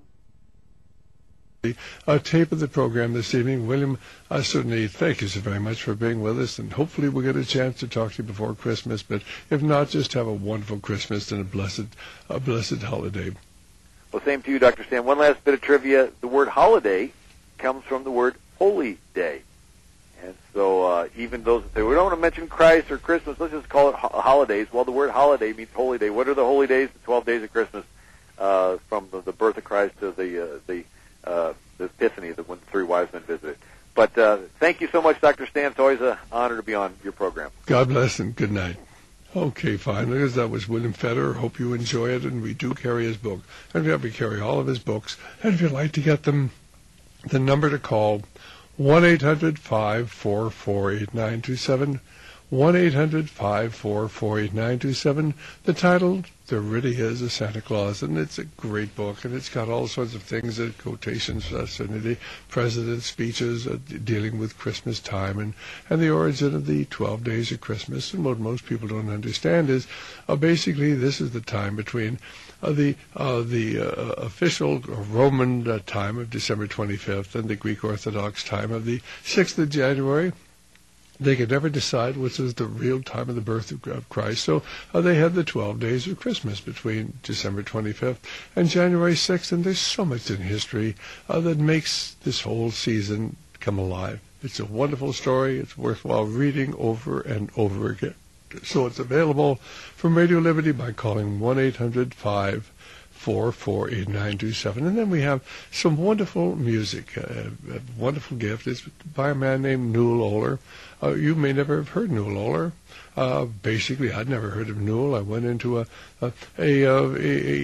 A tape of the program this evening. William, I certainly thank you so very much for being with us, and hopefully we'll get a chance to talk to you before Christmas, but if not, just have a wonderful Christmas and a blessed, a blessed holiday. Well, same to you, Doctor Stan. One last bit of trivia. The word holiday comes from the word holy day. And so uh, even those that say, we don't want to mention Christ or Christmas, let's just call it ho- holidays. Well, the word holiday means holy day. What are the holy days? The twelve days of Christmas, uh, from the, the birth of Christ to the uh, the, uh, the Epiphany, the when the three wise men visited. But uh, thank you so much, Doctor Stan. It's always an honor to be on your program. God bless and good night. Okay, fine. As that was William Federer. Hope you enjoy it, and we do carry his book. And we carry all of his books. And if you'd like to get them, the number to call, one eight hundred, five four four, eight nine two seven, one eight hundred, five four four, eight nine two seven. The title, There Really Is a Santa Claus, and it's a great book, and it's got all sorts of things, uh, quotations, uh, certainly the president's speeches uh, d- dealing with Christmas time and, and the origin of the twelve days of Christmas. And what most people don't understand is uh, basically this is the time between uh, the uh, the uh, official Roman uh, time of December twenty-fifth and the Greek Orthodox time of the sixth of January. They could never decide which was the real time of the birth of Christ, so uh, they had the twelve days of Christmas between December twenty-fifth and January sixth, and there's so much in history uh, that makes this whole season come alive. It's a wonderful story. It's worthwhile reading over and over again. So it's available from Radio Liberty by calling one eight hundred, five four four, eight nine two seven. And then we have some wonderful music. Uh, a wonderful gift. It's by a man named Newell Oler. Uh, you may never have heard Newell Oler. Uh, basically, I'd never heard of Newell. I went into a a, a, a, a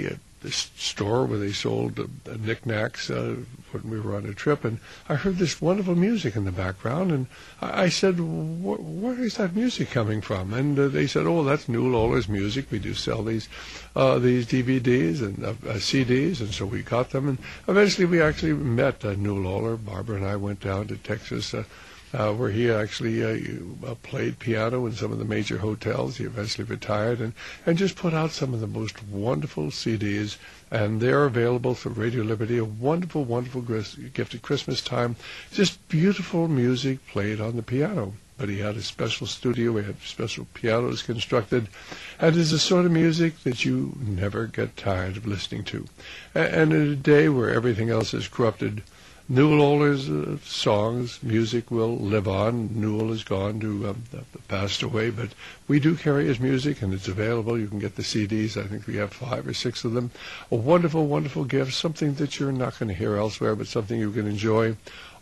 this store where they sold uh, knickknacks uh, when we were on a trip, and I heard this wonderful music in the background, and I, I said, where is that music coming from? And uh, they said, oh, that's New Lawler's music. We do sell these uh, these D V Ds and uh, uh, C Ds, and so we got them, and eventually we actually met uh, New Lawler. Barbara and I went down to Texas, uh, Uh, where he actually uh, played piano in some of the major hotels. He eventually retired and, and just put out some of the most wonderful C Ds, and they're available through Radio Liberty, a wonderful, wonderful gift at Christmas time. Just beautiful music played on the piano. But he had a special studio, he had special pianos constructed, and it's the sort of music that you never get tired of listening to. And, and in a day where everything else is corrupted, Newell Lawler's uh, songs, music will live on. Newell is gone to, um, passed away, but we do carry his music, and it's available. You can get the C Ds. I think we have five or six of them. A wonderful, wonderful gift, something that you're not going to hear elsewhere, but something you can enjoy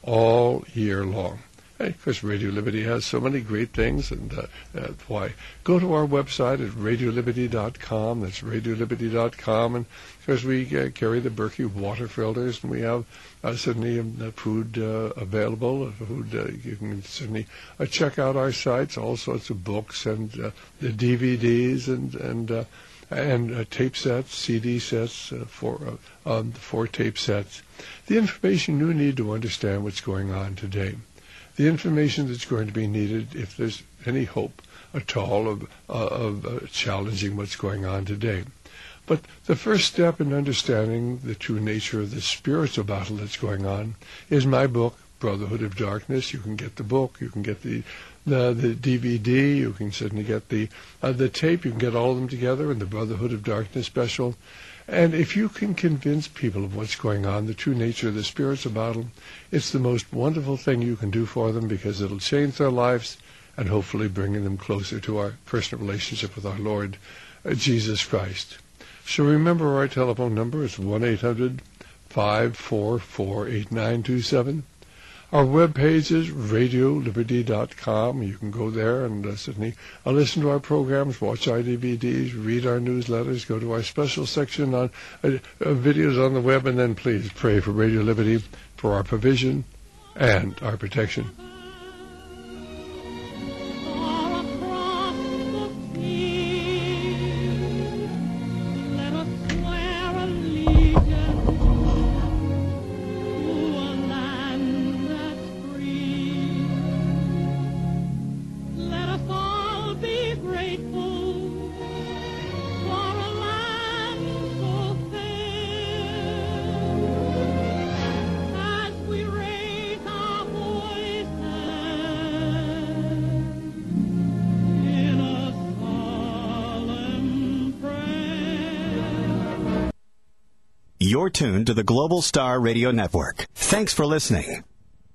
all year long. Of course, Radio Liberty has so many great things, and uh, that's why go to our website at radio liberty dot com. That's radio liberty dot com, and of course we uh, carry the Berkey water filters, and we have uh, certainly um, food uh, available. Food uh, you can certainly uh, check out our sites. All sorts of books and uh, the D V Ds and and uh, and uh, tape sets, C D sets, uh, for uh, um, four tape sets. The information you need to understand what's going on today. The information that's going to be needed if there's any hope at all of, uh, of uh, challenging what's going on today. But the first step in understanding the true nature of the spiritual battle that's going on is my book, Brotherhood of Darkness. You can get the book, you can get the the, the D V D, you can certainly get the uh, the tape, you can get all of them together in the Brotherhood of Darkness special. And if you can convince people of what's going on, the true nature of the spiritual battle, it's the most wonderful thing you can do for them, because it'll change their lives and hopefully bringing them closer to our personal relationship with our Lord uh, Jesus Christ. So remember, our telephone number is one eight hundred five four four eight nine two seven. Our webpage is radio liberty dot com. You can go there and uh, certainly uh, listen to our programs, watch our D V Ds, read our newsletters, go to our special section on uh, uh, videos on the web, and then please pray for Radio Liberty, for our provision and our protection. You're tuned to the Global Star Radio Network. Thanks for listening.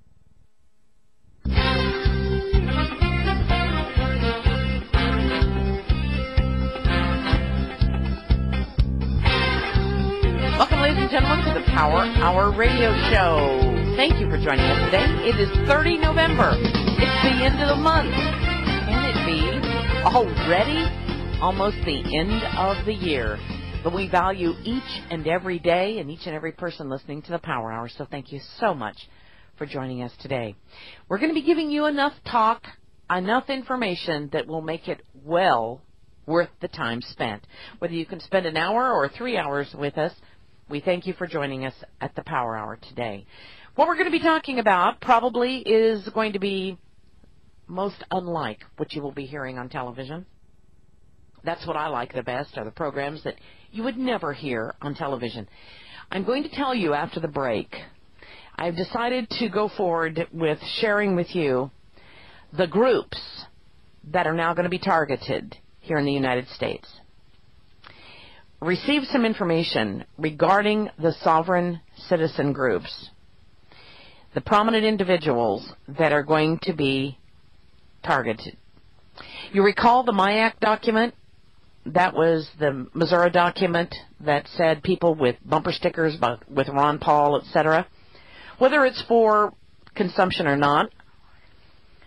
Welcome, ladies and gentlemen, to the Power Hour Radio Show. Thank you for joining us today. It is the thirtieth of November. It's the end of the month. Can it be already almost the end of the year? But we value each and every day and each and every person listening to the Power Hour, so thank you so much for joining us today. We're going to be giving you enough talk, enough information that will make it well worth the time spent. Whether you can spend an hour or three hours with us, we thank you for joining us at the Power Hour today. What we're going to be talking about probably is going to be most unlike what you will be hearing on television. That's what I like the best, are the programs that you would never hear on television. I'm going to tell you after the break, I've decided to go forward with sharing with you the groups that are now going to be targeted here in the United States. Received some information regarding the sovereign citizen groups, the prominent individuals that are going to be targeted. You recall the MIAC document? That was the Missouri document that said people with bumper stickers with Ron Paul, et cetera. Whether it's for consumption or not,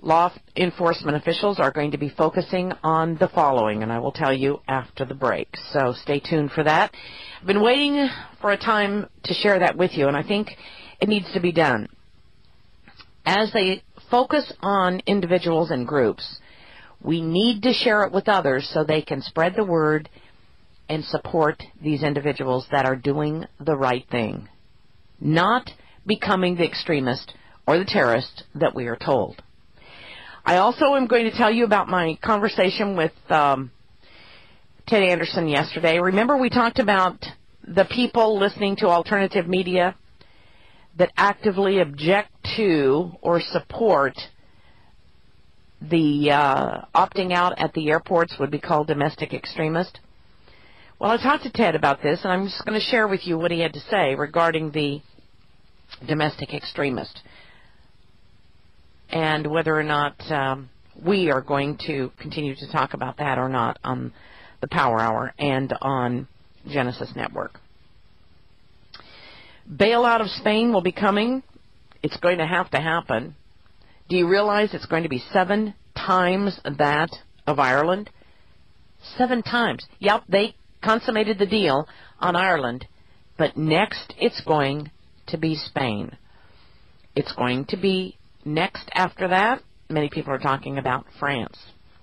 law enforcement officials are going to be focusing on the following, and I will tell you after the break. So stay tuned for that. I've been waiting for a time to share that with you, and I think it needs to be done. As they focus on individuals and groups, we need to share it with others so they can spread the word and support these individuals that are doing the right thing, not becoming the extremist or the terrorist that we are told. I also am going to tell you about my conversation with um, Ted Anderson yesterday. Remember we talked about the people listening to alternative media that actively object to or support the uh, opting out at the airports would be called domestic extremist? Well, I talked to Ted about this, and I'm just going to share with you what he had to say regarding the domestic extremist and whether or not um, we are going to continue to talk about that or not on the Power Hour and on Genesis Network. Bailout of Spain will be coming. It's going to have to happen. Do you realize it's going to be seven times that of Ireland? Seven times. Yep, they consummated the deal on Ireland, but next it's going to be Spain. It's going to be next after that. Many people are talking about France.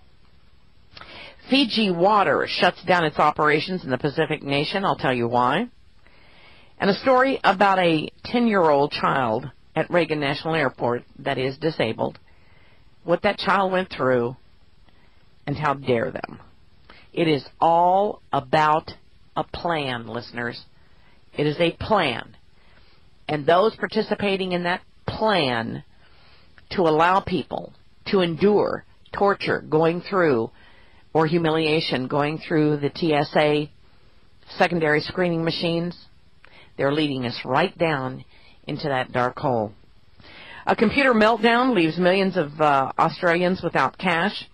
Fiji Water shuts down its operations in the Pacific nation. I'll tell you why. And a story about a ten-year-old child at Reagan National Airport that is disabled, what that child went through, and how dare them. It is all about a plan, listeners. It is a plan. And those participating in that plan to allow people to endure torture going through, or humiliation going through the T S A secondary screening machines, they're leading us right down into that dark hole. A computer meltdown leaves millions of uh, Australians without cash.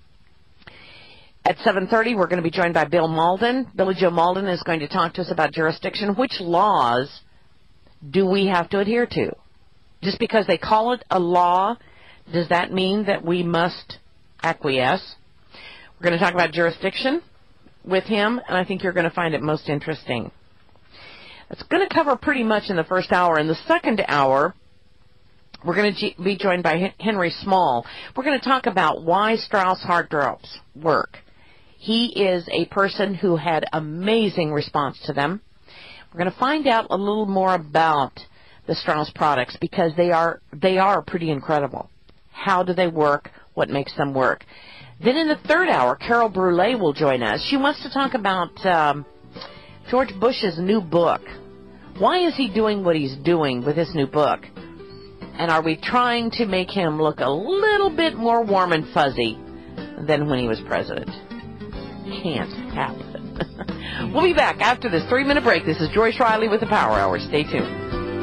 At seven thirty, we're going to be joined by Bill Malden. Billy Joe Malden is going to talk to us about jurisdiction. Which laws do we have to adhere to? Just because they call it a law, does that mean that we must acquiesce? We're going to talk about jurisdiction with him, and I think you're going to find it most interesting. It's going to cover pretty much in the first hour. In the second hour, we're going to be joined by Henry Small. We're going to talk about why Strauss heart drops work. He is a person who had amazing response to them. We're going to find out a little more about the Strauss products because they are they are pretty incredible. How do they work? What makes them work? Then in the third hour, Carol Brule will join us. She wants to talk about um, George Bush's new book. Why is he doing what he's doing with his new book? And are we trying to make him look a little bit more warm and fuzzy than when he was president? Can't happen. We'll be back after this three-minute break. This is Joyce Riley with the Power Hour. Stay tuned.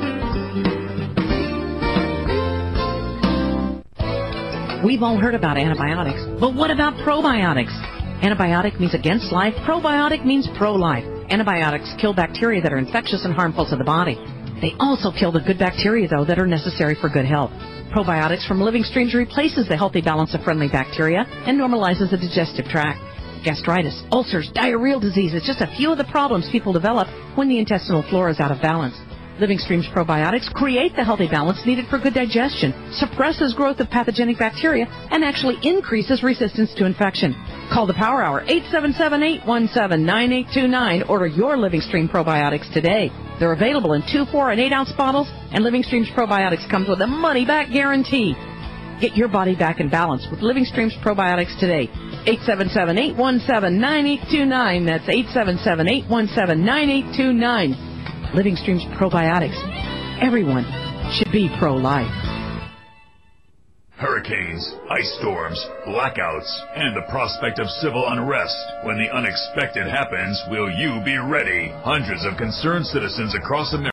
We've all heard about antibiotics, but what about probiotics? Antibiotic means against life. Probiotic means pro-life. Antibiotics kill bacteria that are infectious and harmful to the body. They also kill the good bacteria, though, that are necessary for good health. Probiotics from Living Streams replaces the healthy balance of friendly bacteria and normalizes the digestive tract. Gastritis, ulcers, diarrheal diseases, just a few of the problems people develop when the intestinal flora is out of balance. Living Streams probiotics create the healthy balance needed for good digestion, suppresses growth of pathogenic bacteria, and actually increases resistance to infection. Call the Power Hour, eight seven seven, eight one seven, nine eight two nine. Order your Living Stream probiotics today. They're available in two, four, and eight ounce bottles, and Living Streams probiotics comes with a money-back guarantee. Get your body back in balance with Living Streams probiotics today. eight seven seven, eight one seven, nine eight two nine. That's eight seven seven, eight one seven, nine eight two nine. Living Streams probiotics. Everyone should be pro-life. Hurricanes, ice storms, blackouts, and the prospect of civil unrest. When the unexpected happens, will you be ready? Hundreds of concerned citizens across America